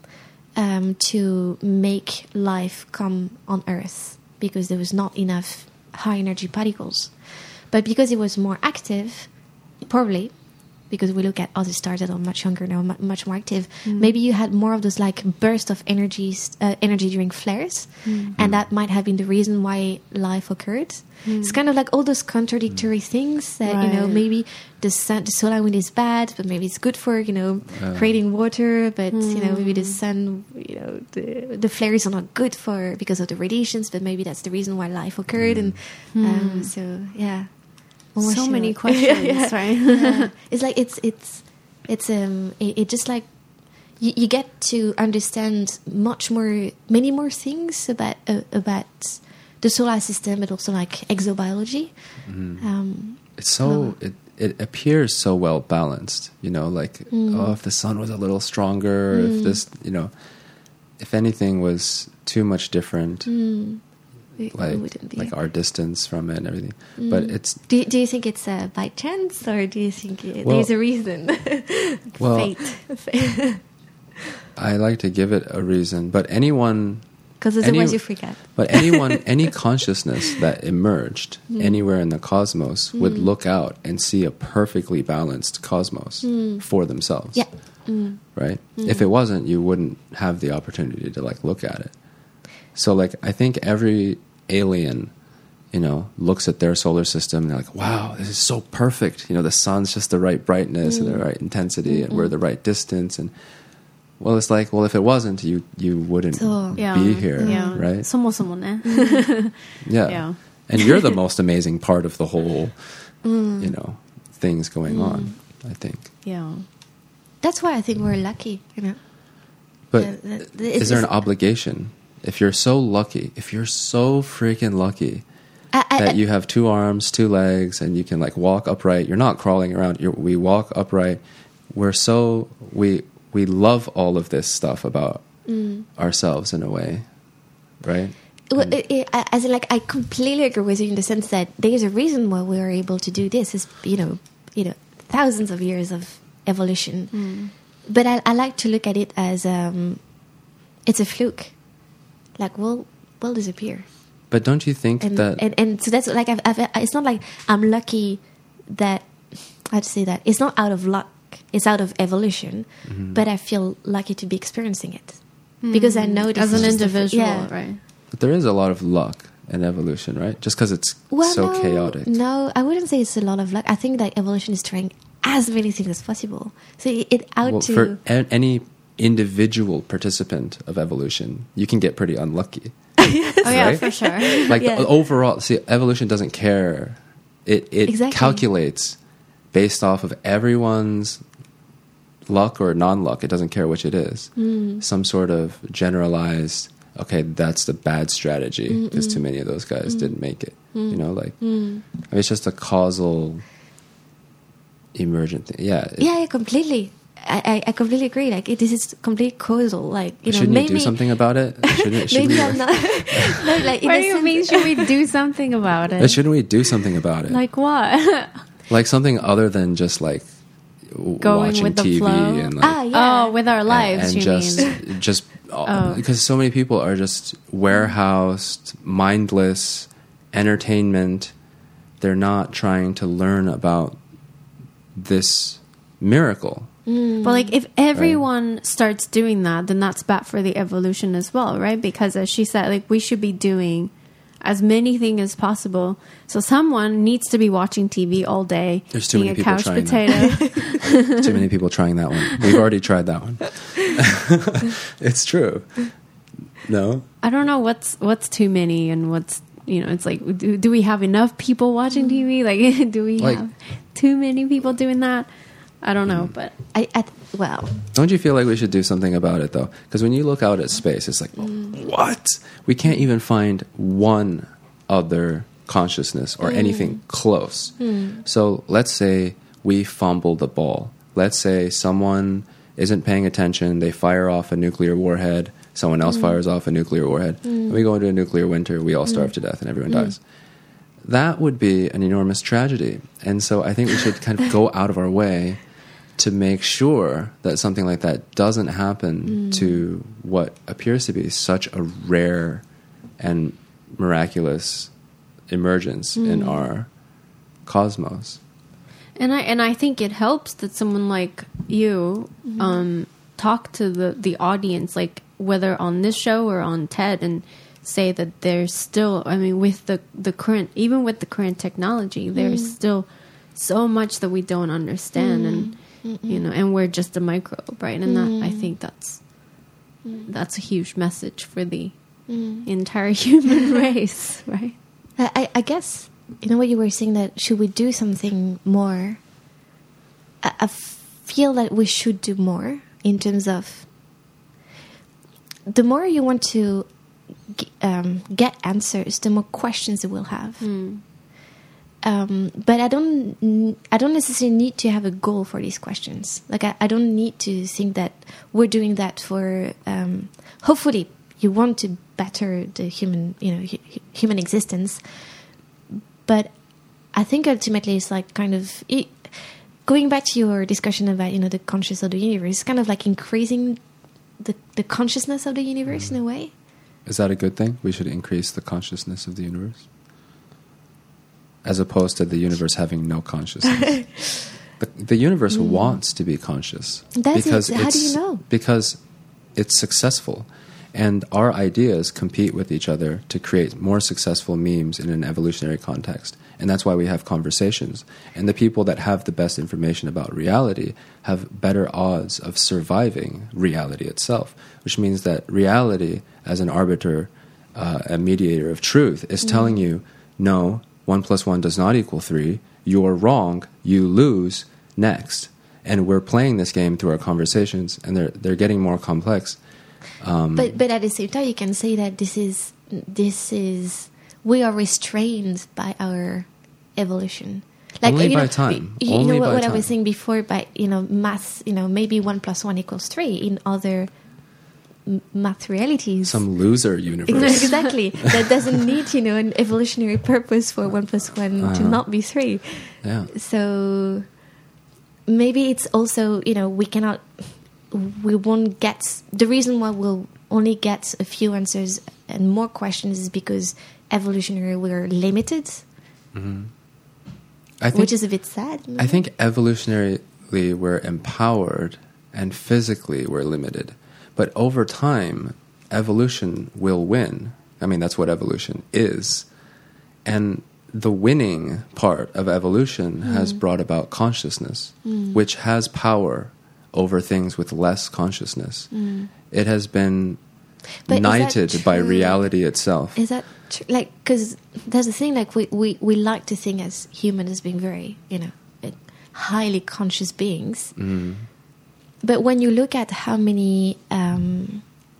um, to make life come on Earth because there was not enough high energy particles. But because it was more active, probably because we look at other stars that are much younger now, mu- much more active, Mm. maybe you had more of those like burst of energies, uh, energy during flares, Mm. and that might have been the reason why life occurred. It's kind of like all those contradictory things that you know Right. maybe the sun, the solar wind is bad, but maybe it's good for you know Uh. creating water. But you know maybe the Mm. sun, you know the the flares are not good for because of the radiations. But maybe that's the reason why life occurred. And um, so yeah, Almost So sure. many questions, Yeah. right? Yeah. It's like it's it's it's um it, it just like you, you get to understand much more, many more things about uh, about the solar system, but also like exobiology. Um, It's so it it appears so well balanced, you know, like Mm. oh, if the sun was a little stronger, if this, you know, if anything was too much different, mm, it like wouldn't be. like our distance from it and everything. But Mm. it's Do you, do you think it's uh, by chance, or do you think it, Well- there's a reason? Well- Fate. I like to give it a reason, but anyone Because Any- otherwise you forget. But anyone, any consciousness that emerged Mm. anywhere in the cosmos would look out and see a perfectly balanced cosmos for themselves. Yeah. Mm. Right? If it wasn't, you wouldn't have the opportunity to like look at it. So like I think every alien, you know, looks at their solar system and they're like, wow, this is so perfect. You know, the sun's just the right brightness and the right intensity and we're the right distance. And well, it's like, well, if it wasn't, you you wouldn't So- Yeah. be here, Yeah. right? そもそもね。 Yeah. Yeah. And you're the most amazing part of the whole, you know, things going on, I think. Yeah. That's why I think we're lucky, you know. But Yeah, that- that- is there an it's- obligation? If you're so lucky, if you're so freaking lucky I, I, that you have two arms, two legs, and you can like walk upright, you're not crawling around, you're, we walk upright, we're so, we, we love all of this stuff about Mm. ourselves in a way, right? Well, And- it, it, as in, like, I completely agree with you in the sense that there's a reason why we are able to do this. Is you know, you know, thousands of years of evolution. Mm. But I, I like to look at it as um, it's a fluke. Like we'll we'll disappear, But don't you think and that and, and so that's like I've, I've, it's not like I'm lucky that I'd say that it's not out of luck. It's out of evolution, Mm-hmm. but I feel lucky to be experiencing it because I know this As is an just a fl- individual, yeah. right? but there is a lot of luck in evolution, right? Just because it's Well, so no, chaotic. No, I wouldn't say it's a lot of luck. I think that evolution is trying as many things as possible. So it, it out Well, to for a- any individual participant of evolution, you can get pretty unlucky. Oh yeah, Right? for sure. Like Yeah. overall, see, evolution doesn't care. It it Exactly. calculates based off of everyone's luck or non-luck. It doesn't care which it is. Hmm. Some sort of generalized. Okay, that's the bad strategy because too many of those guys didn't make it. You know, like I mean, it's just a causal, emergent thing. Yeah. it- yeah, yeah, completely. I, I, I completely agree. Like it, this is complete causal. Like you know, Shouldn't maybe you do something about it? Shouldn't, shouldn't maybe we, I'm not. no, like in What the do you sense- mean? Should we do something about Uh, it? Shouldn't we do something about it? Like what? Like something other than just like going watching with the T V flow. and like, Ah, yeah. Oh, with our lives, and, and you just mean? just Oh. because so many people are just warehoused, mindless entertainment. They're not trying to learn about this miracle. But like, if everyone right. starts doing that, then that's bad for the evolution as well, right? Because as she said, like, we should be doing as many things as possible. So someone needs to be watching T V all day. There's too being many a people couch trying potato. that. Too many people trying that one. We've already tried that one. It's true. No? I don't know what's what's too many and what's, you know, it's like, do, do we have enough people watching T V? Like, do we like, have too many people doing that? I don't know, but I, I well, don't you feel like we should do something about it though? Because when you look out at space, it's like, mm. what? We can't even find one other consciousness or mm. anything close. Mm. So let's say we fumble the ball. Let's say someone isn't paying attention. They fire off a nuclear warhead. Someone else mm. fires off a nuclear warhead. Mm. And we go into a nuclear winter. We all starve mm. to death and everyone mm. dies. That would be an enormous tragedy. And so I think we should kind of go out of our way to make sure that something like that doesn't happen mm. to what appears to be such a rare and miraculous emergence mm. in our cosmos. And I and I think it helps that someone like you mm-hmm. um, talk to the, the audience, like whether on this show or on TED, and say that there's still, I mean, with the, the current, even with the current technology, mm. there's still so much that we don't understand mm. and Mm-mm. you know, and we're just a microbe, right? And mm. that, I think that's mm. that's a huge message for the mm. entire human race, right? I, I guess, you know what you were saying, that should we do something more? I, I feel that we should do more in terms of the more you want to um, get answers, the more questions you will have. Mm. Um, but I don't, I don't necessarily need to have a goal for these questions. Like I, I don't need to think that we're doing that for. Um, hopefully, you want to better the human, you know, hu- human existence. But I think ultimately, it's like kind of it, going back to your discussion about, you know, the consciousness of the universe. Kind of like increasing the the consciousness of the universe mm. in a way. Is that a good thing? We should increase the consciousness of the universe? As opposed to the universe having no consciousness. the, the universe mm. wants to be conscious. That's because it. How it's, do you know? Because it's successful. And our ideas compete with each other to create more successful memes in an evolutionary context. And that's why we have conversations. And the people that have the best information about reality have better odds of surviving reality itself, which means that reality, as an arbiter, uh, a mediator of truth, is mm. telling you, no, one plus one does not equal three. You're wrong. You lose. Next. And we're playing this game through our conversations, and they're they're getting more complex. Um, but but at the same time, you can say that this is this is we are restrained by our evolution. Like, only you by know, time. You, only know what, by what time. I was saying before, by you know math. You know maybe one plus one equals three in other math realities. Some loser universe. Exactly. That doesn't need, you know, an evolutionary purpose for one plus one uh-huh. to not be three. Yeah. So maybe it's also, you know, we cannot, we won't get, the reason why we'll only get a few answers and more questions is because evolutionary we're limited. Mm-hmm. I think, which is a bit sad. Maybe? I think evolutionarily we're empowered and physically we're limited. But over time, evolution will win. I mean, that's what evolution is. And the winning part of evolution mm. has brought about consciousness, mm. which has power over things with less consciousness. Mm. It has been but knighted by reality itself. Is that true? Like, because there's a thing, like, we, we, we like to think as humans as being very, you know, highly conscious beings. Mm. But when you look at how many, um,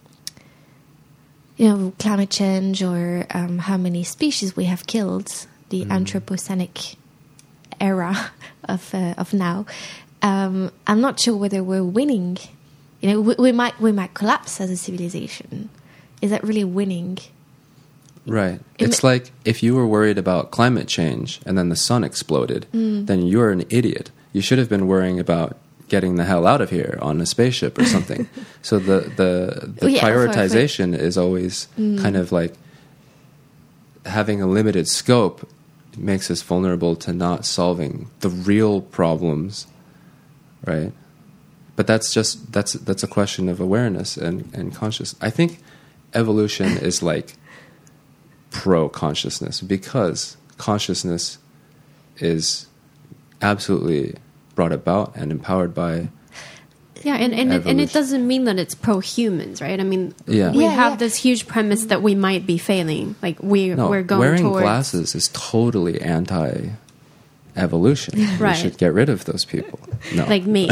you know, climate change or um, how many species we have killed, the mm. Anthropocenic era of uh, of now, um, I'm not sure whether we're winning. You know, we, we might we might collapse as a civilization. Is that really winning? Right. It it's ma- like if you were worried about climate change and then the sun exploded, mm. then you're an idiot. You should have been worrying about getting the hell out of here on a spaceship or something. So the the, the yeah, prioritization for, for, is always mm. kind of like having a limited scope makes us vulnerable to not solving the real problems, right? But that's just that's that's a question of awareness and, and consciousness. I think evolution is like pro-consciousness because consciousness is absolutely brought about and empowered by yeah and and it, and it doesn't mean that it's pro-humans, right? I mean, yeah. we yeah, have yeah. this huge premise that we might be failing, like we no, we're going wearing towards glasses is totally anti-evolution. Right. We should get rid of those people. No, like me.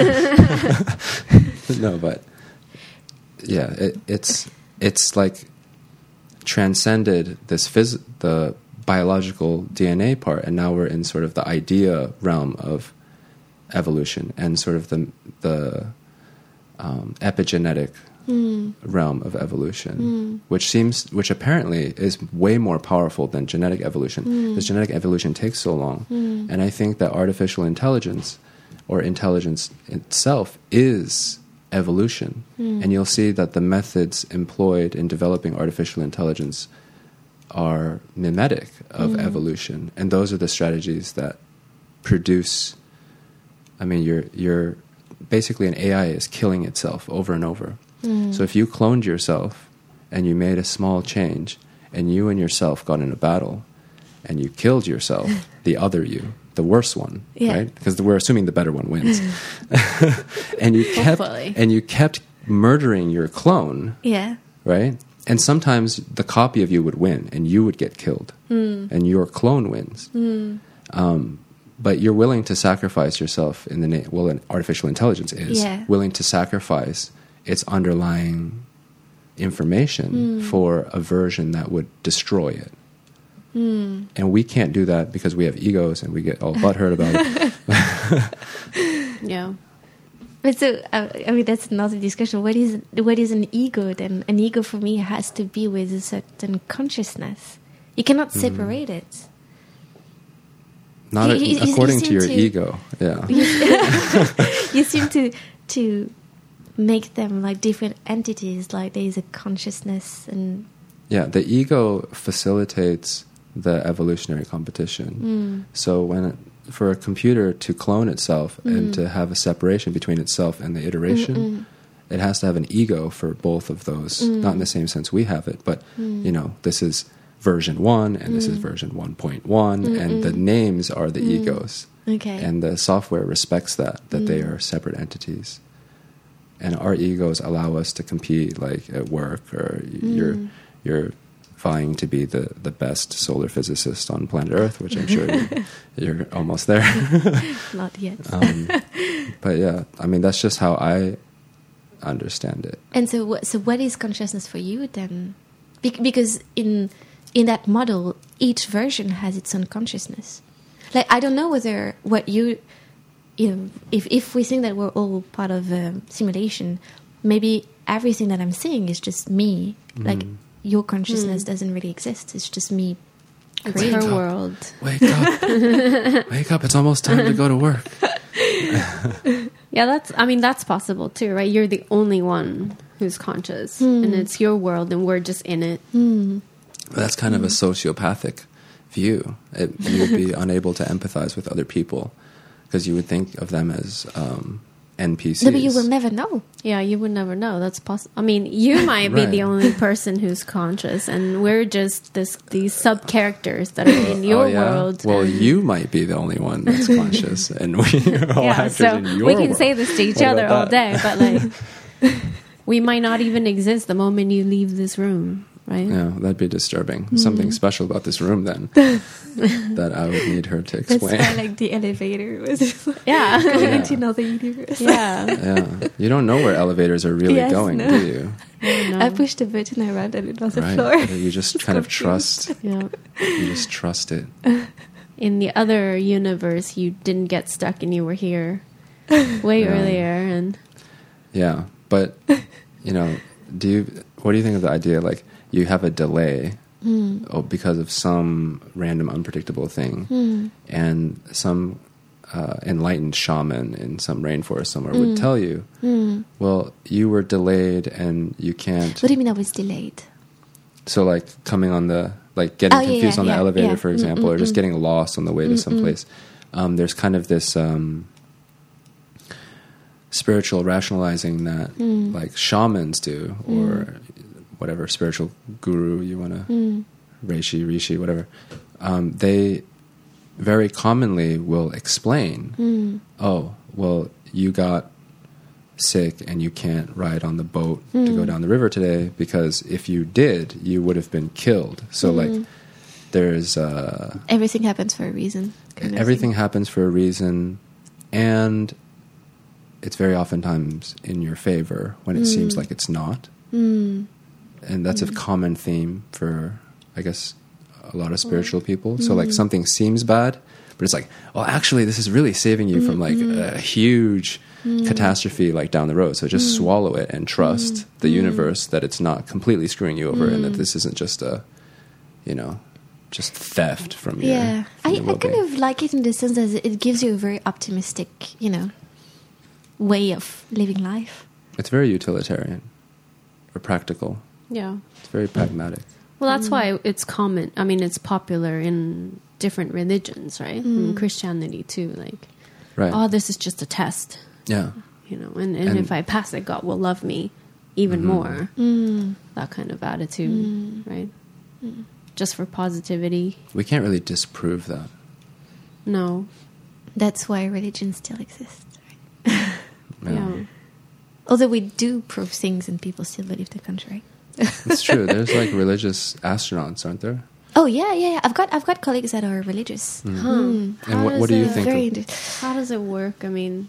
No, but yeah, it, it's it's like transcended this phys- the biological D N A part, and now we're in sort of the idea realm of evolution and sort of the the um, epigenetic mm. realm of evolution, mm. which seems, which apparently is way more powerful than genetic evolution, mm. because genetic evolution takes so long, mm. and I think that artificial intelligence or intelligence itself is evolution, mm. and you'll see that the methods employed in developing artificial intelligence are mimetic of mm. evolution, and those are the strategies that produce. I mean, you're you're basically an A I is killing itself over and over. Mm. So if you cloned yourself and you made a small change, and you and yourself got in a battle, and you killed yourself, the other you, the worse one, yeah. right? Because we're assuming the better one wins, and you kept Hopefully. and you kept murdering your clone, yeah, right? And sometimes the copy of you would win, and you would get killed, mm. and your clone wins. Mm. Um, but you're willing to sacrifice yourself in the name. Well, an artificial intelligence is yeah. willing to sacrifice its underlying information mm. for a version that would destroy it. Mm. And we can't do that because we have egos, and we get all butthurt about it. Yeah. But so, uh, I mean, that's another discussion. What is what is an ego? Then an ego for me has to be with a certain consciousness. You cannot separate mm. it. Not you, a, you, according you to your to, ego, yeah. You, you seem to to make them like different entities. Like there is a consciousness, and yeah, the ego facilitates the evolutionary competition. Mm. So when it, for a computer to clone itself mm. and to have a separation between itself and the iteration, Mm-mm. it has to have an ego for both of those. Mm. Not in the same sense we have it, but mm. you know, this is version one and mm. this is version one point one, Mm-mm. and the names are the mm. egos. Okay. And the software respects that, that mm. they are separate entities. And our egos allow us to compete, like at work, or mm. you're you're vying to be the, the best solar physicist on planet Earth, which I'm sure you're, you're almost there. Not yet. um, but yeah, I mean, that's just how I understand it. And so, what, so what is consciousness for you then? Be- because in in that model, each version has its own consciousness. Like, I don't know whether what you, you know, if if we think that we're all part of a simulation, maybe everything that I'm seeing is just me. Mm. Like, your consciousness mm. doesn't really exist. It's just me. It's her up. world. Wake up. Wake up. It's almost time to go to work. Yeah, that's, I mean, that's possible too, right? You're the only one who's conscious, mm. and it's your world, and we're just in it. Mm. That's kind mm. of a sociopathic view. It, you would be unable to empathize with other people because you would think of them as um, N P Cs. No, but you will never know. Yeah, you would never know. That's possible. I mean, you might be right. the only person who's conscious, and we're just this these sub characters that are in your oh, yeah? world. Well, you might be the only one that's conscious, and we're all yeah, actors so in your we can world. say this to each what other all that? day, but like, we might not even exist the moment you leave this room. Right? Yeah, that'd be disturbing. Mm. Something special about this room, then, that I would need her to explain. That's why, like, the elevator was yeah. going yeah. into another universe. Yeah. Yeah. You don't know where elevators are really yes, going, no. do you? No. I pushed a button around and it was right. a floor. You just kind of trust. Yeah. You just trust it. In the other universe, you didn't get stuck and you were here way yeah. earlier. And yeah, but, you know, do you? What do you think of the idea, like, you have a delay mm. oh, because of some random unpredictable thing, mm. and some uh, enlightened shaman in some rainforest somewhere mm. would tell you, mm. well, you were delayed and you can't... What do you mean I was delayed? So like coming on the... Like getting oh, confused yeah, yeah, on the yeah, elevator, yeah. for example, mm, mm, or just mm. getting lost on the way to mm, some place. Um, there's kind of this um, spiritual rationalizing that mm. like shamans do, or mm. whatever spiritual guru you want to, mm. reishi, rishi, whatever. Um, they very commonly will explain, mm. oh, well, you got sick and you can't ride on the boat mm. to go down the river today because if you did, you would have been killed. So mm. like there's uh, everything happens for a reason. Everything happens for a reason, and it's very oftentimes in your favor when it mm. seems like it's not. Mm. And that's mm. a common theme for, I guess, a lot of spiritual people. So mm. like something seems bad, but it's like, well, actually, this is really saving you mm. from like mm. a huge mm. catastrophe like down the road. So just mm. swallow it and trust mm. the universe that it's not completely screwing you over mm. and that this isn't just a, you know, just theft from your yeah. from I, your I kind of like it in the sense that it gives you a very optimistic, you know, way of living life. It's very utilitarian or practical. Yeah. It's very pragmatic. Well, that's mm. why it's common. I mean, it's popular in different religions, right? Mm. In Christianity too. Like, right. oh, this is just a test. Yeah. You know, and, and, And- if I pass it, God will love me even Mhm. more. Mm. That kind of attitude, Mm. right? Just for positivity. We can't really disprove that. No. That's why religion still exists. Right? Yeah. Yeah. Although we do prove things and people still believe the contrary. It's true. There's like religious astronauts, aren't there? Oh yeah, yeah, yeah. I've got I've got colleagues that are religious. Mm. Huh. Mm. How And what, does what do you it- think Very of, inter- How does it work? I mean,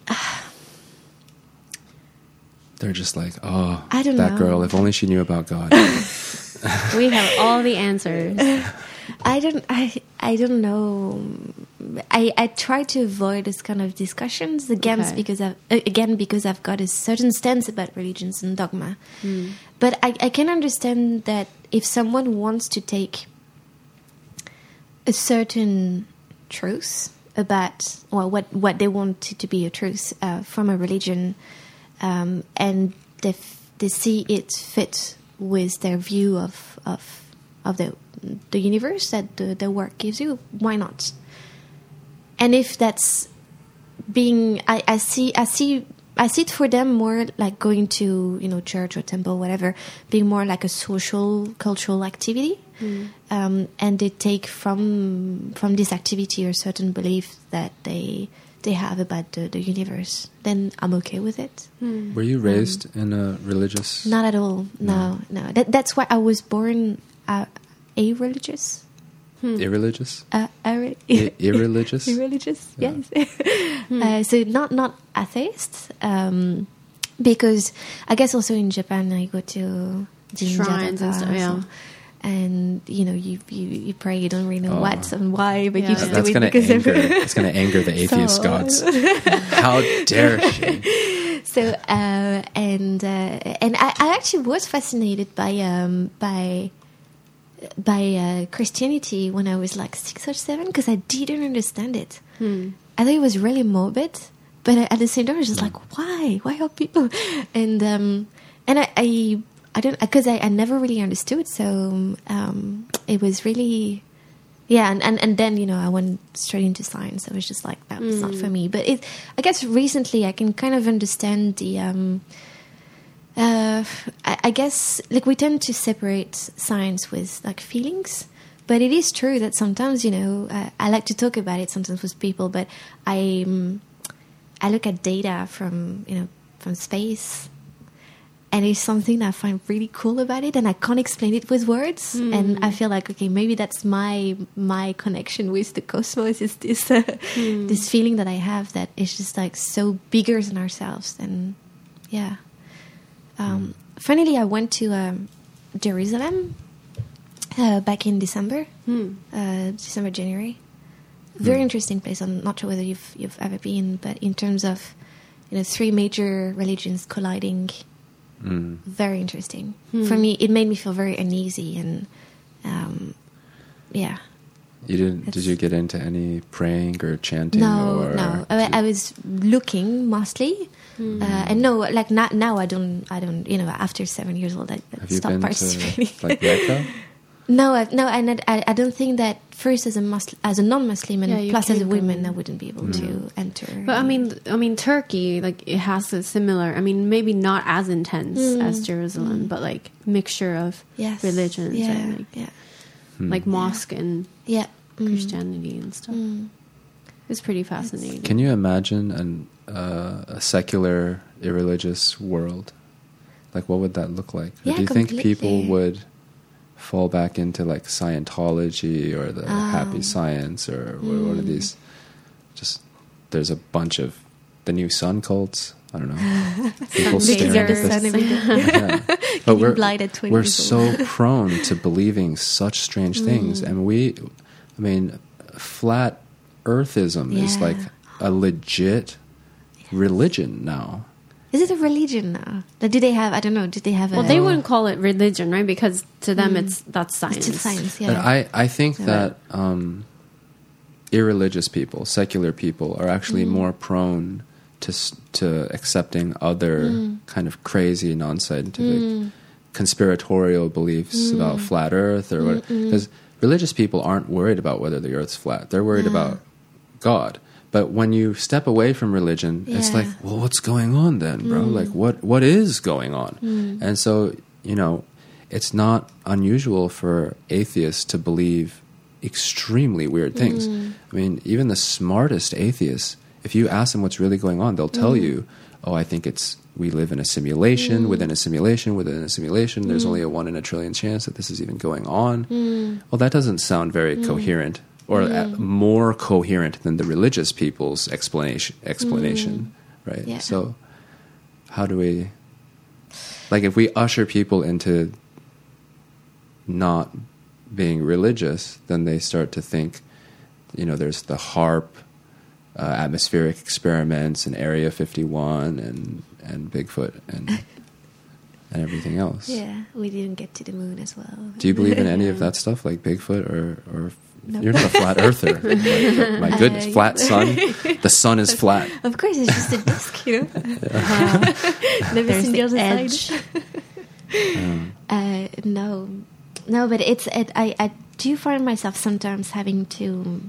they're just like, oh, I don't that know. girl, if only she knew about God. we have all the answers. I don't I I don't know. I, I try to avoid this kind of discussions again Okay. because I've, uh, again because I've got a certain stance about religions and dogma. Mm. But I, I can understand that if someone wants to take a certain truth about well what what they want to, to be a truth uh, from a religion, um, and they f- they see it fit with their view of of of the the universe that the, the work gives you, why not? And if that's being, I, I see, I see, I see it for them more like going to, you know, church or temple, whatever, being more like a social, cultural activity, Mm. um, and they take from from this activity a certain belief that they they have about the, the universe. Then I'm okay with it. Mm. Were you raised in a religious... Not at all. No, no. That, that's why I was born uh, a-religious. Hmm. Irreligious? Uh, a- I- irreligious? Irreligious, Yeah. yes. uh, so not not atheist, um, because I guess also in Japan I go to jinja Shrines and stuff, yeah. and you know you, you you pray, you don't really know Oh. what and why, but Yeah, you yeah. just That's do it going to because anger. of It's going to anger the atheist So- gods. How dare she? So uh, and uh, and I, I actually was fascinated by um, by by uh, Christianity when I was like six or seven because I didn't understand it. Hmm. I thought it was really morbid, but at the same time I was just like, why? Why are people? And um, and I, I I don't because I, I never really understood. So um, it was really. Yeah, and, and, and then, you know, I went straight into science. I was just like, that was not for me. But it, I guess recently I can kind of understand the, um, uh, I, I guess, like we tend to separate science with like feelings. But it is true that sometimes, you know, uh, I like to talk about it sometimes with people, but I, um, I look at data from, you know, from space. And it's something that I find really cool about it, and I can't explain it with words. Mm. And I feel like, okay, maybe that's my my connection with the cosmos. Is this uh, Mm. this feeling that I have that it's just like so bigger than ourselves? And yeah. Um, Mm. Finally, I went to um, Jerusalem uh, back in December, Hmm. uh, December January. Very Mm. interesting place. I'm not sure whether you've you've ever been, but in terms of you know three major religions colliding. Mm. Very interesting. Hmm. For me, it made me feel very uneasy and, um, yeah. You didn't? Did you get into any praying or chanting? No, or no. I, I was looking mostly, mm. uh, and no, like not, now I don't. I don't. You know, after seven years old, I Have you stopped been participating. To, like Mecca? No, I, no, and I, I don't think that first as a Muslim, as a non-Muslim, and yeah, plus as a go. woman, I wouldn't be able Mm. to enter. But I mean, I mean, Turkey, like it has a similar. I mean, maybe not as intense Mm. as Jerusalem, Mm. but like mixture of yes. religions, yeah, and like, yeah, Hmm. like mosque and yeah, mm. Christianity and stuff. Mm. It's pretty fascinating. Can you imagine an, uh, a secular, irreligious world? Like, what would that look like? Or Yeah, do you think completely. people would fall back into like Scientology or the Um. Happy Science or Mm. one of these? Just there's a bunch of the new sun cults. I don't know. People Sun staring at gazers. this. Yeah. But Getting we're, blind at twenty we're years so old. prone to believing such strange things, Mm. and we, I mean, flat earthism is Yeah. like a legit religion now. Is it a religion now? Like, do they have? I don't know. Did they have? Well, a, they wouldn't call it religion, right? Because to them, Mm. it's that's science. It's just science. Yeah. But I, I think Yeah. that um, irreligious people, secular people, are actually Mm. more prone to s- to accepting other Mm. kind of crazy, non-scientific, Mm. conspiratorial beliefs Mm. about flat Earth or what. Mm-mm. Because religious people aren't worried about whether the Earth's flat; they're worried No. about God. But when you step away from religion, it's Yeah. like, well, what's going on then, bro? Mm. Like, what what is going on? Mm. And so, you know, it's not unusual for atheists to believe extremely weird things. Mm. I mean, even the smartest atheists, if you ask them what's really going on, they'll tell Mm. you, oh, I think it's, we live in a simulation, Mm. within a simulation, within a simulation. There's Mm. only a one in a trillion chance that this is even going on. Mm. Well, that doesn't sound very Mm. coherent, or Mm. uh, more coherent than the religious people's explanation. Explanation, right? Yeah. So, how do we, like, if we usher people into not being religious, then they start to think, you know, there's the HAARP, uh, atmospheric experiments, and Area fifty-one, and and Bigfoot, and and everything else. Yeah, we didn't get to the moon as well. Do you believe in any Yeah. of that stuff, like Bigfoot, or or No. you're not a flat earther? Like, my goodness, Uh, flat sun. The sun is flat. Of course, it's just a disc, you know. Uh, Never there's seen the the other edge. side. Um, Uh, no, no, but it's. It, I, I do find myself sometimes having to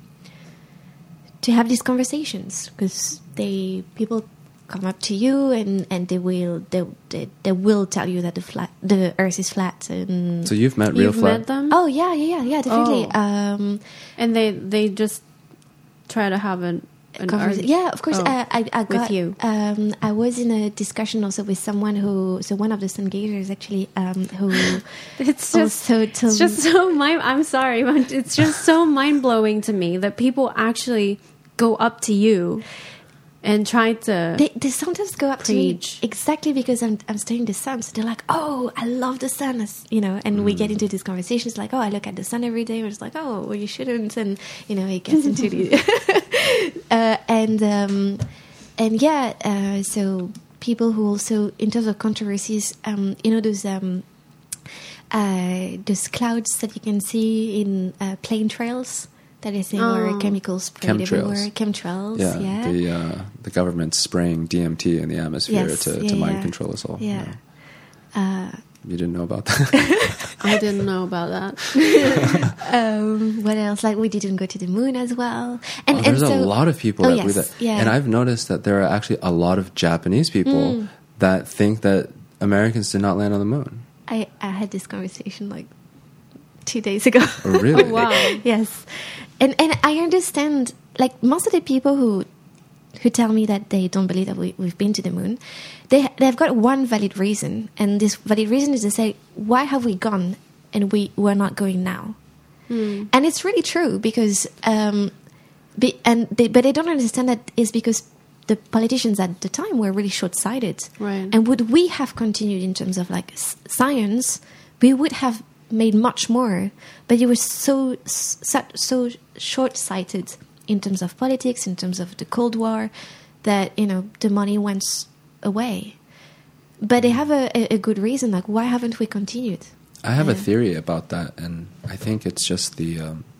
to have these conversations because they people come up to you and, and they will they, they they will tell you that the flat the Earth is flat and so you've met real You've flat. met them? oh yeah yeah yeah yeah definitely Oh. um And they they just try to have an, an conversa- arg- yeah of course Oh, I, I, I with got you. um I was in a discussion also with someone who so one of the sun gazers actually um who It's just also told it's just so mind. I'm sorry, but it's just so mind blowing to me that people actually go up to you and try to. They, they sometimes go up Preach. to me exactly because I'm I'm studying the sun. So they're like, "Oh, I love the sun," as, you know. And we get into these conversations like, "Oh, I look at the sun every day." And it's like, "Oh, well, you shouldn't," and you know, it gets into the uh, and um, and yeah. Uh, so people who also, in terms of controversies, um, you know, those um, uh, those clouds that you can see in uh, plane trails. That is, there were Oh. chemicals sprayed Chemtrails. everywhere. Chemtrails, Yeah, yeah. the uh, the government's spraying D M T in the atmosphere Yes, to, yeah, to mind yeah. control us all. Yeah. Yeah. Uh, You didn't know about that? I didn't know about that. um, what else? Like we didn't go to the moon as well. And, Oh, there's and so, a lot of people Oh, that yes, believe that. yeah. And I've noticed that there are actually a lot of Japanese people Mm. that think that Americans did not land on the moon. I, I had this conversation like two days ago. Oh, really? Oh, wow. Yes, and and I understand. Like most of the people who who tell me that they don't believe that we, we've been to the moon, they they've got one valid reason, and this valid reason is to say, why have we gone and we we're not going now? Hmm. And it's really true because, um, be, and they, but they don't understand that it's because the politicians at the time were really short-sighted. Right. And would we have continued in terms of like s- science, we would have made much more. But you were so so, so short-sighted in terms of politics, in terms of the Cold War, that you know the money went s- away. But they have a, a, a good reason. Like, why haven't we continued? I have a Yeah. theory about that, and I think it's just the um,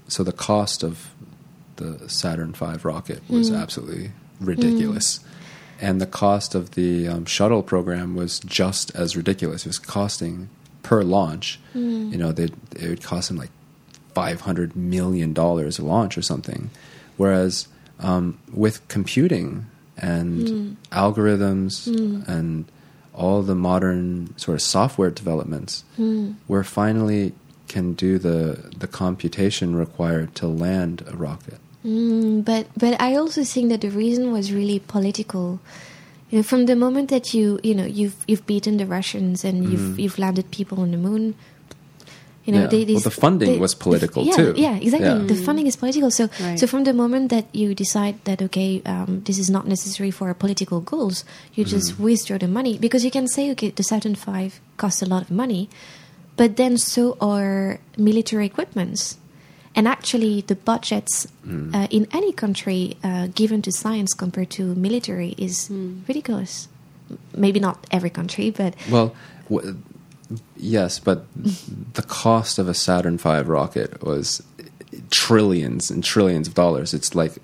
so the cost of the Saturn five rocket was mm. absolutely ridiculous. Mm. And the cost of the um, shuttle program was just as ridiculous. It was costing per launch, mm. you know, it would cost them like five hundred million dollars a launch or something. Whereas um, with computing and mm. algorithms mm. and all the modern sort of software developments, mm. we're finally can do the the computation required to land a rocket. Mm, but but I also think that the reason was really political. You know, from the moment that you you know you've you've beaten the Russians and mm. you've you've landed people on the moon. You know, yeah. they, they, well, the funding they, was political the, yeah, too. Yeah, exactly. Yeah. The funding is political. So, right. so from the moment that you decide that okay, um, this is not necessary for our political goals, you just mm. withdraw the money because you can say okay, the Saturn five costs a lot of money, but then so are military equipments, and actually the budgets mm. uh, in any country uh, given to science compared to military is mm. ridiculous. Maybe not every country, but well. W- Yes, but the cost of a Saturn five rocket was trillions and trillions of dollars. It's like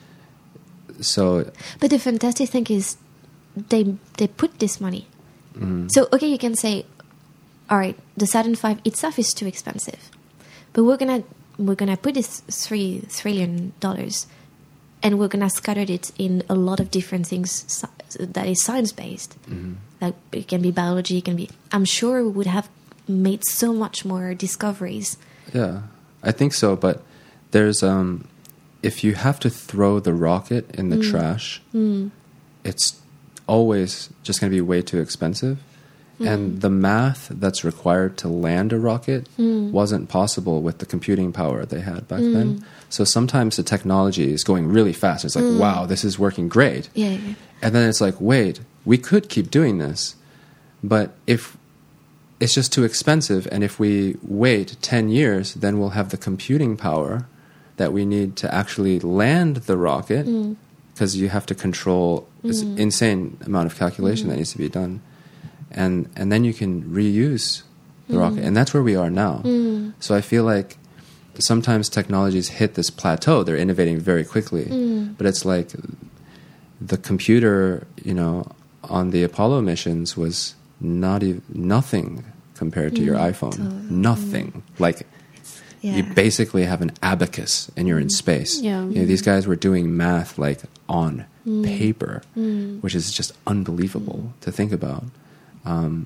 so. But the fantastic thing is, they they put this money. Mm. So okay, you can say, all right, the Saturn five itself is too expensive, but we're gonna we're gonna put this three trillion dollars, and we're gonna scatter it in a lot of different things that is science based. Mm-hmm. Like it can be biology, it can be. I'm sure we would have made so much more discoveries. Yeah, I think so. But there's um, if you have to throw the rocket in the mm. trash, mm. it's always just going to be way too expensive. Mm. And the math that's required to land a rocket mm. wasn't possible with the computing power they had back mm. then. So sometimes the technology is going really fast. It's like, mm. wow, this is working great. Yeah, yeah. And then it's like, wait, we could keep doing this, but if it's just too expensive, and if we wait ten years, then we'll have the computing power that we need to actually land the rocket, because mm. you have to control mm. this insane amount of calculation mm. that needs to be done. And and then you can reuse the mm. rocket. And that's where we are now. Mm. So I feel like sometimes technologies hit this plateau. They're innovating very quickly. Mm. But it's like the computer, you know, on the Apollo missions was not even, nothing compared to mm. your iPhone. Totally. Nothing. Mm. Like, yeah. you basically have an abacus and you're in space. Yeah. You know, these guys were doing math like on mm. paper, mm. which is just unbelievable mm. to think about. Um,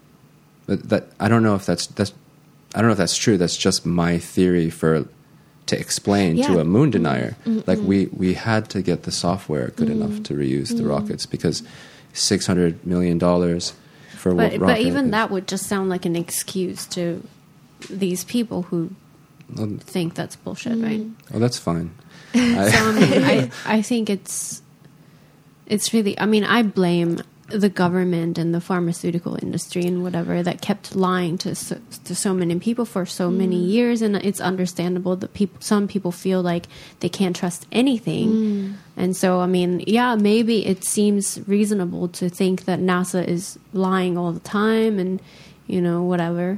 but that I don't know if that's that's I don't know if that's true. That's just my theory for to explain yeah. to a moon denier. Mm-hmm. Like we we had to get the software good mm-hmm. enough to reuse mm-hmm. the rockets, because six hundred million dollars for but, what but rocket even is, that would just sound like an excuse to these people who well, think that's bullshit, mm-hmm. right? Oh, that's fine. so I mean, I I think it's it's really. I mean, I blame the government and the pharmaceutical industry and whatever that kept lying to so, to so many people for so mm. many years, and it's understandable that people some people feel like they can't trust anything, mm. and so I mean, yeah, maybe it seems reasonable to think that NASA is lying all the time, and you know whatever.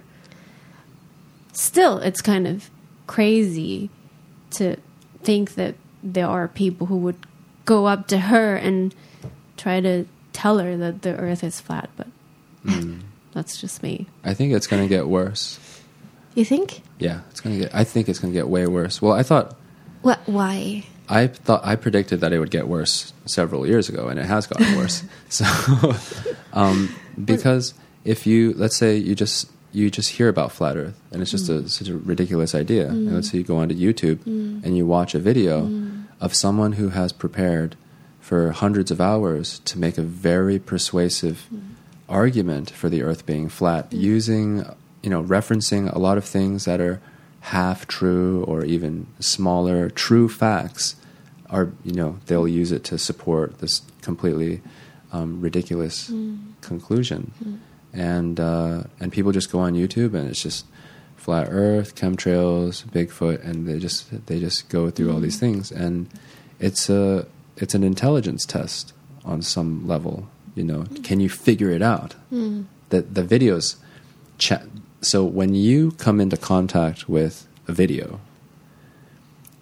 Still, it's kind of crazy to think that there are people who would go up to her and try to tell her that the Earth is flat, but mm. that's just me. I think it's going to get worse. You think? Yeah, it's going to get. I think it's going to get way worse. Well, I thought. What? Why? I thought I predicted that it would get worse several years ago, and it has gotten worse. So, um, because if you let's say you just you just hear about flat Earth, and it's just mm. a, such a ridiculous idea, mm. and let's say you go onto YouTube mm. and you watch a video mm. of someone who has prepared for hundreds of hours to make a very persuasive mm. argument for the Earth being flat, mm. using, you know, referencing a lot of things that are half true or even smaller true facts, are, you know, they'll use it to support this completely um, ridiculous mm. conclusion. Mm. And uh, and people just go on YouTube and it's just flat Earth, chemtrails, Bigfoot, and they just they just go through mm. all these things, and it's a it's an intelligence test on some level. You know, mm. can you figure it out? Mm. The the videos, cha- so when you come into contact with a video,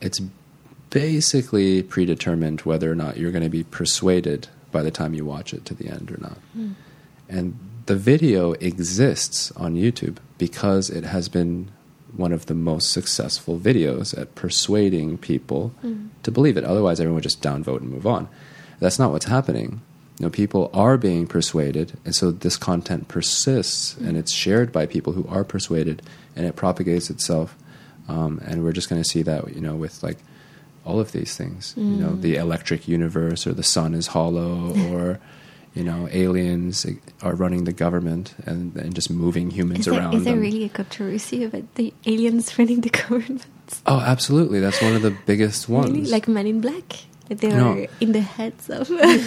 it's basically predetermined whether or not you're going to be persuaded by the time you watch it to the end or not. Mm. And the video exists on YouTube because it has been one of the most successful videos at persuading people mm. to believe it. Otherwise, everyone would just downvote and move on. That's not what's happening. You know, people are being persuaded, and so this content persists, mm. and it's shared by people who are persuaded, and it propagates itself. Um, and we're just going to see that, you know, with like all of these things. Mm. You know, the electric universe, or the sun is hollow, or you know, aliens are running the government and, and just moving humans is there, around. Is there them. really a controversy about the aliens running the government? Oh, absolutely. That's one of the biggest ones. Really? Like Men in Black? They are no. in the heads of...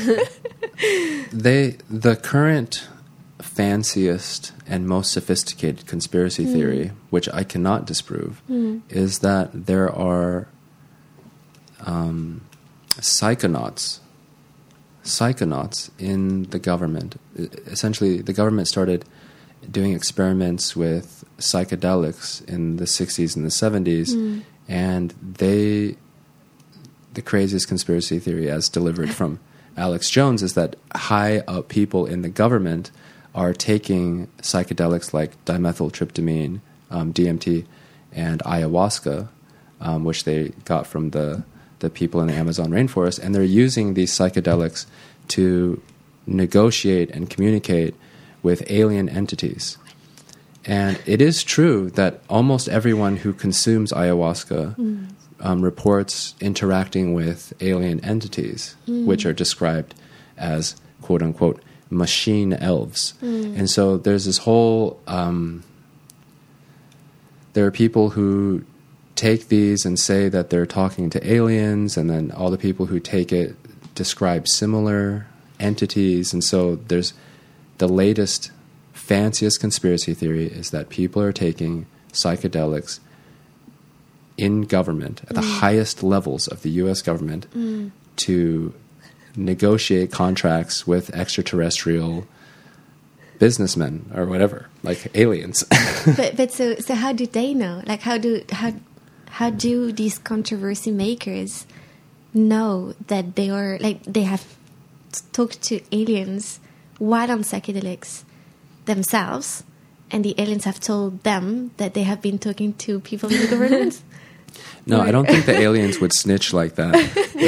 they, the current fanciest and most sophisticated conspiracy mm. theory, which I cannot disprove, mm. is that there are um, psychonauts psychonauts in the government. Essentially, the government started doing experiments with psychedelics in the sixties and the seventies, mm. and they, the craziest conspiracy theory as delivered from Alex Jones is that high up people in the government are taking psychedelics like dimethyltryptamine, um, D M T, and ayahuasca, um, which they got from the the people in the Amazon rainforest, and they're using these psychedelics to negotiate and communicate with alien entities. And it is true that almost everyone who consumes ayahuasca mm. um, reports interacting with alien entities, mm. which are described as, quote-unquote, machine elves. Mm. And so there's this whole... Um, there are people who take these and say that they're talking to aliens, and then all the people who take it describe similar entities. And so there's the latest, fanciest conspiracy theory is that people are taking psychedelics in government, at the mm. highest levels of the U S government, mm. to negotiate contracts with extraterrestrial businessmen or whatever, like aliens. but but so so how do they know? Like how do how How do these controversy makers know that they are, like, they have talked to aliens while on psychedelics themselves, and the aliens have told them that they have been talking to people in the government? No, I don't think the aliens would snitch like that.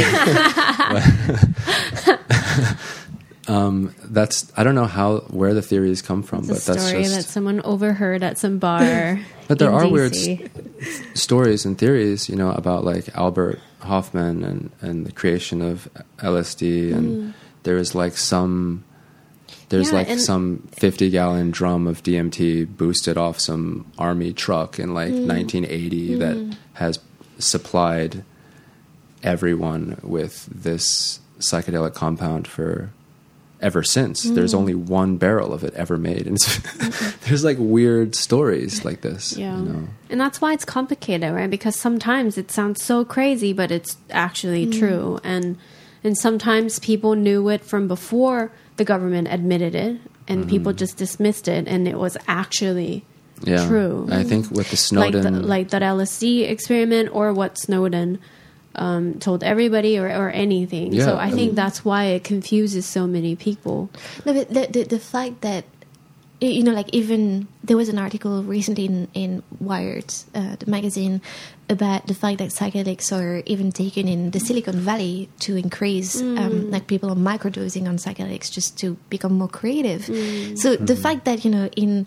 Um, that's I don't know how where the theories come from, it's but a story that's just that someone overheard at some bar. But there in are D C. weird s- stories and theories, you know, about like Albert Hoffman and, and the creation of L S D, and mm. there is like some there's yeah, like some fifty gallon drum of D M T boosted off some army truck in like mm. nineteen eighty mm. that has supplied everyone with this psychedelic compound for ever since. Mm. There's only one barrel of it ever made, and it's there's like weird stories like this. Yeah, you know? And that's why it's complicated, right? Because sometimes it sounds so crazy, but it's actually mm. true, and and sometimes people knew it from before the government admitted it, and mm. people just dismissed it, and it was actually yeah. true. I think with the Snowden, like, the, like that L S D experiment, or what Snowden Um, told everybody, or, or anything. Yeah, so I, I think mean, that's why it confuses so many people. No, but the, the the fact that, you know, like, even there was an article recently in, in Wired, uh, the magazine, about the fact that psychedelics are even taken in the Silicon Valley to increase, mm. um, like, people are microdosing on psychedelics just to become more creative. Mm. So mm-hmm. the fact that, you know, in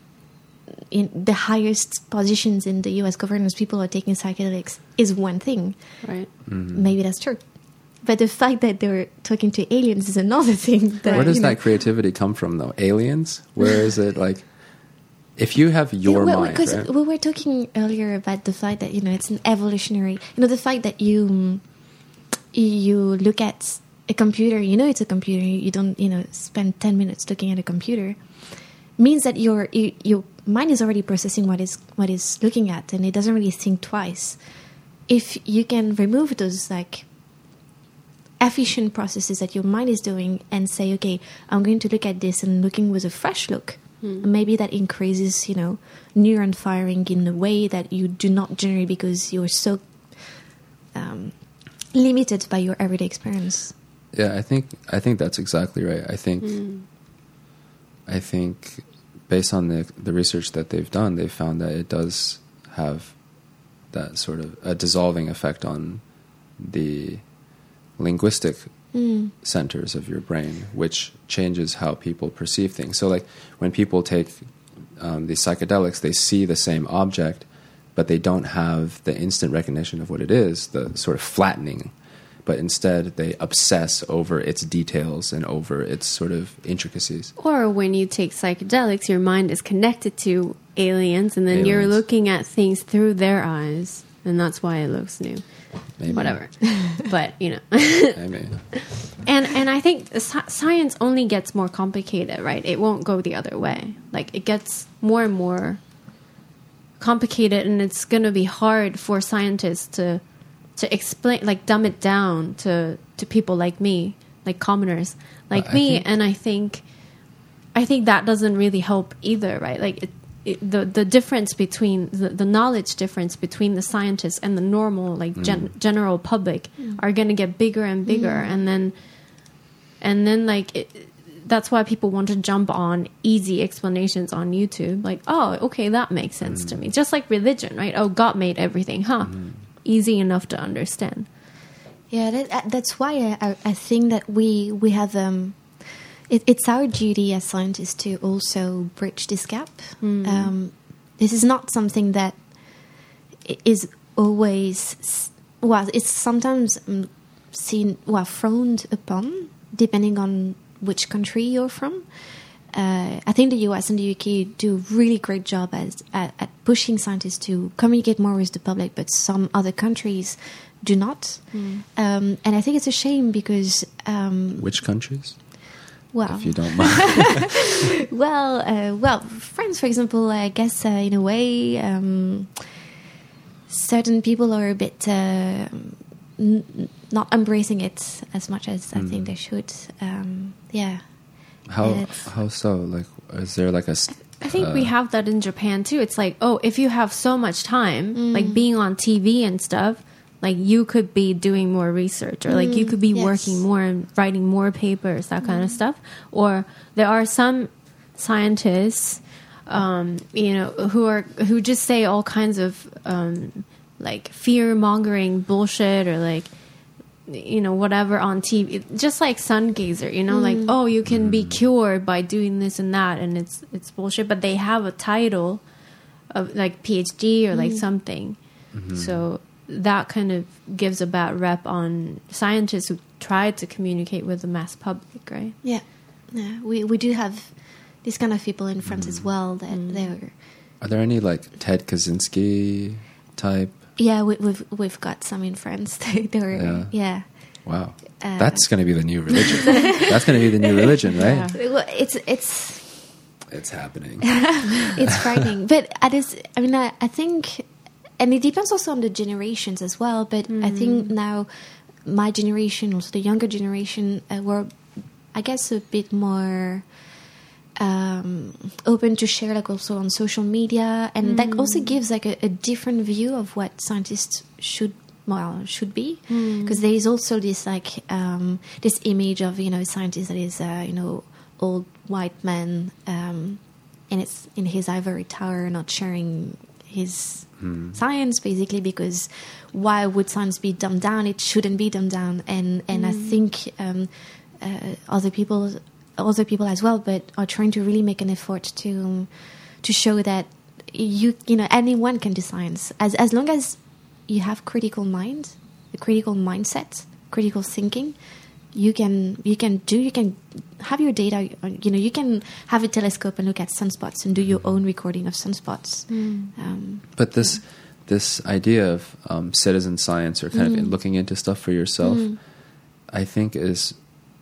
in the highest positions in the U S government, people are taking psychedelics is one thing. Right. Mm-hmm. Maybe that's true. But the fact that they're talking to aliens is another thing. That, Where does you know, that creativity come from, though? Aliens? Where is it, like, if you have your yeah, well, mind, because right? we were talking earlier about the fact that, you know, it's an evolutionary, you know, the fact that you, you look at a computer, you know it's a computer, you don't, you know, spend ten minutes looking at a computer, means that your you, your mind is already processing what is what is looking at, and it doesn't really think twice. If you can remove those, like, efficient processes that your mind is doing and say, okay, I'm going to look at this and looking with a fresh look, mm. maybe that increases, you know, neuron firing in a way that you do not generate because you're so um, limited by your everyday experience. Yeah, I think I think that's exactly right. I think mm. I think based on the the research that they've done, they've found that it does have that sort of a dissolving effect on the linguistic mm. centers of your brain, which changes how people perceive things. So, like when people take um, these psychedelics, they see the same object, but they don't have the instant recognition of what it is, the sort of flattening. But instead, they obsess over its details and over its sort of intricacies. Or when you take psychedelics, your mind is connected to aliens, and then aliens. You're looking at things through their eyes, and that's why it looks new. Maybe. Whatever. But, you know. Maybe. And and I think science only gets more complicated, right? It won't go the other way. Like, it gets more and more complicated, and it's going to be hard for scientists to... to explain, like dumb it down to, to people like me, like commoners like me, think, and I think, I think that doesn't really help either, right? Like it, it, the the difference between the, the knowledge difference between the scientists and the normal, like gen, mm. general public, mm. are going to get bigger and bigger, mm. and then, and then like it, that's why people want to jump on easy explanations on YouTube, like oh, okay, that makes sense mm. to me, just like religion, right? Oh, God made everything, huh? Mm. Easy enough to understand. Yeah, that, that's why I, I think that we we have um, it, it's our duty as scientists to also bridge this gap. Mm. Um, this is not something that is always well. It's sometimes seen well frowned upon, depending on which country you're from. Uh, I think the U S and the U K do a really great job as, at, at pushing scientists to communicate more with the public, but some other countries do not. Mm. Um, and I think it's a shame because... Um, Which countries? Well, if you don't mind. well, uh, well, France, for example, I guess uh, in a way, um, certain people are a bit uh, n- not embracing it as much as mm. I think they should. Um, yeah. How how so? Like, is there like a? I think uh, we have that in Japan too. It's like, oh, if you have so much time, mm. like being on T V and stuff, like you could be doing more research, or mm. like you could be yes. working more and writing more papers, that mm. kind of stuff. Or there are some scientists, um, you know, who are who just say all kinds of um, like fear mongering bullshit, or like, you know, whatever on T V, just like Sun Gazer, you know, mm. like, oh, you can mm. be cured by doing this and that, and it's it's bullshit, but they have a title of like PhD or like mm. something. Mm-hmm. So that kind of gives a bad rep on scientists who try to communicate with the mass public, right? Yeah. Yeah. We we do have these kind of people in France mm. as well that mm. they're... Are there any like Ted Kaczynski type? Yeah, we, we've we've got some in France. they were, yeah. yeah. Wow, uh, that's going to be the new religion. That's going to be the new religion, right? Yeah. Well, it's it's it's happening. It's frightening, but at this, I mean, I, I think, and it depends also on the generations as well. But mm. I think now, my generation, also the younger generation, uh, were, I guess, a bit more um open to share, like also on social media, and mm. that also gives like a, a different view of what scientists should well should be, because mm. there is also this like um this image of, you know, a scientist that is uh, you know, old white man um and it's in his ivory tower, not sharing his mm. science, basically, because why would science be dumbed down? It shouldn't be dumbed down. And and mm. I think um uh, other people other people as well, but are trying to really make an effort to to show that you you know anyone can do science, as as long as you have critical mind, a critical mindset, critical thinking. You can you can do you can have your data. You know, you can have a telescope and look at sunspots and do your own recording of sunspots. Mm. Um, but this yeah. this idea of um, citizen science, or kind mm. of looking into stuff for yourself, mm. I think is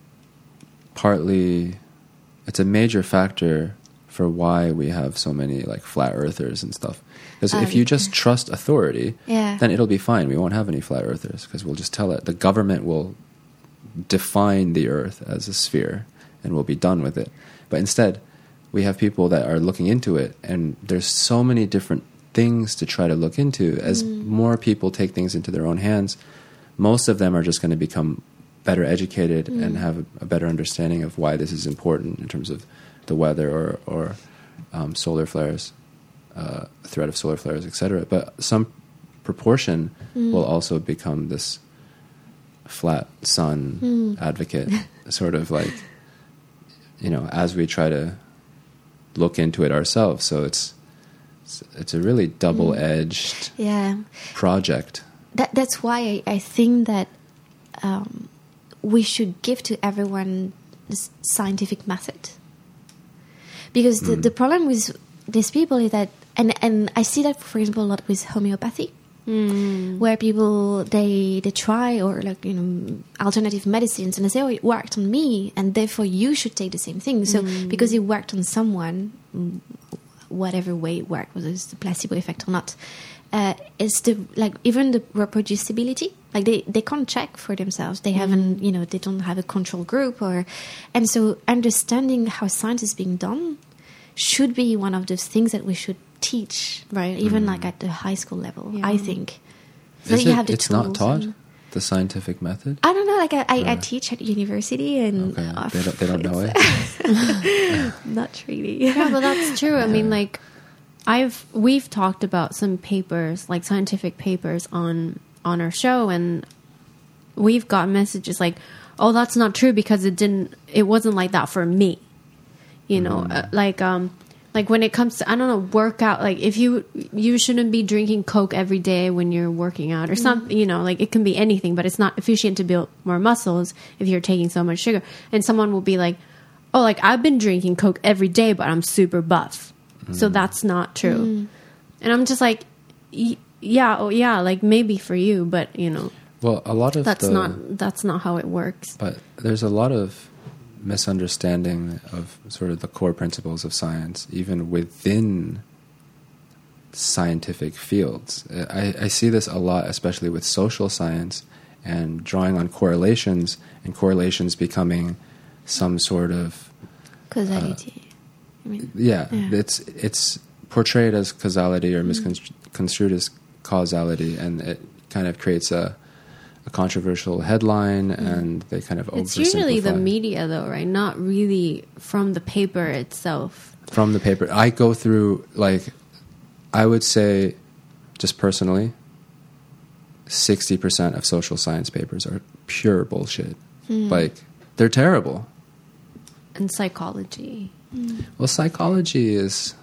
partly, it's a major factor for why we have so many like flat earthers and stuff. Because um, if you just trust authority, yeah. then it'll be fine. We won't have any flat earthers, because we'll just tell it. The government will define the earth as a sphere and we'll be done with it. But instead, we have people that are looking into it, and there's so many different things to try to look into. As mm. more people take things into their own hands, most of them are just going to become better educated mm. and have a, a better understanding of why this is important in terms of the weather or, or um, solar flares, uh, threat of solar flares, et cetera. But some proportion mm. will also become this flat sun mm. advocate, sort of like, you know, as we try to look into it ourselves. So it's it's, it's a really double-edged mm. yeah. project. That that's why I, I think that um, we should give to everyone this scientific method. Because the, mm. the problem with these people is that, and, and I see that, for example, a lot with homeopathy, mm. where people, they they try, or like, you know, alternative medicines, and they say, oh, it worked on me, and therefore you should take the same thing. So mm. because it worked on someone, whatever way it worked, whether it's the placebo effect or not, uh, it's the, like, even the reproducibility. Like, they, they can't check for themselves. They haven't, mm. you know, they don't have a control group, or, and so understanding how science is being done should be one of those things that we should teach, right? Even mm. like at the high school level, yeah. I think. So is you it, have the it's tools not taught, and, the scientific method? I don't know. Like I, I, I teach at university, and okay. oh, they, don't, they don't know it. Not really. Yeah, but that's true. I mean, like, I've we've talked about some papers, like scientific papers, on on our show, and we've got messages like, "Oh, that's not true because it didn't. It wasn't like that for me." You know, mm. uh, like um, like when it comes to, I don't know, workout. Like if you you shouldn't be drinking Coke every day when you're working out or mm. something. You know, like it can be anything, but it's not efficient to build more muscles if you're taking so much sugar. And someone will be like, "Oh, like I've been drinking Coke every day, but I'm super buff." Mm. So that's not true. Mm. And I'm just like, yeah, oh yeah, like maybe for you, but you know, well, a lot of that's the, not that's not how it works. But there's a lot of misunderstanding of sort of the core principles of science, even within scientific fields. I, I see this a lot, especially with social science and drawing on correlations, and correlations becoming some sort of causality. Uh, I mean, yeah, yeah, it's it's portrayed as causality or mm. misconstrued as causality, and it kind of creates a a controversial headline, mm. and they kind of oversimplify. It's usually the media, though, right? Not really from the paper itself. From the paper. I go through, like, I would say, just personally, sixty percent of social science papers are pure bullshit. Mm. Like, they're terrible. And psychology. Mm. Well, psychology is,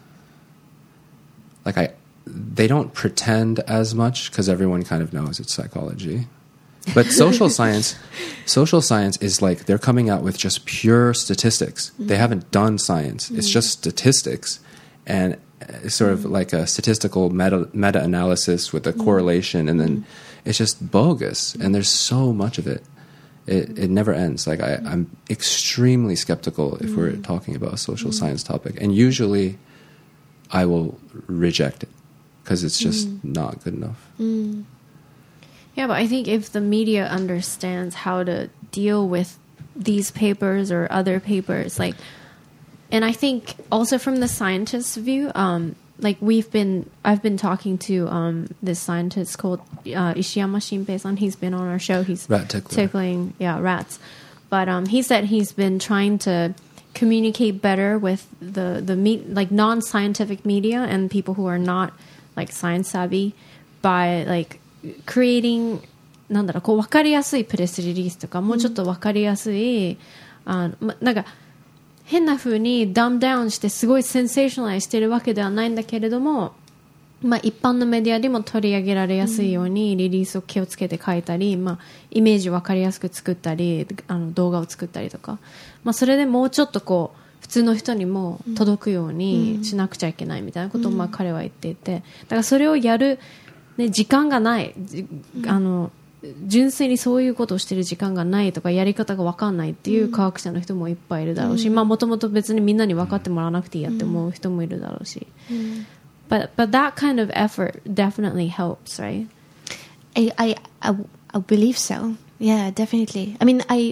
like, I they don't pretend as much because everyone kind of knows it's psychology. But social science, social science is like they're coming out with just pure statistics. Mm. They haven't done science. Mm. It's just statistics, and it's sort of mm. like a statistical meta meta analysis with a mm. correlation, and then mm. it's just bogus. And there's so much of it. It it never ends. Like I, I'm extremely skeptical if mm. we're talking about a social mm. science topic, and usually I will reject it because it's just mm. not good enough. Mm. Yeah, but I think if the media understands how to deal with these papers or other papers, like, and I think also from the scientist's view, um, like we've been, I've been talking to um, this scientist called uh, Ishiyama Shinpei-san. He's been on our show. He's rat tickler. tickling, yeah, rats. But um, he said he's been trying to communicate better with the the me- like non-scientific media and people who are not like science savvy by like creating なんだろうこう分かりやすいプレスリリースとかもうちょっと分かりやすい、あのま、なんか変な風にダムダウンしてすごいセンセーショナルしてるわけではないんだけれども、まあ、一般のメディアでも取り上げられやすいようにリリースを気をつけて書いたり、まあ、イメージを分かりやすく作ったりあの動画を作ったりとか、まあ、それでもうちょっとこう普通の人にも届くようにしなくちゃいけないみたいなことをまあ彼は言っていて、だからそれをやるね、時間がない、あの純粋にそういうことをしてる時間がないとかやり方が分かんないっていう科学者の人もいっぱいいるだろうし、まあもともと別にみんなに分かってもらわなくていいやって思う人もいるだろうし、but but that kind of effort definitely helps, right? I I I, I believe so. Yeah, definitely. I mean, I.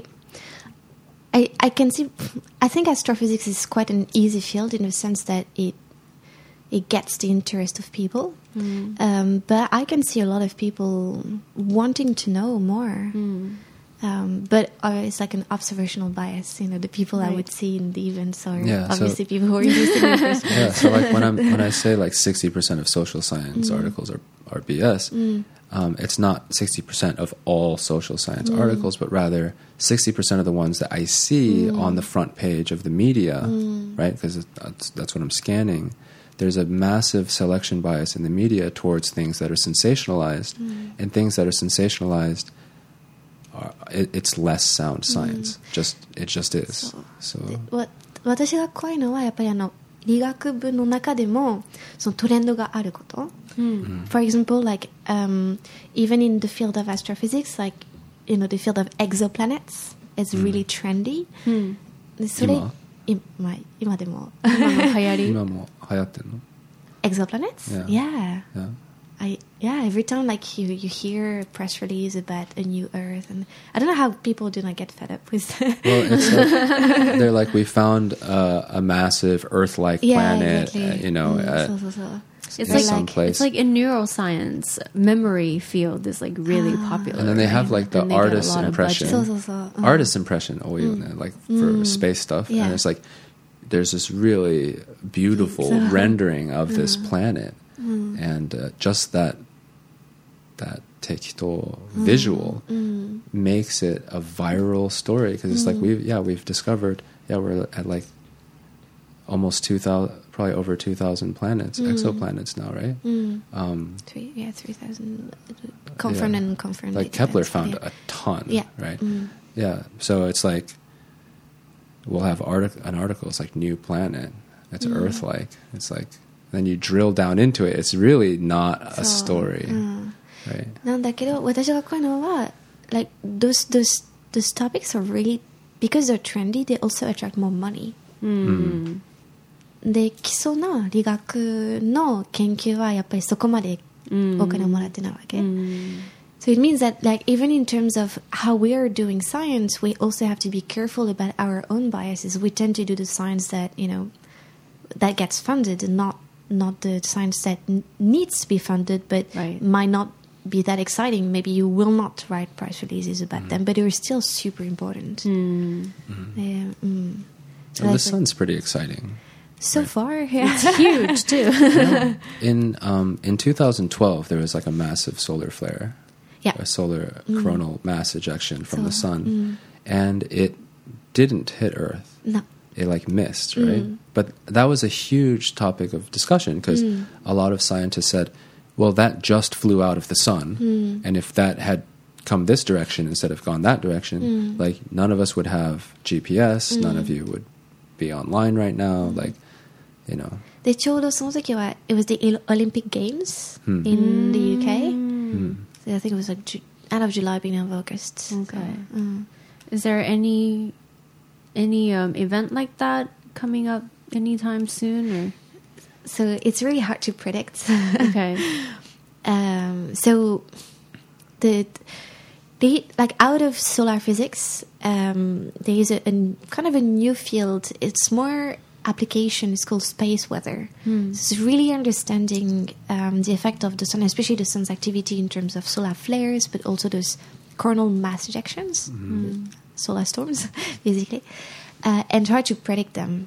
I, I can see. I think astrophysics is quite an easy field in the sense that it it gets the interest of people. Mm. Um, but I can see a lot of people wanting to know more. Mm. Um, but uh, it's like an observational bias. You know, the people right. I would see in the events are yeah, obviously so, people who are using it first. Yeah, so like when I'm when I say like sixty percent of social science mm. articles are are B S, mm. um, it's not sixty percent of all social science mm. articles, but rather sixty percent of the ones that I see mm. on the front page of the media, mm. right? Because that's, that's what I'm scanning. There's a massive selection bias in the media towards things that are sensationalized, mm. and things that are sensationalized. It, it's less sound science. Mm. Just it just is. So. 私が怖いのはやっぱりあの理学部の中でもそのトレンドがあること。Mm. For example, like um, even in the field of astrophysics, like you know the field of exoplanets is mm. really trendy. Mm. それ今今でも今も流行り今も流行ってんの Exoplanets? Yeah. Yeah. Yeah. I yeah, every time like you, you hear a press release about a new Earth, and I don't know how people do not get fed up with. Well, it's like, they're like we found uh, a massive Earth-like yeah, planet, exactly. uh, you know. Mm, uh, so, so, so. It's like someplace. It's like in neuroscience, memory field is like really ah. popular. And then they have like the and artist impression, so, so, so. Uh-huh. artist impression, oh, mm. like for mm. space stuff, yeah. and it's like there's this really beautiful so, rendering of mm. this planet. Mm. And uh, just that that tekito mm. visual mm. makes it a viral story because it's mm. like we yeah we've discovered yeah we're at like almost two thousand probably over two thousand planets mm. exoplanets now, right? Mm. Um, three yeah three thousand confirmed yeah. and confirmed. Like Kepler found yeah. a ton, yeah. right? Mm. Yeah, so it's like we'll have artic- an article. It's like new planet. It's mm. Earth-like. It's like. Then you drill down into it, it's really not a story. Mm. Right? なんだけど、私が怖いのは like those those those topics are really because they're trendy, they also attract more money. Mm. で、基礎の理学の研究はやっぱりそこまでお金をもらってないわけ。 Mm. So it means that like even in terms of how we are doing science, we also have to be careful about our own biases. We tend to do the science that, you know, that gets funded and not not the science that n- needs to be funded, but right. might not be that exciting. Maybe you will not write press releases about mm. them, but they're still super important. Mm. Mm. Yeah, mm. So and the sun's pretty exciting. So right? far, yeah. It's huge too. Yeah. In um, in two thousand twelve, there was like a massive solar flare, yeah. a solar mm. coronal mass ejection from so, the sun, mm. and it didn't hit Earth. No. It like missed, right? Mm. But that was a huge topic of discussion because mm. a lot of scientists said, well, that just flew out of the sun. Mm. And if that had come this direction instead of gone that direction, mm. like none of us would have G P S, mm. none of you would be online right now, like, you know. で、ちょうどその時は it was the Olympic Games hmm. in the U K. Hmm. So I think it was like Ju- end of July, beginning of August. Okay. So, mm. Is there any any um, event like that coming up anytime soon? Or? So it's really hard to predict. Okay. um, so the the like out of solar physics, um, there is a, a kind of a new field. It's more application. It's called space weather. Hmm. So it's really understanding um, the effect of the sun, especially the sun's activity in terms of solar flares, but also those coronal mass ejections, mm-hmm. solar storms, basically, uh, and try to predict them.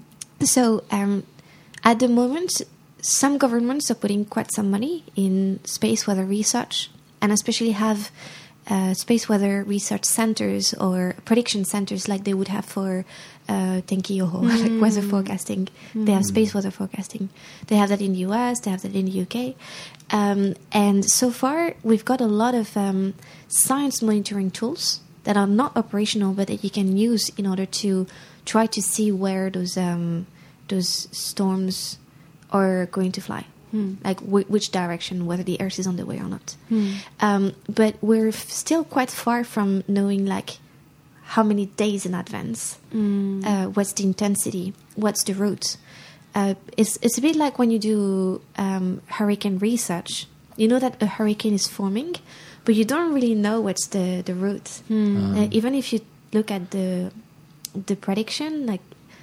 So um, at the moment, some governments are putting quite some money in space weather research, and especially have uh, space weather research centers or prediction centers like they would have for uh, Tenki Yoho, mm. like weather forecasting. Mm. They have space weather forecasting. They have that in the U S, they have that in the U K. Um, and so far, we've got a lot of um, science monitoring tools that are not operational, but that you can use in order to try to see where those um, those storms are going to fly, hmm. like w- which direction, whether the Earth is on the way or not. Hmm. Um, but we're f- still quite far from knowing like how many days in advance, mm. uh, what's the intensity, what's the route. Uh, it's it's a bit like when you do um, hurricane research. You know that a hurricane is forming, but you don't really know what's the the route. Mm. Uh, even if you look at the the prediction, like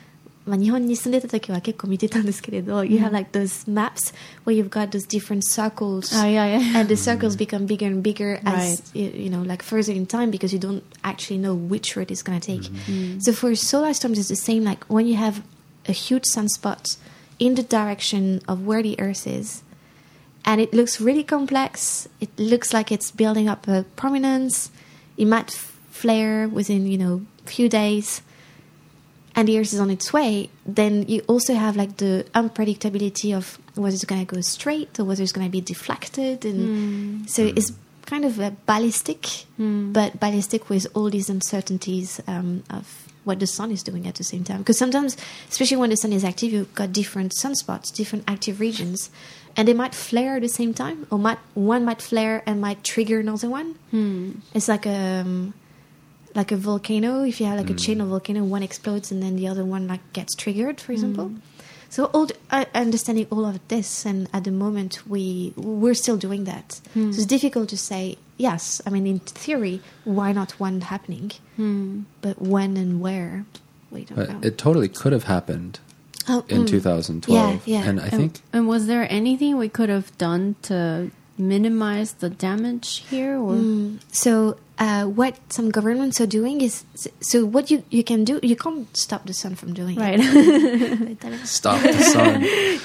まあ、日本に住んでた時は結構見てたんですけれど、you have like those maps where you've got those different circles, Oh, yeah, yeah. and the circles become bigger and bigger as Right. you, you know, like further in time, because you don't actually know which route it's going to take. So for solar storms, it's the same. Like when you have a huge sunspot in the direction of where the Earth is, and it looks really complex. It looks like it's building up a prominence. It might f- flare within, you know, a few days, and the Earth is on its way. Then you also have like the unpredictability of whether it's going to go straight or whether it's going to be deflected, and so it's kind of a ballistic, but ballistic with all these uncertainties um, of what the sun is doing at the same time. Because sometimes, especially when the sun is active, you've got different sunspots, different active regions, and they might flare at the same time, or might, one might flare and might trigger another one. It's like a um, like a volcano. If you have like a chain of volcano, one explodes and then the other one like gets triggered, for example. So all the, uh, understanding all of this, and at the moment we we're still doing that. So it's difficult to say. Yes, I mean in theory, why not one happening? But when and where, we don't But know. it totally could have happened Oh, in mm. two thousand twelve. Yeah, yeah. And I And, think and was there anything we could have done to minimize the damage here? Or Mm. So uh, what some governments are doing is, so what you, you can do, you can't stop the sun from doing right? it. stop the sun.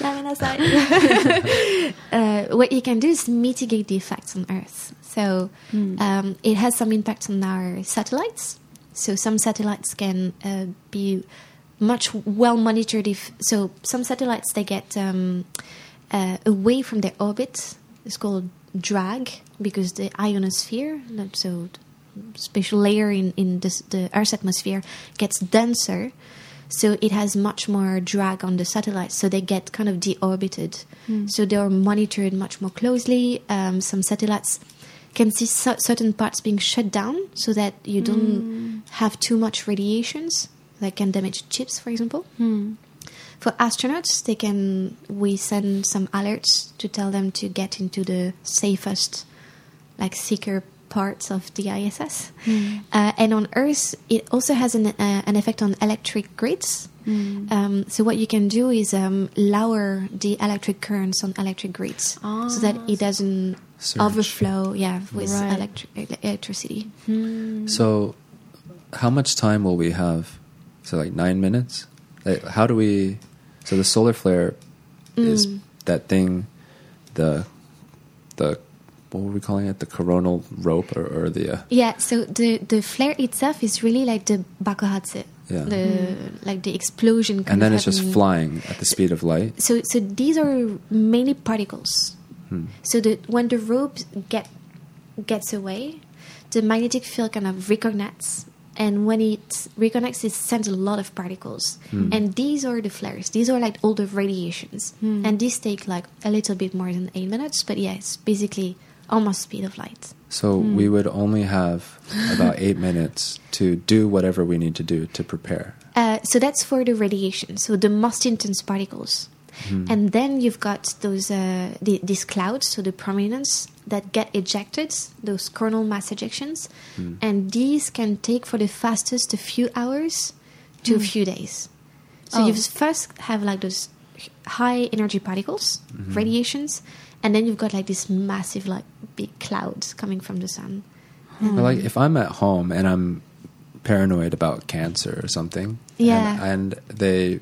uh, what you can do is mitigate the effects on Earth. So um, it has some impact on our satellites. So some satellites can uh, be much well monitored. If so, some satellites they get um, uh, away from their orbit. It's called drag because the ionosphere, so special layer in in this, the Earth's atmosphere, gets denser. So it has much more drag on the satellites, so they get kind of deorbited. So they are monitored much more closely. Um, some satellites can see cer- certain parts being shut down so that you don't have too much radiations that can damage chips, for example. For astronauts, they can we send some alerts to tell them to get into the safest, like secure parts of the I S S. Uh, and on Earth, it also has an uh, an effect on electric grids. Um, so what you can do is um, lower the electric currents on electric grids so that it doesn't Surge. overflow. Yeah, with Right. electric electricity. So, how much time will we have? So, like nine minutes? Like, how do we... So, the solar flare is that thing, the... the what were we calling it? The coronal rope or, or the... Uh, Yeah, so the, the flare itself is really like the bakuhatsu, Yeah. the like the explosion. Kind and then of it's just happening. flying at the speed of light? So so these are mainly particles. So that when the rope get gets away, the magnetic field kind of reconnects, and when it reconnects, it sends a lot of particles. And these are the flares. These are like all the radiations, and these take like a little bit more than eight minutes. But yeah, it's basically almost speed of light. So we would only have about eight minutes to do whatever we need to do to prepare. Uh, so that's for the radiation, so the most intense particles. And then you've got those uh, the, these clouds, so the prominence that get ejected, those coronal mass ejections, and these can take for the fastest a few hours to a few days. So Oh. you first have like those high energy particles, radiations, and then you've got like this massive like big clouds coming from the sun. But like, if I'm at home and I'm paranoid about cancer or something, Yeah. and, and they,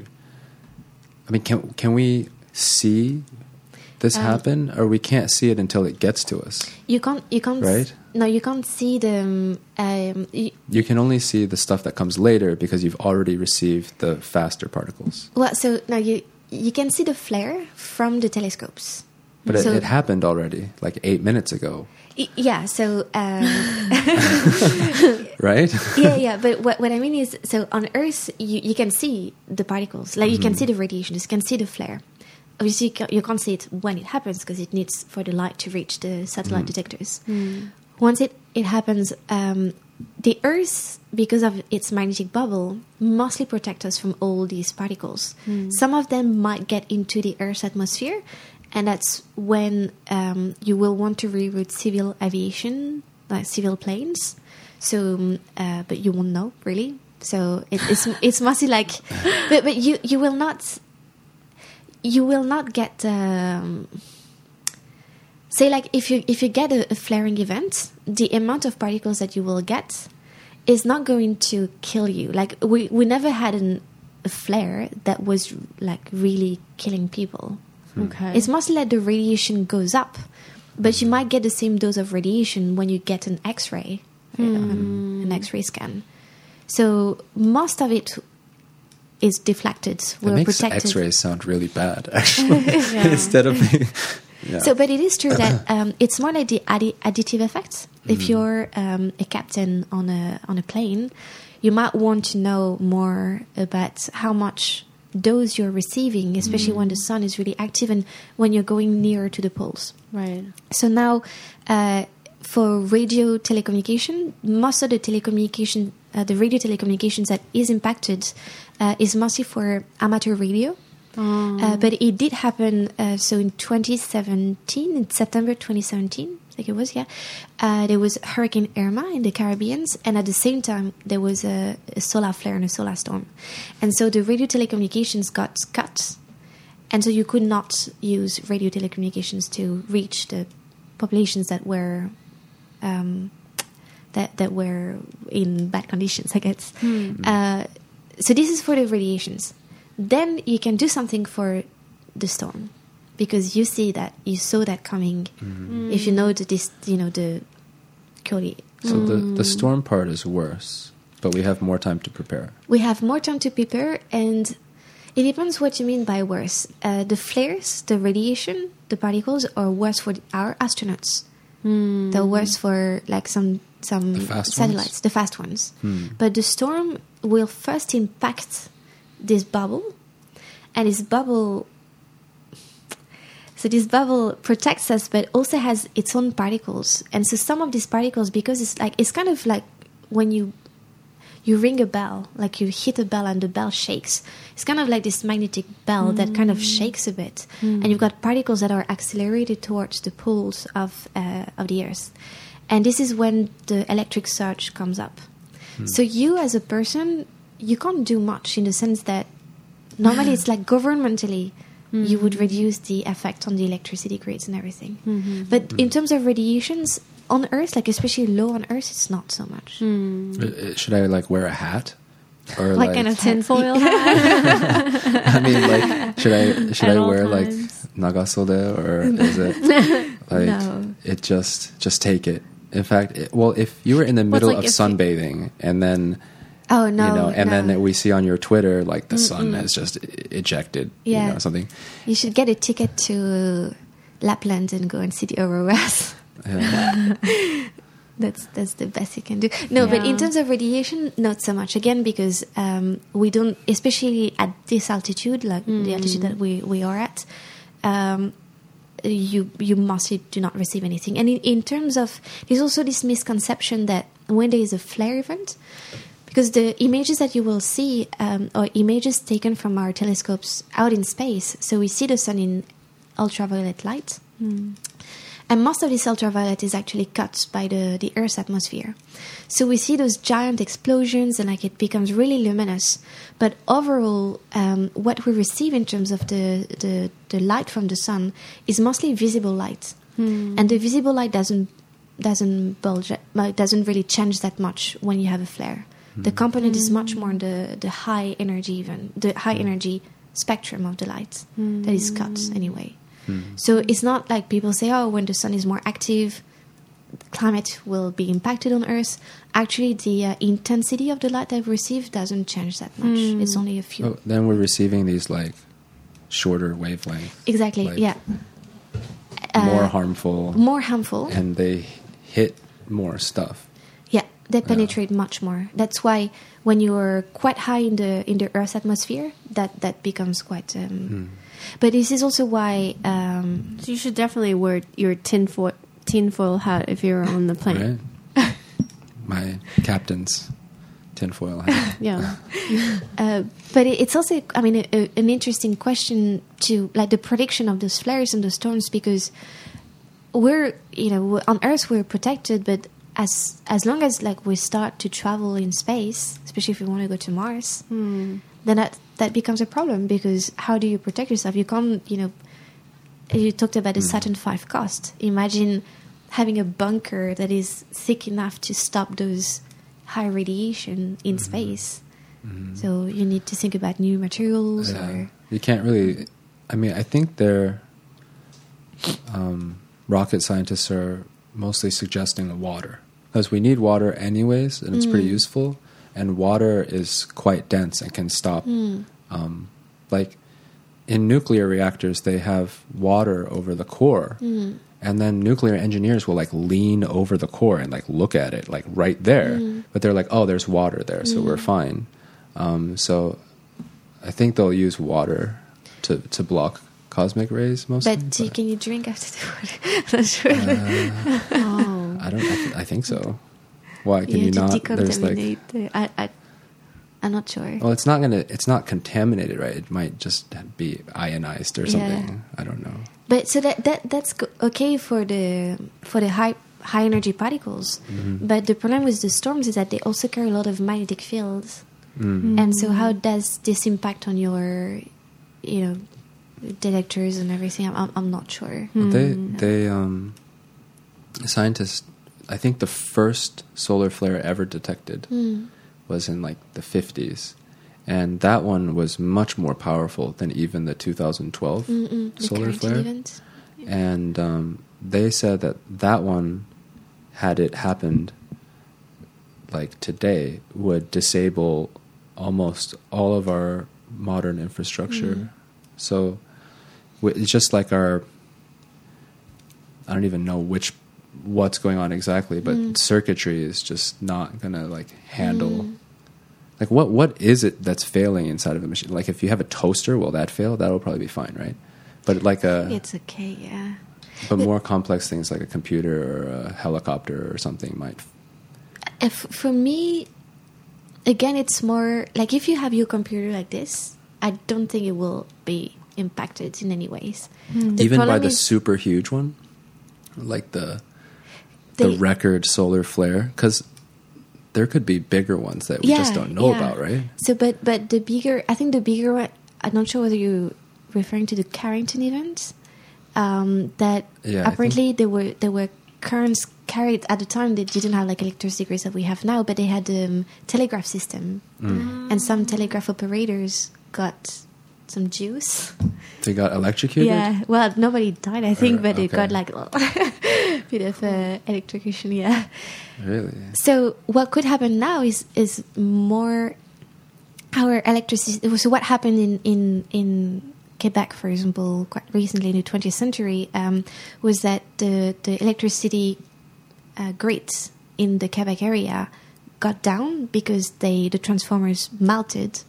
I mean, can can we see this Um, happen, or we can't see it until it gets to us? You can't you can't s- Right? no you can't see the um, um, y- You can only see the stuff that comes later because you've already received the faster particles. well so now you you can see the flare from the telescopes. But it, So- it happened already, like eight minutes ago, Y- Yeah, so um, right? yeah, yeah. But what, what I mean is, so on Earth, you, you can see the particles, like you can see the radiation, you can see the flare. Obviously, you ca- you can't see it when it happens because it needs for the light to reach the satellite detectors. Once it it happens, um, the Earth, because of its magnetic bubble, mostly protects us from all these particles. Some of them might get into the Earth's atmosphere. And that's when um, you will want to reroute civil aviation, like civil planes. So, um, uh, but you won't know really So it, it's it's mostly like, but, but you you will not you will not get um, say like if you if you get a, a flaring event, the amount of particles that you will get is not going to kill you. Like we we never had an, a flare that was like really killing people. Okay. It's mostly like the radiation goes up, but you might get the same dose of radiation when you get an X-ray, mm. um, an X-ray scan. So most of it is deflected. We're it makes protected. X-rays sound really bad, actually. Yeah. Instead of being, yeah. So, but it is true that um, it's more like the addi- additive effect. Mm. If you're um, a captain on a on a plane, you might want to know more about how much dose you're receiving, especially mm. when the sun is really active and when you're going nearer to the poles. Right. So now, uh, for radio telecommunication, most of the telecommunication, uh, the radio telecommunications that is impacted uh, is mostly for amateur radio. Oh. Uh, but it did happen, uh, so in twenty seventeen, in September twenty seventeen, I think it was, yeah, uh, there was Hurricane Irma in the Caribbean, and at the same time, there was a, a solar flare and a solar storm. And so the radio telecommunications got cut, and so you could not use radio telecommunications to reach the populations that were um, that, that were in bad conditions, I guess. Hmm. Uh, so this is for the radiations. Then you can do something for the storm, because you see that, you saw that coming. Mm. If you know that this, you know, the Kyori. So mm. the, the storm part is worse, but we have more time to prepare. We have more time to prepare, and it depends what you mean by worse. Uh, the flares, the radiation, the particles are worse for our astronauts. Mm. They're worse for like some some the fast satellites, ones? the fast ones. Mm. But the storm will first impact this bubble, and this bubble so this bubble protects us but also has its own particles. And so some of these particles, because it's like it's kind of like when you you ring a bell, like you hit a bell and the bell shakes. It's kind of like this magnetic bell mm. that kind of shakes a bit, mm. and you've got particles that are accelerated towards the poles of uh, of the Earth, and this is when the electric surge comes up. Mm. So you as a person, you can't do much, in the sense that normally it's like governmentally mm-hmm. you would reduce the effect on the electricity grids and everything. Mm-hmm. But mm-hmm. in terms of radiations on Earth, like especially low on Earth, it's not so much. Mm. Should I like wear a hat? Or like, like kind of tinfoil hat? I mean, like, should I should At I wear times. like nagasode, or is it like no. it just just take it? In fact, it, well, if you were in the middle like of if sunbathing you, and then oh no, you know, and no. then we see on your Twitter like the Mm-mm. sun has just ejected, yeah. you know, something. You should get a ticket to Lapland and go and see the auroras. Yeah. That's that's the best you can do. No, yeah. But in terms of radiation, not so much. Again, because um, we don't, especially at this altitude, like mm. the altitude that we, we are at, um, you you mostly do not receive anything. And in, in terms of, there's also this misconception that when there is a flare event, because the images that you will see um, are images taken from our telescopes out in space. So we see the sun in ultraviolet light. Mm. And most of this ultraviolet is actually cut by the, the Earth's atmosphere. So we see those giant explosions and like it becomes really luminous. But overall, um, what we receive in terms of the, the, the light from the sun is mostly visible light. Hmm. And the visible light doesn't doesn't bulge, doesn't really change that much when you have a flare. Hmm. The component hmm. is much more the, the high energy even, the high energy spectrum of the light hmm. that is cut anyway. So it's not like people say, oh, when the sun is more active, climate will be impacted on Earth. Actually, the uh, intensity of the light that we receive doesn't change that much. Mm. It's only a few. Oh, then we're receiving these like shorter wavelengths. Exactly, like, yeah. More uh, harmful. More harmful. And they hit more stuff. Yeah, they penetrate yeah. much more. That's why when you're quite high in the in the Earth's atmosphere, that, that becomes quite... Um, mm. But this is also why... Um, so you should definitely wear your tinfoil, tinfoil hat if you're on the plane. Right. My captain's tinfoil hat. Yeah. uh, but it's also, I mean, a, a, an interesting question to, like, the prediction of those flares and the storms, because we're, you know, on Earth we're protected, but as as long as like we start to travel in space, especially if we want to go to Mars, Mm. then that that becomes a problem, because how do you protect yourself? You can't, you know. You talked about the Saturn five cost. Imagine having a bunker that is thick enough to stop those high radiation in space. Mm-hmm. So you need to think about new materials. Yeah. Or You can't really. I mean, I think they're um, rocket scientists are mostly suggesting the water, because we need water anyways, and it's pretty useful. And water is quite dense and can stop. Um, like in nuclear reactors, they have water over the core, and then nuclear engineers will like lean over the core and like look at it like right there, but they're like, oh, there's water there, so we're fine. Um, so I think they'll use water to to block cosmic rays mostly. but, uh, can you drink after the water? I'm not sure. Oh. I don't. I, th- I think so. Why can you you, have not? to There's like. decontaminate. the- I, I, I'm not sure. Well, it's not gonna. It's not contaminated, right? It might just be ionized or Yeah. something. I don't know. But so that, that that's go- okay for the for the high high energy particles. But the problem with the storms is that they also carry a lot of magnetic fields. Mm. And so, how does this impact on your, you know, detectors and everything? I'm I'm, I'm not sure. Well, they they um, scientists. I think the first solar flare ever detected was in like the fifties, and that one was much more powerful than even the two thousand twelve Mm-mm, the solar Carrington flare. event. And um, they said that that one, had it happened like today, would disable almost all of our modern infrastructure. Mm. So w- it's just like our, I don't even know which what's going on exactly, but Mm. circuitry is just not gonna like handle. Mm. Like what what is it that's failing inside of a machine? Like if you have a toaster, will that fail? That'll probably be fine, right? But like a It's okay, yeah. but more complex things like a computer or a helicopter or something might. If, for me, again, it's more like if you have your computer like this, I don't think it will be impacted in any ways. The Even by problem the is super huge one, like the the they- record solar flare, because there could be bigger ones that we just don't know yeah. about, right? So, but but the bigger, I think the bigger one. I'm not sure whether you're referring to the Carrington event. Um, that Yeah, I apparently there were there were currents carried at the time. They didn't have like electricity grids that we have now, but they had a um, telegraph system, Mm. and some telegraph operators got some juice. They got electrocuted. Yeah, well, nobody died, I think, Or- but it okay. got like a bit of uh, electrocution. Yeah. Really. So what could happen now is is more our electricity. So what happened in in in Quebec, for example, quite recently in the twentieth century, um, was that the the electricity uh, grids in the Quebec area got down because they the transformers melted,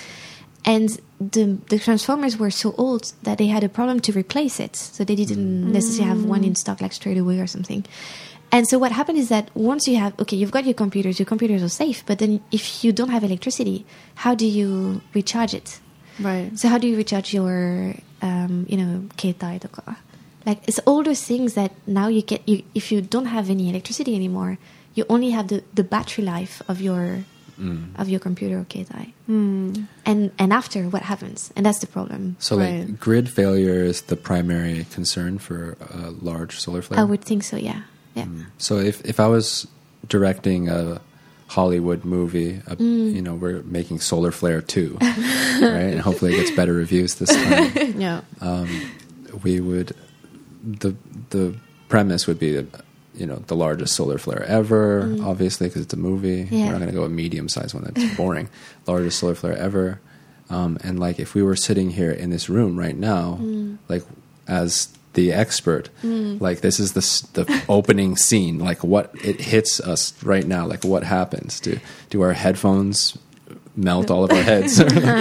and the the transformers were so old that they had a problem to replace it. So they didn't necessarily have one in stock like straight away or something. And so what happened is that once you have, okay, you've got your computers, your computers are safe, but then if you don't have electricity, how do you recharge it? Right. So how do you recharge your, um, you know, ketaiとか? Like it's all those things that now you get, you, if you don't have any electricity anymore, you only have the, the battery life of your Mm. of your computer or ketai. Mm. And and after, what happens? And that's the problem. So Right. like grid failure is the primary concern for a large solar flare. I would think so, yeah. Yeah. So if if I was directing a Hollywood movie, a, Mm. you know, we're making Solar Flare two, right? And hopefully it gets better reviews this time. Yeah. Um, we would the the premise would be, you know, the largest solar flare ever, obviously because it's a movie. Mm. Yeah. We're not going to go a medium sized one. That's boring. Largest solar flare ever. Um, and like if we were sitting here in this room right now, Mm. like as the expert, like this is the s- the opening scene. Like what it hits us right now. Like what happens? Do do our headphones melt all of our heads?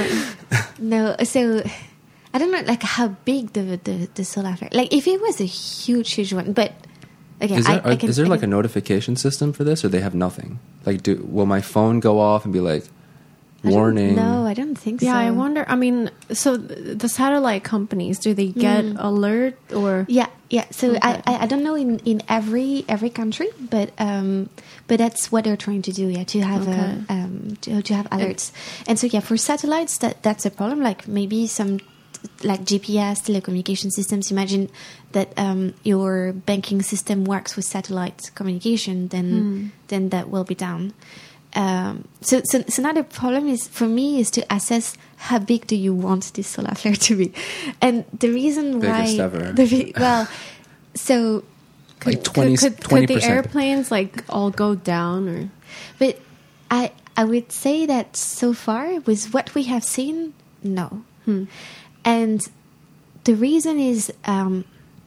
No, so I don't know, like how big the the, the solar flare. Like if it was a huge, huge one, but again, Is there, I, I can, is there I like a can- notification system for this, or they have nothing? Like, do will my phone go off and be like, warning. No, I don't think Yeah, so. I wonder. I mean, so th- the satellite companies, do they get Mm. alert or? Yeah, yeah. So Okay. I, I, I don't know in, in every every country, but um, but that's what they're trying to do. Yeah, to have Okay. a, um to, to have alerts. And so yeah, for satellites, that that's a problem. Like maybe some like G P S telecommunication systems. Imagine that um, your banking system works with satellite communication, then Hmm. then that will be down. Um, so, so, so another problem is for me is to assess how big do you want this solar flare to be, and the reason Biggest why ever. the big- well, so Like twenty, Could, could, twenty could the percent. airplanes like all go down or? but I I would say that so far with what we have seen, no, Hmm. and the reason is um,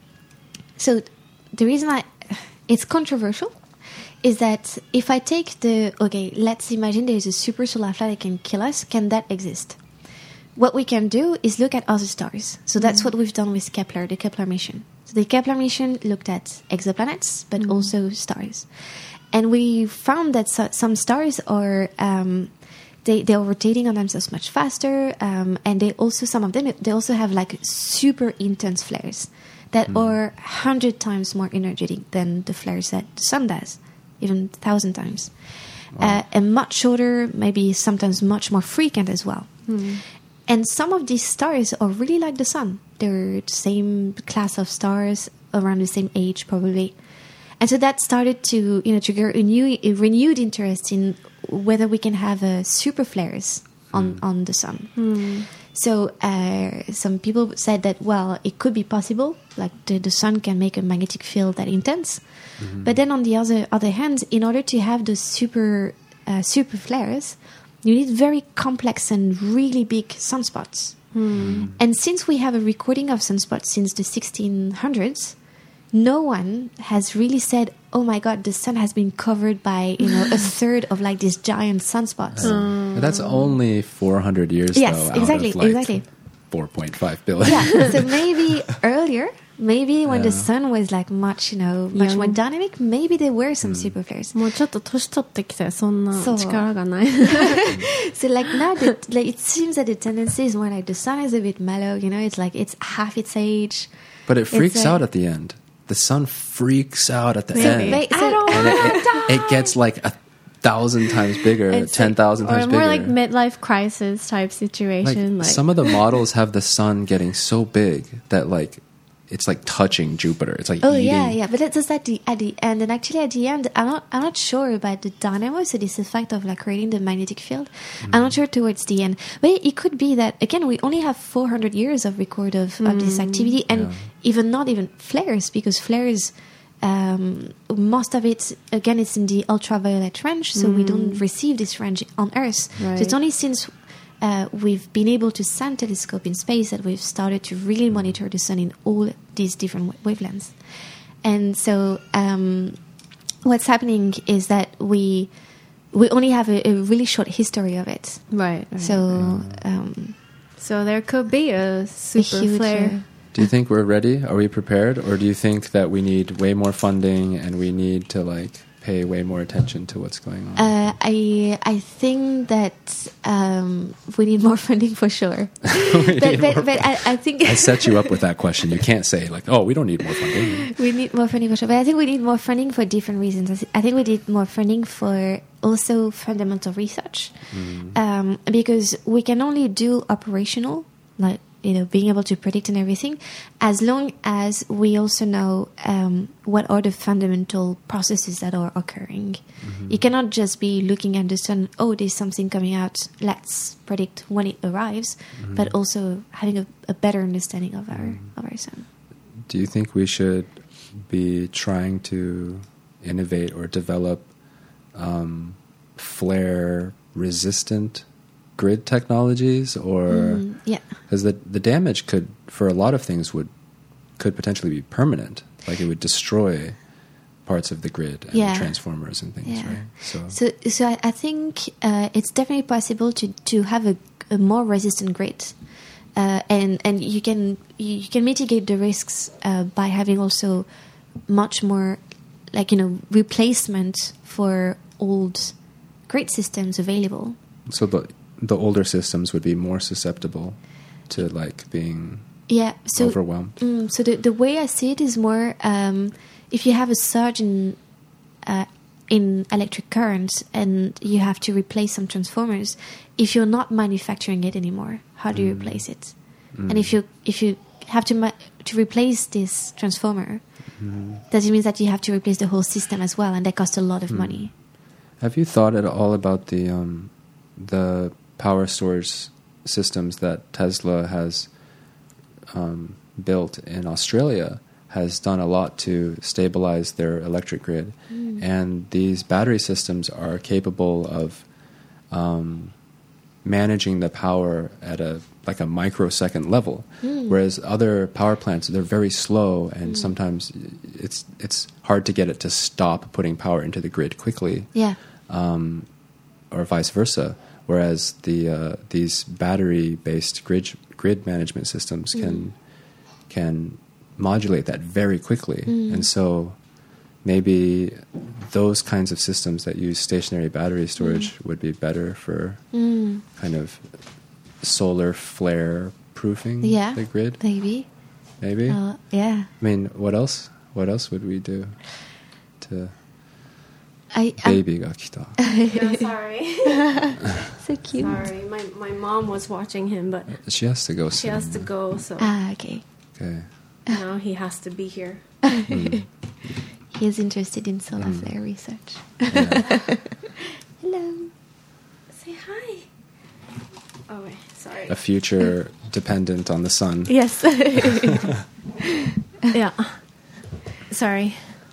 so the reason I it's controversial. Is that if I take the okay, let's imagine there's a super solar flare that can kill us. Can that exist? What we can do is look at other stars. So that's what we've done with Kepler, the Kepler mission. So the Kepler mission looked at exoplanets, but also stars, and we found that so, some stars are um, they they are rotating on themselves much faster, um, and they also some of them they also have like super intense flares that are hundred times more energetic than the flares that the sun does. Even a thousand times, uh, and much shorter, maybe sometimes much more frequent as well. And some of these stars are really like the sun. They're the same class of stars, around the same age probably. And so that started to, you know, trigger a new, a renewed interest in whether we can have uh, super flares on, on the sun. So uh, some people said that, well, it could be possible, like the, the sun can make a magnetic field that intense. Mm-hmm. But then on the other other hand, in order to have those super uh, super flares, you need very complex and really big sunspots. Mm. And since we have a recording of sunspots since the sixteen hundreds, no one has really said, "Oh my God, the sun has been covered by you know a third of like these giant sunspots." Uh, but that's only four hundred years, Yes, though. exactly, out of, like, exactly. four point five billion. Yeah, so maybe earlier, maybe when the Yeah. sun was like much, you know, much Young. more dynamic, maybe there were some super flares. もうちょっと年取ってきてそんなそう力がない。 So like now that like it seems that the tendency is more like the sun is a bit mellow, you know, it's like it's half its age. But it freaks It's a- out at the end. The sun freaks out at the Really? end. They- I so- don't And it, it, it gets like a thousand times bigger, It's ten thousand Or times more bigger. like midlife crisis type Like, situation. Like, some of the models have the sun getting so big that like it's like touching Jupiter. It's like Oh eating. yeah, yeah, but that's just at the at the end, and actually at the end, I'm not I'm not sure about the dynamo. So this effect of like creating the magnetic field, I'm not sure towards the end. But it, it could be that again we only have four hundred years of record of, of this activity, and Yeah. even not even flares because flares. Um, most of it again it's in the ultraviolet range, so we don't receive this range on Earth. Right. So it's only since uh, we've been able to send telescope in space that we've started to really monitor the sun in all these different wa- wavelengths. And so um, what's happening is that we we only have a, a really short history of it. right, right. So um, So there could be a a super huge, flare. uh, Do you think we're ready? Are we prepared? Or do you think that we need way more funding and we need to like pay way more attention to what's going on? Uh, I I think that um, we need more funding for sure. but need but, more but I, I think I set you up with that question. You can't say like, "Oh, we don't need more funding." we need more funding for sure. But I think we need more funding for different reasons. I thi- I think we need more funding for also fundamental research um, because we can only do operational, like you know, being able to predict and everything, as long as we also know um, what are the fundamental processes that are occurring. You cannot just be looking at the sun, oh, there's something coming out, let's predict when it arrives, but also having a, a better understanding of our of our sun. Do you think we should be trying to innovate or develop um, flare-resistant grid technologies, or Mm, yeah. because the the damage could, for a lot of things, would could potentially be permanent. Like it would destroy parts of the grid and Yeah. the transformers and things, Yeah. right? So, So, so I, I think uh, it's definitely possible to, to have a, a more resistant grid, uh, and and you can you can mitigate the risks uh, by having also much more, like you know, replacement for old grid systems available. so the the older systems would be more susceptible to like being yeah, so, overwhelmed. Mm, so the, the way I see it is more um, if you have a surge in uh, in electric current and you have to replace some transformers, if you're not manufacturing it anymore, how do you mm. replace it? Mm. And if you if you have to ma- to replace this transformer, mm. does it mean that you have to replace the whole system as well, and that costs a lot of mm. money? Have you thought at all about the um, the power storage systems that Tesla has um, built in Australia? Has done a lot to stabilize their electric grid, mm. and these battery systems are capable of um, managing the power at a like a microsecond level, mm. whereas other power plants, they're very slow, and mm. sometimes it's it's hard to get it to stop putting power into the grid quickly, yeah, um, or vice versa. Whereas the uh, these battery-based grid grid management systems mm. can can modulate that very quickly, mm. and so maybe those kinds of systems that use stationary battery storage mm. would be better for mm. kind of solar flare proofing yeah, the grid. Maybe, maybe, uh, yeah. I mean, what else? What else would we do to? I, Baby ga kita. Yeah, sorry. So cute. Sorry, my my mom was watching him, but she has to go. She has to go. So ah, okay. Okay. Now he has to be here. Mm. He is interested in solar mm. flare research. Yeah. Hello. Say hi. Oh wait, sorry. A future dependent on the sun. Yes. Yeah. Sorry.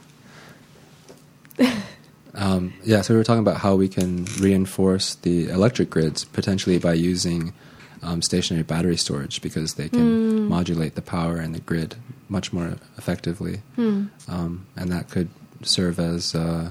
Um, yeah, so we were talking about how we can reinforce the electric grids potentially by using um, stationary battery storage, because they can mm. modulate the power in the grid much more effectively. Mm. Um, and that could serve as uh,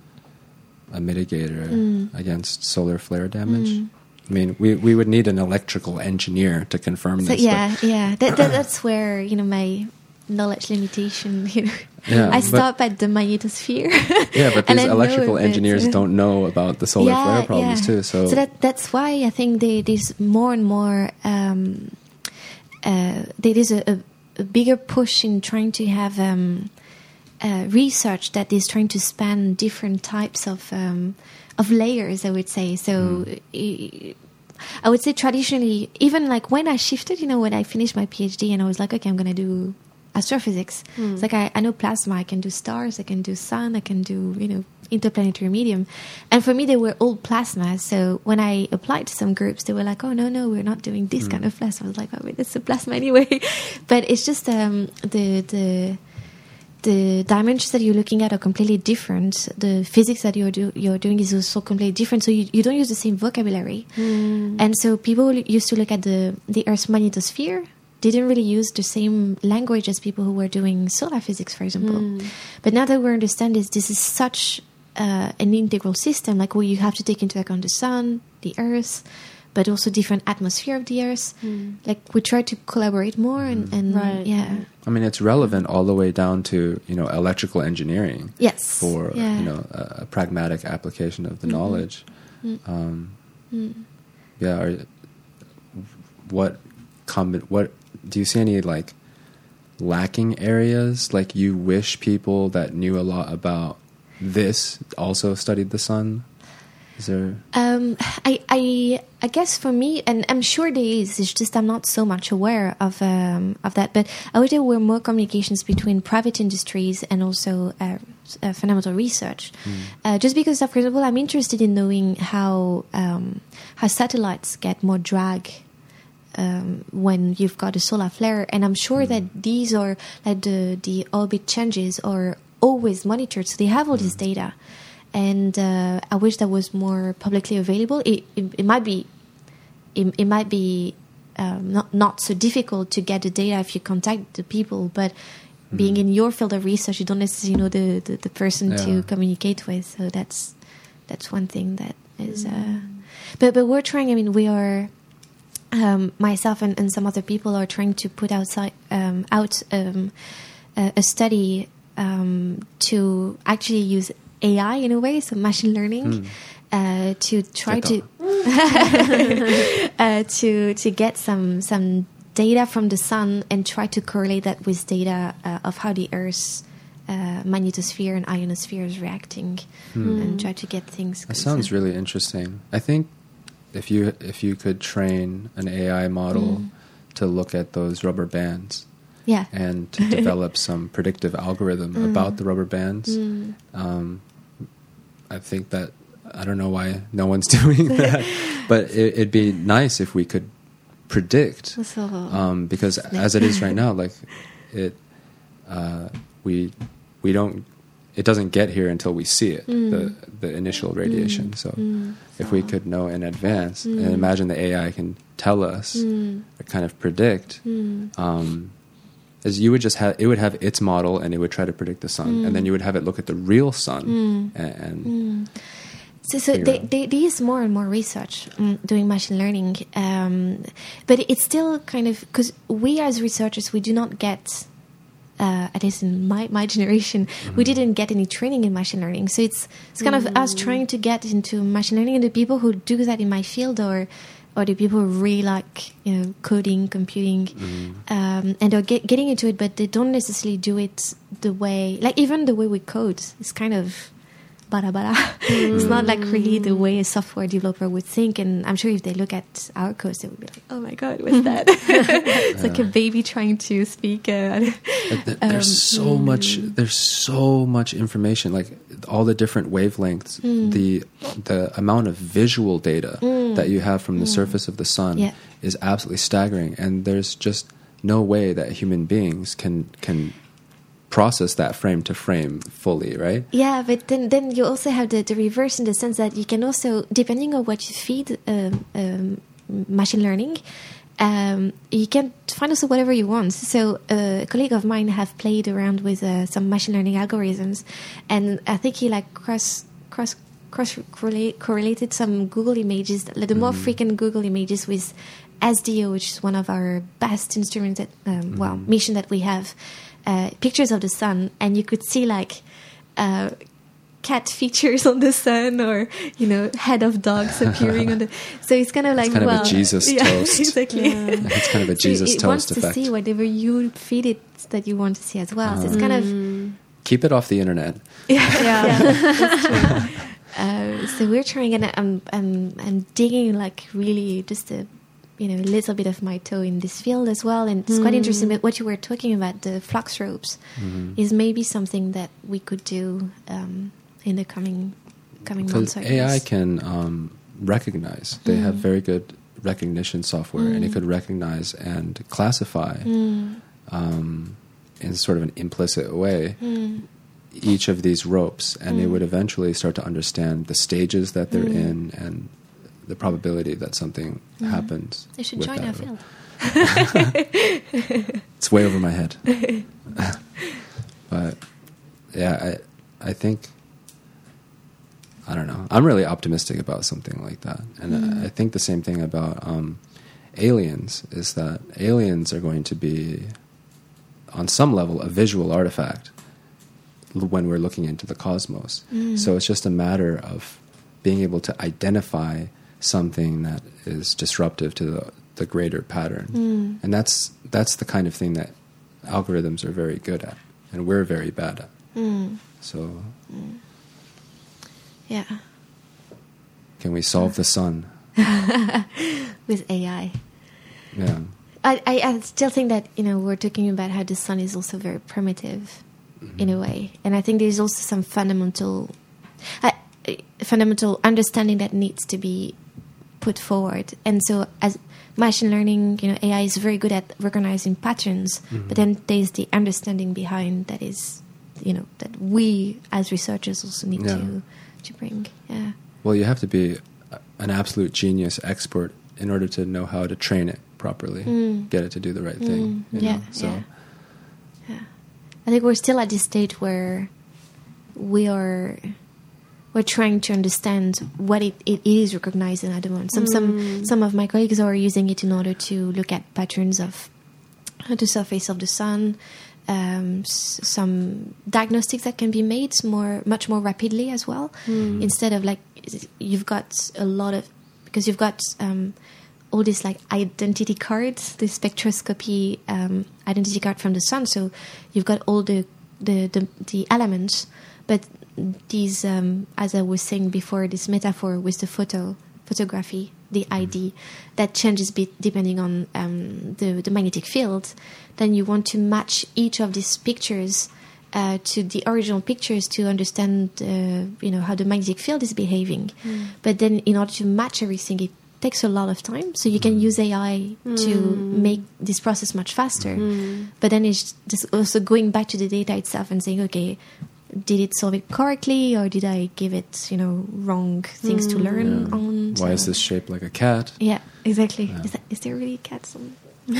a mitigator mm. against solar flare damage. Mm. I mean, we we would need an electrical engineer to confirm so, this. Yeah, yeah. That, that, that's where, you know, my knowledge limitation, you know. Yeah, I stop at the magnetosphere. Yeah, but these electrical engineers don't know about the solar yeah, flare problems yeah. too. So, so that that's why I think they, there's more and more um, uh, there is a, a, a bigger push in trying to have um, uh, research that is trying to span different types of um, of layers, I would say. So mm. I would say traditionally, even like when I shifted, you know, when I finished my PhD and I was like, okay, I'm going to do astrophysics. Mm. It's like I, I know plasma, I can do stars, I can do sun, I can do, you know, interplanetary medium. And for me, they were all plasma. So when I applied to some groups, they were like, oh, no, no, we're not doing this mm. kind of plasma. I was like, oh, wait, that's a plasma anyway. But it's just um, the the the dimensions that you're looking at are completely different. The physics that you're do, you're doing is also completely different. So you, you don't use the same vocabulary. Mm. And so people used to look at the, the Earth's magnetosphere. They didn't really use the same language as people who were doing solar physics, for example. Mm. But now that we understand this, this is such uh, an integral system. Like, well, you have to take into account the sun, the Earth, but also different atmosphere of the Earth. Mm. Like, we try to collaborate more, and, and right. yeah. I mean, it's relevant all the way down to, you know, electrical engineering. Yes. For yeah. you know a, a pragmatic application of the mm-hmm. knowledge. Mm. Um, mm. Yeah. Are, what com- What do you see any like lacking areas? Like you wish people that knew a lot about this also studied the sun? Is there? Um, I, I, I guess for me, and I'm sure there is. It's just I'm not so much aware of um, of that. But I wish there were more communications between private industries and also uh, uh, fundamental research. Mm. Uh, just because, for example, I'm interested in knowing how um, how satellites get more drag um, when you've got a solar flare, and I'm sure mm. that these are like the the orbit changes are always monitored, so they have all mm. this data. And uh, I wish that was more publicly available. It, it, it might be, it, it might be um, not not so difficult to get the data if you contact the people. But mm. being in your field of research, you don't necessarily know the, the, the person yeah. to communicate with. So that's that's one thing that is. Mm. Uh, but but we're trying. I mean, we are. Um, myself and, and some other people are trying to put outside um, out um, a, a study um, to actually use A I in a way, so machine learning, mm. uh, to try to uh, to to get some some data from the sun and try to correlate that with data uh, of how the Earth's uh, magnetosphere and ionosphere is reacting, hmm. and try to get things. That sounds really interesting. I think if you if you could train an A I model mm. to look at those rubber bands, yeah. and to develop some predictive algorithm mm. about the rubber bands, mm. um, I think that I don't know why no one's doing that, but it, it'd be nice if we could predict, um, because as it is right now, like it, uh, we we don't. It doesn't get here until we see it, mm. the the initial radiation. Mm. So, mm. if we could know in advance, mm. and imagine the A I can tell us, mm. or kind of predict, mm. um, as you would just have, it would have its model, and it would try to predict the sun, mm. and then you would have it look at the real sun, mm. and. and mm. So, so they, they, there is more and more research um, doing machine learning, um, but it's still kind of because we as researchers we do not get. Uh, at least in my, my generation, mm-hmm. we didn't get any training in machine learning. So it's it's kind mm-hmm. of us trying to get into machine learning, and the people who do that in my field or or the people who really like, you know, coding, computing, mm-hmm. um, and are get, getting into it, but they don't necessarily do it the way, like even the way we code is kind of bada bada. Mm. It's not like really the way a software developer would think, and I'm sure if they look at our code, they would be like, "Oh my god, what's that?" It's yeah. like a baby trying to speak. Uh, there's um, so mm. much. There's so much information, like all the different wavelengths, mm. the the amount of visual data mm. that you have from the mm. surface of the sun yeah. is absolutely staggering, and there's just no way that human beings can can. process that frame to frame fully, right? Yeah, but then then you also have the, the reverse in the sense that you can also, depending on what you feed um, um, machine learning, um, you can find also whatever you want. So uh, a colleague of mine have played around with uh, some machine learning algorithms, and I think he like cross cross cross correlate, correlated some Google images, the mm-hmm. more frequent Google images with S D O, which is one of our best instruments that um, mm-hmm. well mission that we have. Uh, pictures of the sun, and you could see like uh, cat features on the sun, or you know, head of dogs appearing on the. So it's kind of like it's kind well, of a Jesus yeah, toast. Exactly. Yeah. It's kind of a Jesus so it, it toast wants effect. to see whatever you feed it that you want to see as well. Uh-huh. So it's kind of keep it off the internet. Yeah, yeah, yeah. That's true. Uh, so we're trying, and I'm I'm I'm digging like really just a. you know, a little bit of my toe in this field as well. And it's mm. quite interesting. But what you were talking about, the flux ropes, mm-hmm. is maybe something that we could do um, in the coming coming months. Because A I can um, recognize. They mm. have very good recognition software, mm. and it could recognize and classify mm. um, in sort of an implicit way mm. each of these ropes, and mm. it would eventually start to understand the stages that they're mm. in and the probability that something mm. happens. You should join our field. It's way over my head. But yeah, I I think I don't know. I'm really optimistic about something like that, and mm. I, I think the same thing about um, aliens is that aliens are going to be, on some level, a visual artifact when we're looking into the cosmos. Mm. So it's just a matter of being able to identify something that is disruptive to the, the greater pattern. Mm. And that's that's the kind of thing that algorithms are very good at, and we're very bad at. Mm. So, mm. yeah. Can we solve the sun? With A I. Yeah. I, I, I still think that, you know, we're talking about how the sun is also very primitive, mm-hmm. in a way. And I think there's also some fundamental... Uh, fundamental understanding that needs to be put forward. And so as machine learning, you know, A I is very good at recognizing patterns, mm-hmm. but then there's the understanding behind that is, you know, that we as researchers also need yeah. to to bring. Yeah. Well, you have to be an absolute genius expert in order to know how to train it properly, mm. get it to do the right thing. Mm. You yeah. know? So yeah. yeah. I think we're still at this stage where we are... we're trying to understand what it, it is recognizing at the moment. Some, mm. some, some of my colleagues are using it in order to look at patterns of the surface of the sun, um, s- some diagnostics that can be made more, much more rapidly as well. Mm. Instead of like, you've got a lot of, because you've got um, all these like identity cards, the spectroscopy um, identity card from the sun. So you've got all the the, the, the elements, but these, um, as I was saying before, this metaphor with the photo, photography, the I D, that changes bit depending on um, the, the magnetic field. Then you want to match each of these pictures uh, to the original pictures to understand, uh, you know, how the magnetic field is behaving. Mm. But then, in order to match everything, it takes a lot of time. So you can use A I mm. to make this process much faster. Mm. But then it's just also going back to the data itself and saying, okay, did it solve it correctly, or did I give it, you know, wrong things mm. to learn yeah. on? Why so. is this shaped like a cat? Yeah, exactly. Yeah. Is, that, is there really cats on?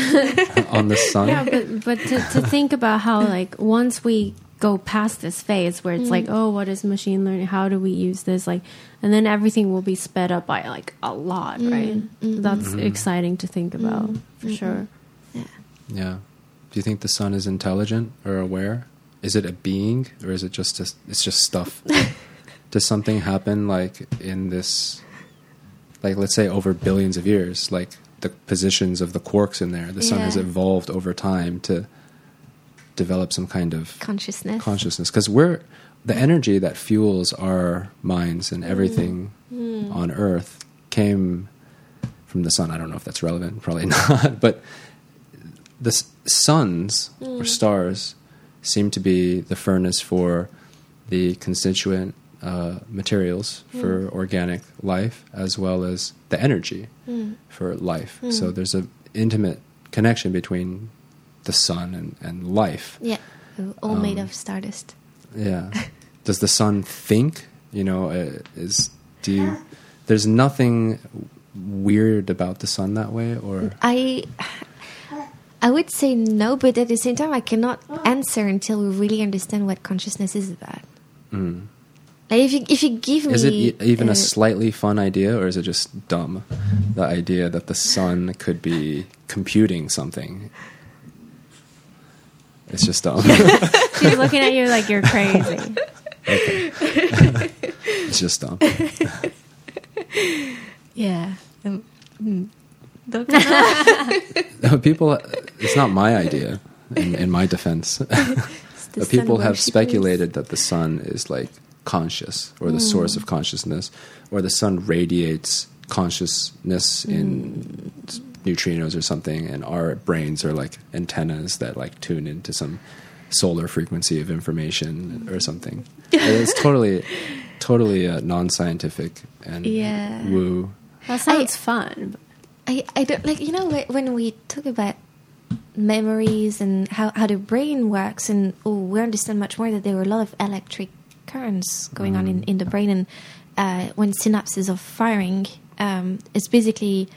On the sun? Yeah, but but to, to think about how, like, once we go past this phase where it's mm. like, oh, what is machine learning? How do we use this? Like, and then everything will be sped up by like a lot, mm. right? Mm-hmm. That's mm-hmm. exciting to think about mm. for mm-hmm. sure. Yeah. Yeah. Do you think the sun is intelligent or aware? Is it a being, or is it just a, it's just stuff? Does something happen like in this, like let's say over billions of years, like the positions of the quarks in there, the sun yeah. has evolved over time to develop some kind of consciousness. Consciousness, because we're the energy that fuels our minds and everything mm. on Earth came from the sun. I don't know if that's relevant, probably not, but the s- suns mm. or stars seem to be the furnace for the constituent uh, materials mm. for organic life, as well as the energy mm. for life. Mm. So there's an intimate connection between the sun and, and life. Yeah, all um, made of stardust. Yeah. Does the sun think? You know, uh, is do you? There's nothing weird about the sun that way, or I. I would say no, but at the same time, I cannot answer until we really understand what consciousness is about. Mm. Like if you if you give me, is it e- even uh, a slightly fun idea, or is it just dumb? The idea that the sun could be computing something. It's just dumb. She's looking at you like you're crazy. Okay. It's just dumb. Yeah. Um, mm. People, it's not my idea, in, in my defense. But people have speculated that the sun is like conscious, or the mm. source of consciousness, or the sun radiates consciousness in mm. neutrinos or something, and our brains are like antennas that like tune into some solar frequency of information or something. It's totally, totally uh, non-scientific and yeah. woo. That sounds I, fun. I, I don't like, you know, when we talk about memories and how, how the brain works, and oh, we understand much more that there were a lot of electric currents going mm. on in, in the brain, and uh, when synapses are firing, um, it's basically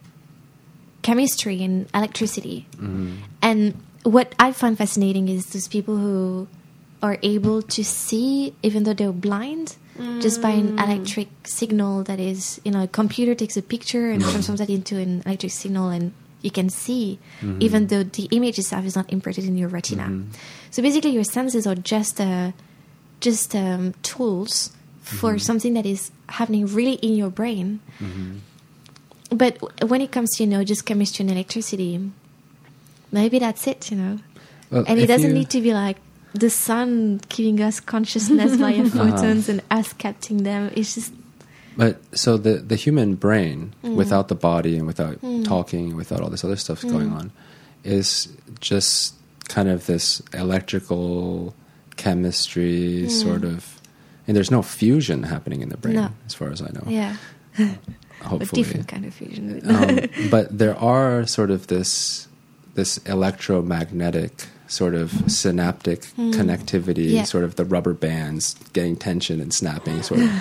chemistry and electricity. Mm. And what I find fascinating is those people who are able to see even though they're blind, mm. just by an electric signal that is, you know, a computer takes a picture and transforms that into an electric signal, and you can see, mm-hmm. even though the image itself is not imprinted in your retina. Mm-hmm. So basically your senses are just uh, just um, tools for mm-hmm. something that is happening really in your brain. Mm-hmm. But w- when it comes to, you know, just chemistry and electricity, maybe that's it, you know. Well, and it doesn't you... need to be like the sun giving us consciousness via photons uh-huh. and us capturing them. It's just... But so the, the human brain, mm. without the body and without mm. talking, without all this other stuff mm. going on, is just kind of this electrical chemistry mm. sort of... And there's no fusion happening in the brain, no. as far as I know. Yeah. Hopefully. A different kind of fusion. um, but there are sort of this this electromagnetic sort of synaptic mm. connectivity, yeah. sort of the rubber bands getting tension and snapping, sort of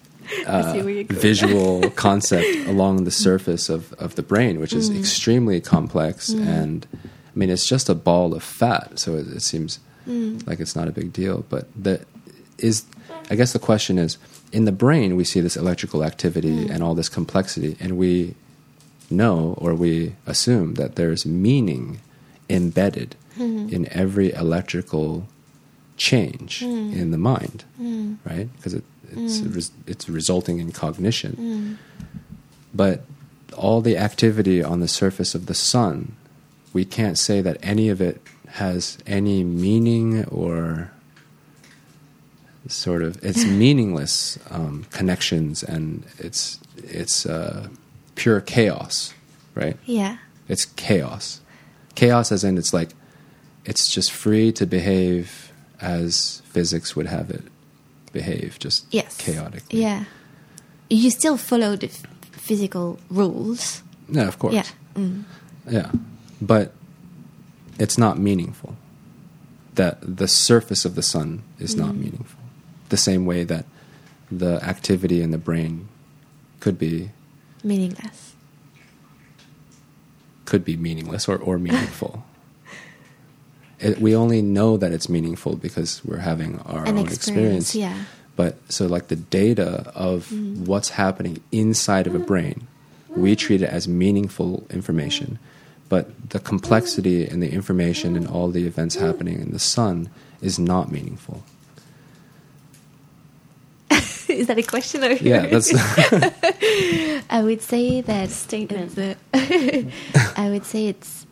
uh, visual concept along the surface of, of the brain, which is mm. extremely complex. Mm. And I mean, it's just a ball of fat, so it, it seems mm. like it's not a big deal. But the is, I guess the question is, in the brain, we see this electrical activity mm. and all this complexity, and we know, or we assume, that there's meaning embedded mm. in every electrical change mm. in the mind, mm. right? Because it, it's mm. res- it's resulting in cognition. But all the activity on the surface of the sun, we can't say that any of it has any meaning or sort of it's meaningless um, connections, and it's it's uh, pure chaos, right? Yeah. It's chaos. Chaos as in it's like it's just free to behave as physics would have it behave, just yes. chaotically. Yeah. You still follow the f- physical rules. Yeah, of course. Yeah. Mm. Yeah. But it's not meaningful. That the surface of the sun is mm. not meaningful. The same way that the activity in the brain could be meaningless. Could be meaningless or, or meaningful. It, we only know that it's meaningful because we're having our An own experience, experience. Yeah. But so like the data of mm. what's happening inside of a brain, we treat it as meaningful information. But the complexity and the information and all the events happening in the sun is not meaningful. Is that a question? Or yeah, that's... I would say that... Statement. A, I would say it's...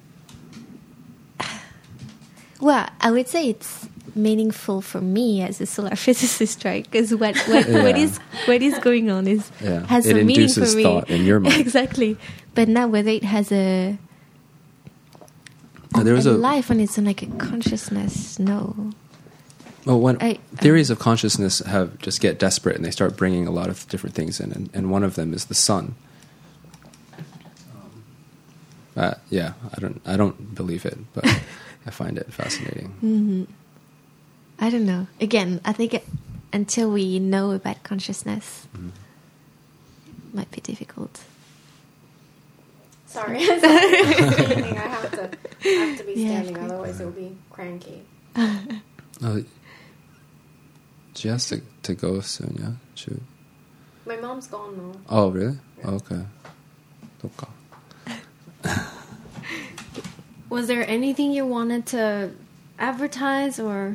Well, I would say it's meaningful for me as a solar physicist, right? Because what what, yeah. what is what is going on is yeah. has it some meaning for induces me. Thought in your mind. Exactly. But now whether it has a, now, there was a, a life on its own, like a consciousness, no. Well, when I, theories of consciousness have just get desperate and they start bringing a lot of different things in, and, and one of them is the sun. Um, uh, yeah, I don't I don't believe it, but I find it fascinating. Mm-hmm. I don't know. Again, I think it, until we know about consciousness, mm-hmm. it might be difficult. Sorry, Sorry. I have to I have to be standing, yeah. Otherwise it'll be cranky. Oh, she has to, to go soon, yeah? Shoot. My mom's gone now. Oh, really? Yeah. Okay. Okay. Was there anything you wanted to advertise, or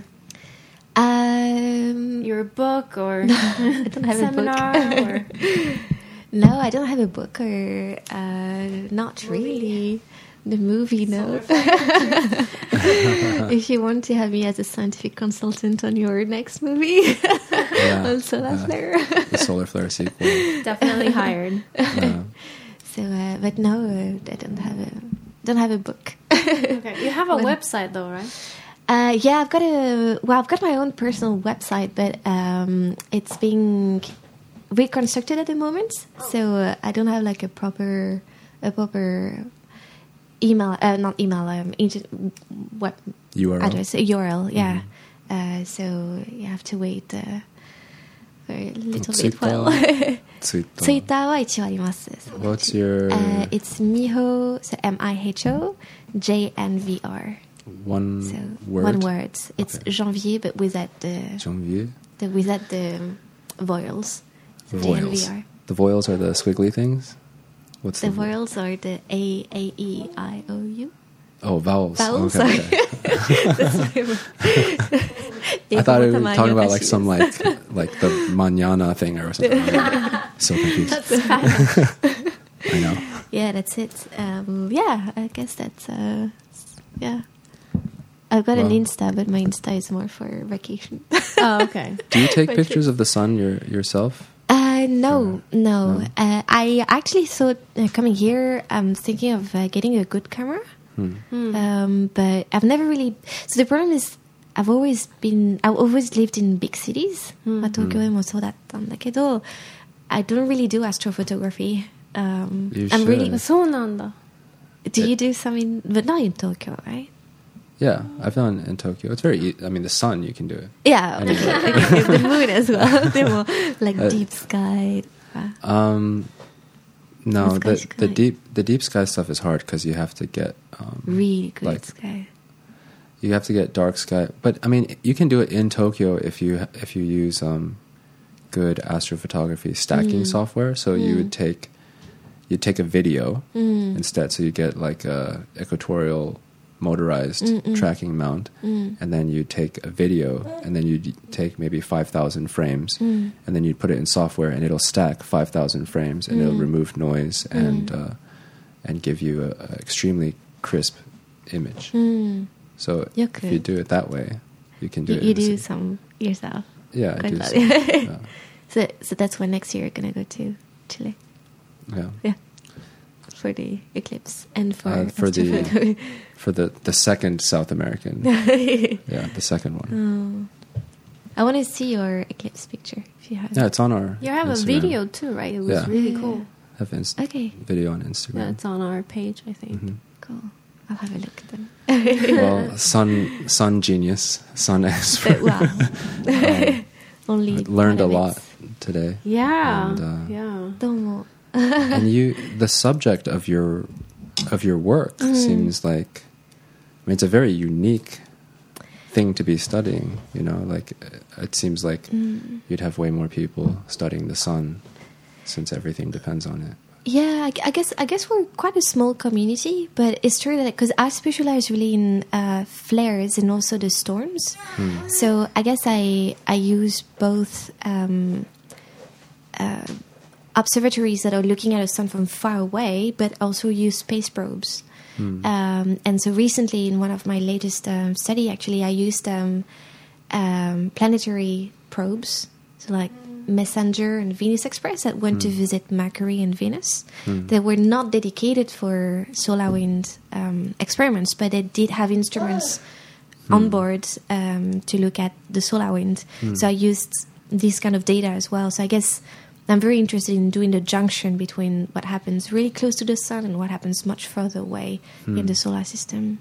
um, your book, or no, I don't have seminar, a book. or no, I don't have a book, or uh, not movie. Really. The movie, no. If you want to have me as a scientific consultant on your next movie, yeah, on Solar uh, Flare. The Solar Flare sequel. Definitely hired. Yeah. So, uh, but no, uh, I don't have a don't have a book. Okay, you have a well, website though, right? Uh, yeah, I've got a well, I've got my own personal website, but um, it's being reconstructed at the moment, oh. so uh, I don't have like a proper a proper. Email, uh, not email, um, web U R L. address, U R L, yeah. Mm-hmm. Uh, so you have to wait uh, for a little bit while. Twitter は一応あります。 What's your... Uh, it's Miho, so M I H O, J N V R. One so word? One word. It's okay. Janvier, but without the... Janvier? The, without the um, voiles. The voiles. The voiles are the squiggly things? What's the, the vowels are the A, A, E, I, O, U. Oh, vowels. Vowels, okay, sorry. Okay. I thought we were talking about like some like like the mañana thing or something. So confused. That's fast. I know. Yeah, that's it. Um, yeah, I guess that's uh, yeah. I've got well, an Insta, but my Insta is more for vacation. Oh, okay. Do you take pictures of the sun your, yourself? Uh, no, or, no. no? Uh, I actually thought uh, coming here, I'm thinking of uh, getting a good camera. Hmm. Hmm. Um, but I've never really. So the problem is, I've always been. I've always lived in big cities. Hmm. Tokyoもそうだったんだけど, I don't really do astrophotography. Um, you I'm should. really. そうなんだ. Do you do some in, but not in Tokyo, right? Yeah, I've done in Tokyo. It's very easy. I mean, the sun, you can do it. Yeah, like, like the moon as well. They were like uh, deep sky. Um, no, the the deep the deep sky stuff is hard because you have to get um, really good like, sky. You have to get dark sky, but I mean, you can do it in Tokyo if you if you use um, good astrophotography stacking mm. software. So mm. you would take you take a video mm. instead, so you get like a equatorial motorized Mm-mm. tracking mount, Mm. and then you take a video, and then you take maybe five thousand frames, Mm. and then you put it in software, and it'll stack five thousand frames, and Mm. it'll remove noise and Mm. uh, and give you a, a extremely crisp image. Mm. So Yoku. if you do it that way, you can do You, it. you in the do same- some yourself. Yeah, I Quite do. a lot. Some, yeah. So, so that's when next year you're gonna go to Chile. yeah. Yeah, for the eclipse and for Uh, for the astrophoto. for the, the second South American. Yeah, the second one. Oh. I want to see your eclipse picture if you have. Yeah, it's on our. You have Instagram. a video too, right? It was Yeah. really Yeah. cool. Have inst- Okay. video on Instagram. Yeah, it's on our page, I think. Mhm. Cool. I'll have a look then. Well, sun sun genius, sun expert. But, wow. Um, Only I learned a one of lot it. today. Yeah, And, uh, yeah. Domo. And you, the subject of your of your work Mm. seems like, I mean, it's a very unique thing to be studying. You know, like uh, it seems like Mm. you'd have way more people studying the sun, since everything depends on it. Yeah, I, I guess I guess we're quite a small community, but it's true that because I specialize really in uh, flares and also the storms. Hmm. So I guess I I use both um, uh, observatories that are looking at a sun from far away, but also use space probes. Hmm. Um, and so recently, in one of my latest um, study, actually, I used um, um, planetary probes, so like Messenger and Venus Express, that went to visit Mercury and Venus. Hmm. They were not dedicated for solar wind um, experiments, but they did have instruments on board um, to look at the solar wind. So I used this kind of data as well. So I guess I'm very interested in doing the junction between what happens really close to the sun and what happens much further away in the solar system.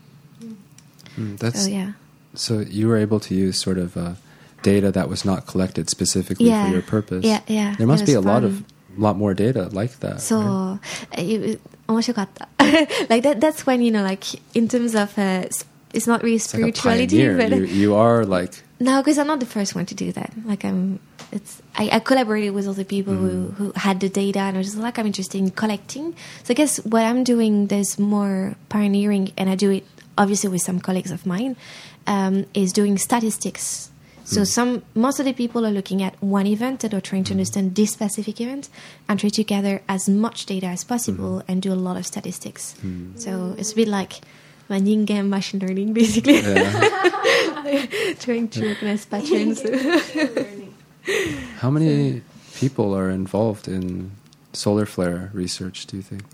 Hmm, That's So yeah. so you were able to use sort of uh, data that was not collected specifically Yeah. for your purpose. Yeah, yeah. There must It be a was lot fun. of lot more data like that. So, right? え面白かった。like that, that's when, you know, like in terms of, uh, s- it's not really It's like a spirituality, pioneer. but You, you are like no, because I'm not the first one to do that. Like I'm, it's I, I collaborated with other people who, who had the data, and I was just like, I'm interested in collecting. So I guess what I'm doing, there's more pioneering, and I do it obviously with some colleagues of mine, um, is doing statistics. So some most of the people are looking at one event that are trying to understand this specific event and try to gather as much data as possible and do a lot of statistics. So it's a bit like Ningen machine learning, basically. yeah. Trying to recognize patterns. How many people are involved in solar flare research, do you think?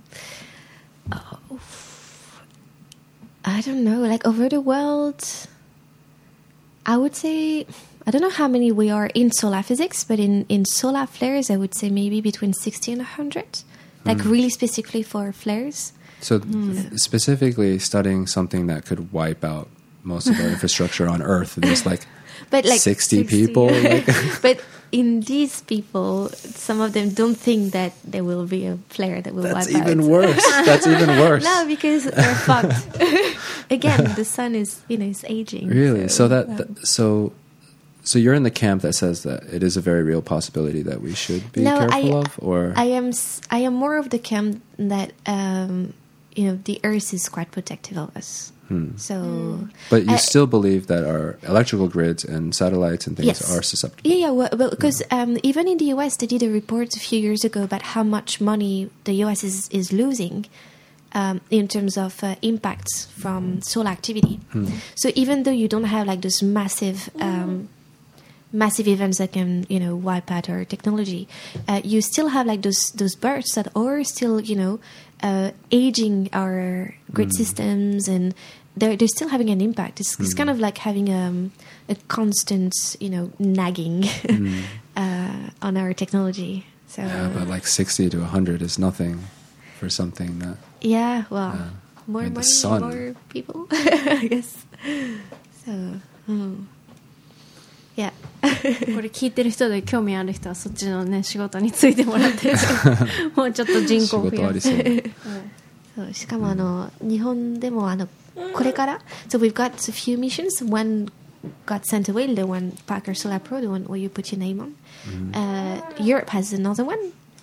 I don't know, like over the world, I would say, I don't know how many we are in solar physics, but in, in solar flares, I would say maybe between sixty and one hundred, like really specifically for flares. So th- specifically studying something that could wipe out most of our infrastructure on Earth, and there's like, But like sixty, sixty, people. yeah. Like, But in these people, some of them don't think that there will be a flare that will that's wipe even out. worse. That's even worse. No, because they're fucked. Again, the sun is, you know, is aging. Really? So, that, um, that so so you're in the camp that says that it is a very real possibility that we should be No, careful I- of, or I am s- I am more of the camp that um, you know, the Earth is quite protective of us. Hmm. So, but you I- still believe that our electrical grids and satellites and things Yes. are susceptible. yeah, yeah. Well, well, because um, even in the U S, they did a report a few years ago about how much money the U S is is losing um, in terms of uh, impacts from solar activity. So even though you don't have like those massive um, massive events that can, you know, wipe out our technology, uh, you still have like those those bursts that are still, you know, uh, aging our grid systems, and they're they're still having an impact. It's, it's kind of like having um, a constant, you know, nagging uh, on our technology. So Yeah, but like sixty to one hundred is nothing for something that. yeah, well, Yeah. more And the money, sun. more people, I guess. So, hmm. yeah. これ聞いてる人で興味ある人はそっちのね仕事についてもらってもうちょっと人口増やす仕事ありそう。 そうしかもあの、日本でもあのこれから so we've got a few missions. One got sent away, the one Parker Solar Pro, the one where you put your name on. Uh, Europe has another one,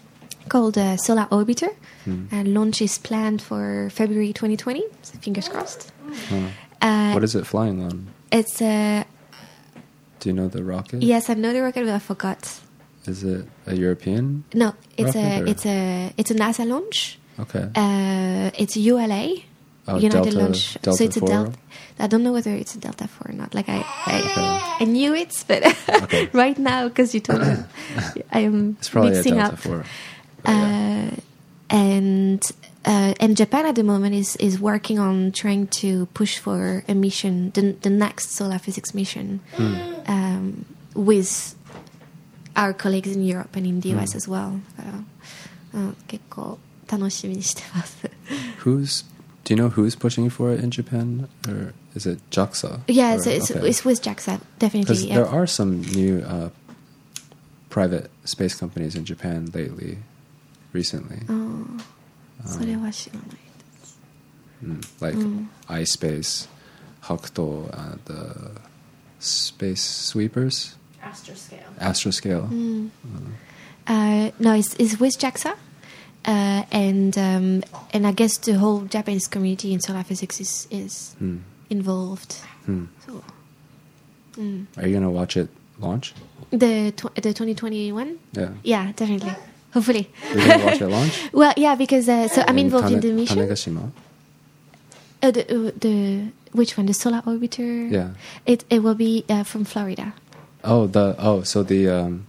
called uh, Solar Orbiter. Mm. And launch is planned for February twenty twenty. So fingers crossed. Huh. Uh, what is it flying on? It's a... Uh, Do you know the rocket? Yes, I know the rocket, but I forgot. Is it a European? No, it's rocket, a or? it's a it's a NASA launch. Okay. Uh, it's U L A. Oh, United Delta, Launch. Delta so it's four? a Delta. I don't know whether it's a Delta four or not. Like I, I, okay. I knew it, but okay. right now because you told me, I am it's probably mixing a Delta up. four. Uh, yeah. And uh, and Japan at the moment is is working on trying to push for a mission, the the next solar physics mission, hmm. um, with our colleagues in Europe and in the U S hmm. as well. Uh, 結構楽しみにしてます。 Who's do you know who's pushing for it in Japan, or is it JAXA? Yeah, or, it's, it's, okay. it's with JAXA, definitely. Because yeah. there are some new uh, private space companies in Japan lately, recently. Oh, um, それは知らないです。 mm, like mm. iSpace, Hakuto, uh, the space sweepers. Astroscale. Astroscale. Mm. Mm. Uh, no, it's, it's with JAXA. Uh, and um, and I guess the whole Japanese community in solar physics is is hmm. involved. Hmm. So, mm. Are you gonna watch it launch? The tw- the twenty twenty-one? Yeah. Yeah, definitely. Hopefully. You're gonna watch it launch? Well, yeah, because uh, so I'm in involved Tane- in the mission. Tanegashima. Uh, the uh, the which one? The solar orbiter. Yeah. It it will be uh, from Florida. Oh, the oh, so the um,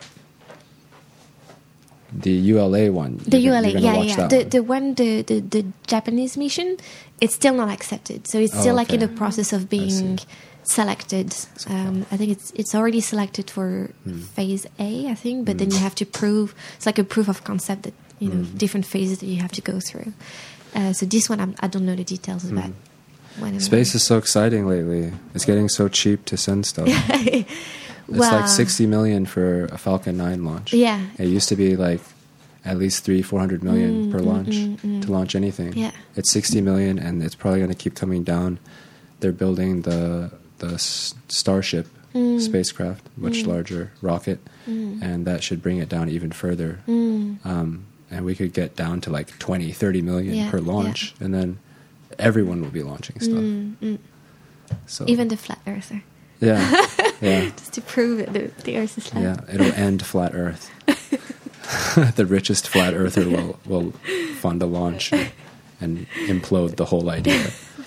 the U L A one. The you're, U L A, you're yeah, yeah. The one. the one the, the the Japanese mission, it's still not accepted. So it's still oh, like okay. in the process of being selected. Um, I think it's it's already selected for hmm. phase A, I think, but hmm. then you have to prove it's like a proof of concept that you know hmm. different phases that you have to go through. Uh, so this one, I'm, I don't know the details hmm. about. When Space is so exciting lately. It's getting so cheap to send stuff. It's well, like sixty million for a Falcon nine launch. Yeah. It used to be like at least three, four hundred million mm, per launch mm, mm, to launch anything. Yeah. It's sixty million, and it's probably going to keep coming down. They're building the the S- Starship mm. spacecraft, much mm. larger rocket, mm. and that should bring it down even further. Mm. Um, and we could get down to like twenty, thirty million yeah, per launch, yeah. and then everyone will be launching stuff. Mm, mm. So even the flat earther. Yeah, yeah. Just to prove that the, the Earth is flat. Yeah, it'll end flat Earth. The richest flat earther will will fund a launch and implode the whole idea.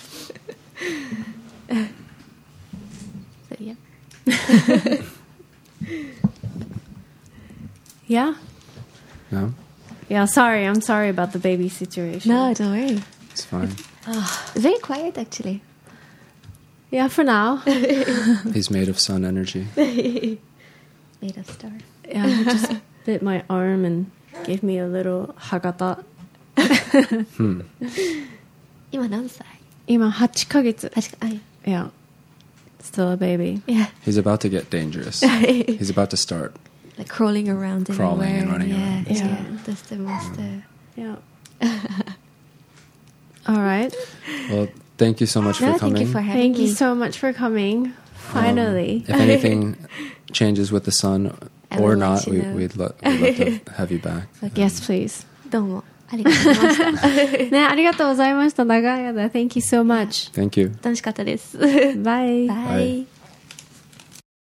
So, yeah. Yeah. No. Yeah. Sorry, I'm sorry about the baby situation. No, don't worry. It's fine. Very quiet, actually. Yeah, for now. He's made of sun energy. Made of star. Yeah, he just bit my arm and gave me a little hagata. hmm. 今何歳? 今はちかげつ. I, Yeah. Still a baby. Yeah. He's about to get dangerous. He's about to start. Like crawling around Crawling everywhere. and running yeah, around. Yeah, Yeah. that's the most... Uh, Yeah. All right. Well, thank you so much no, for coming. Thank you for having Thank me. you so much for coming. Finally. Um, if anything changes with the sun I or will not, let you we, know. we'd, lo- we'd love to have you back. Yes, please. どうもありがとうございました。 ね、ありがとうございました。長い間。Thank you so much. Thank you. 楽しかったです。 Bye. Bye. Bye.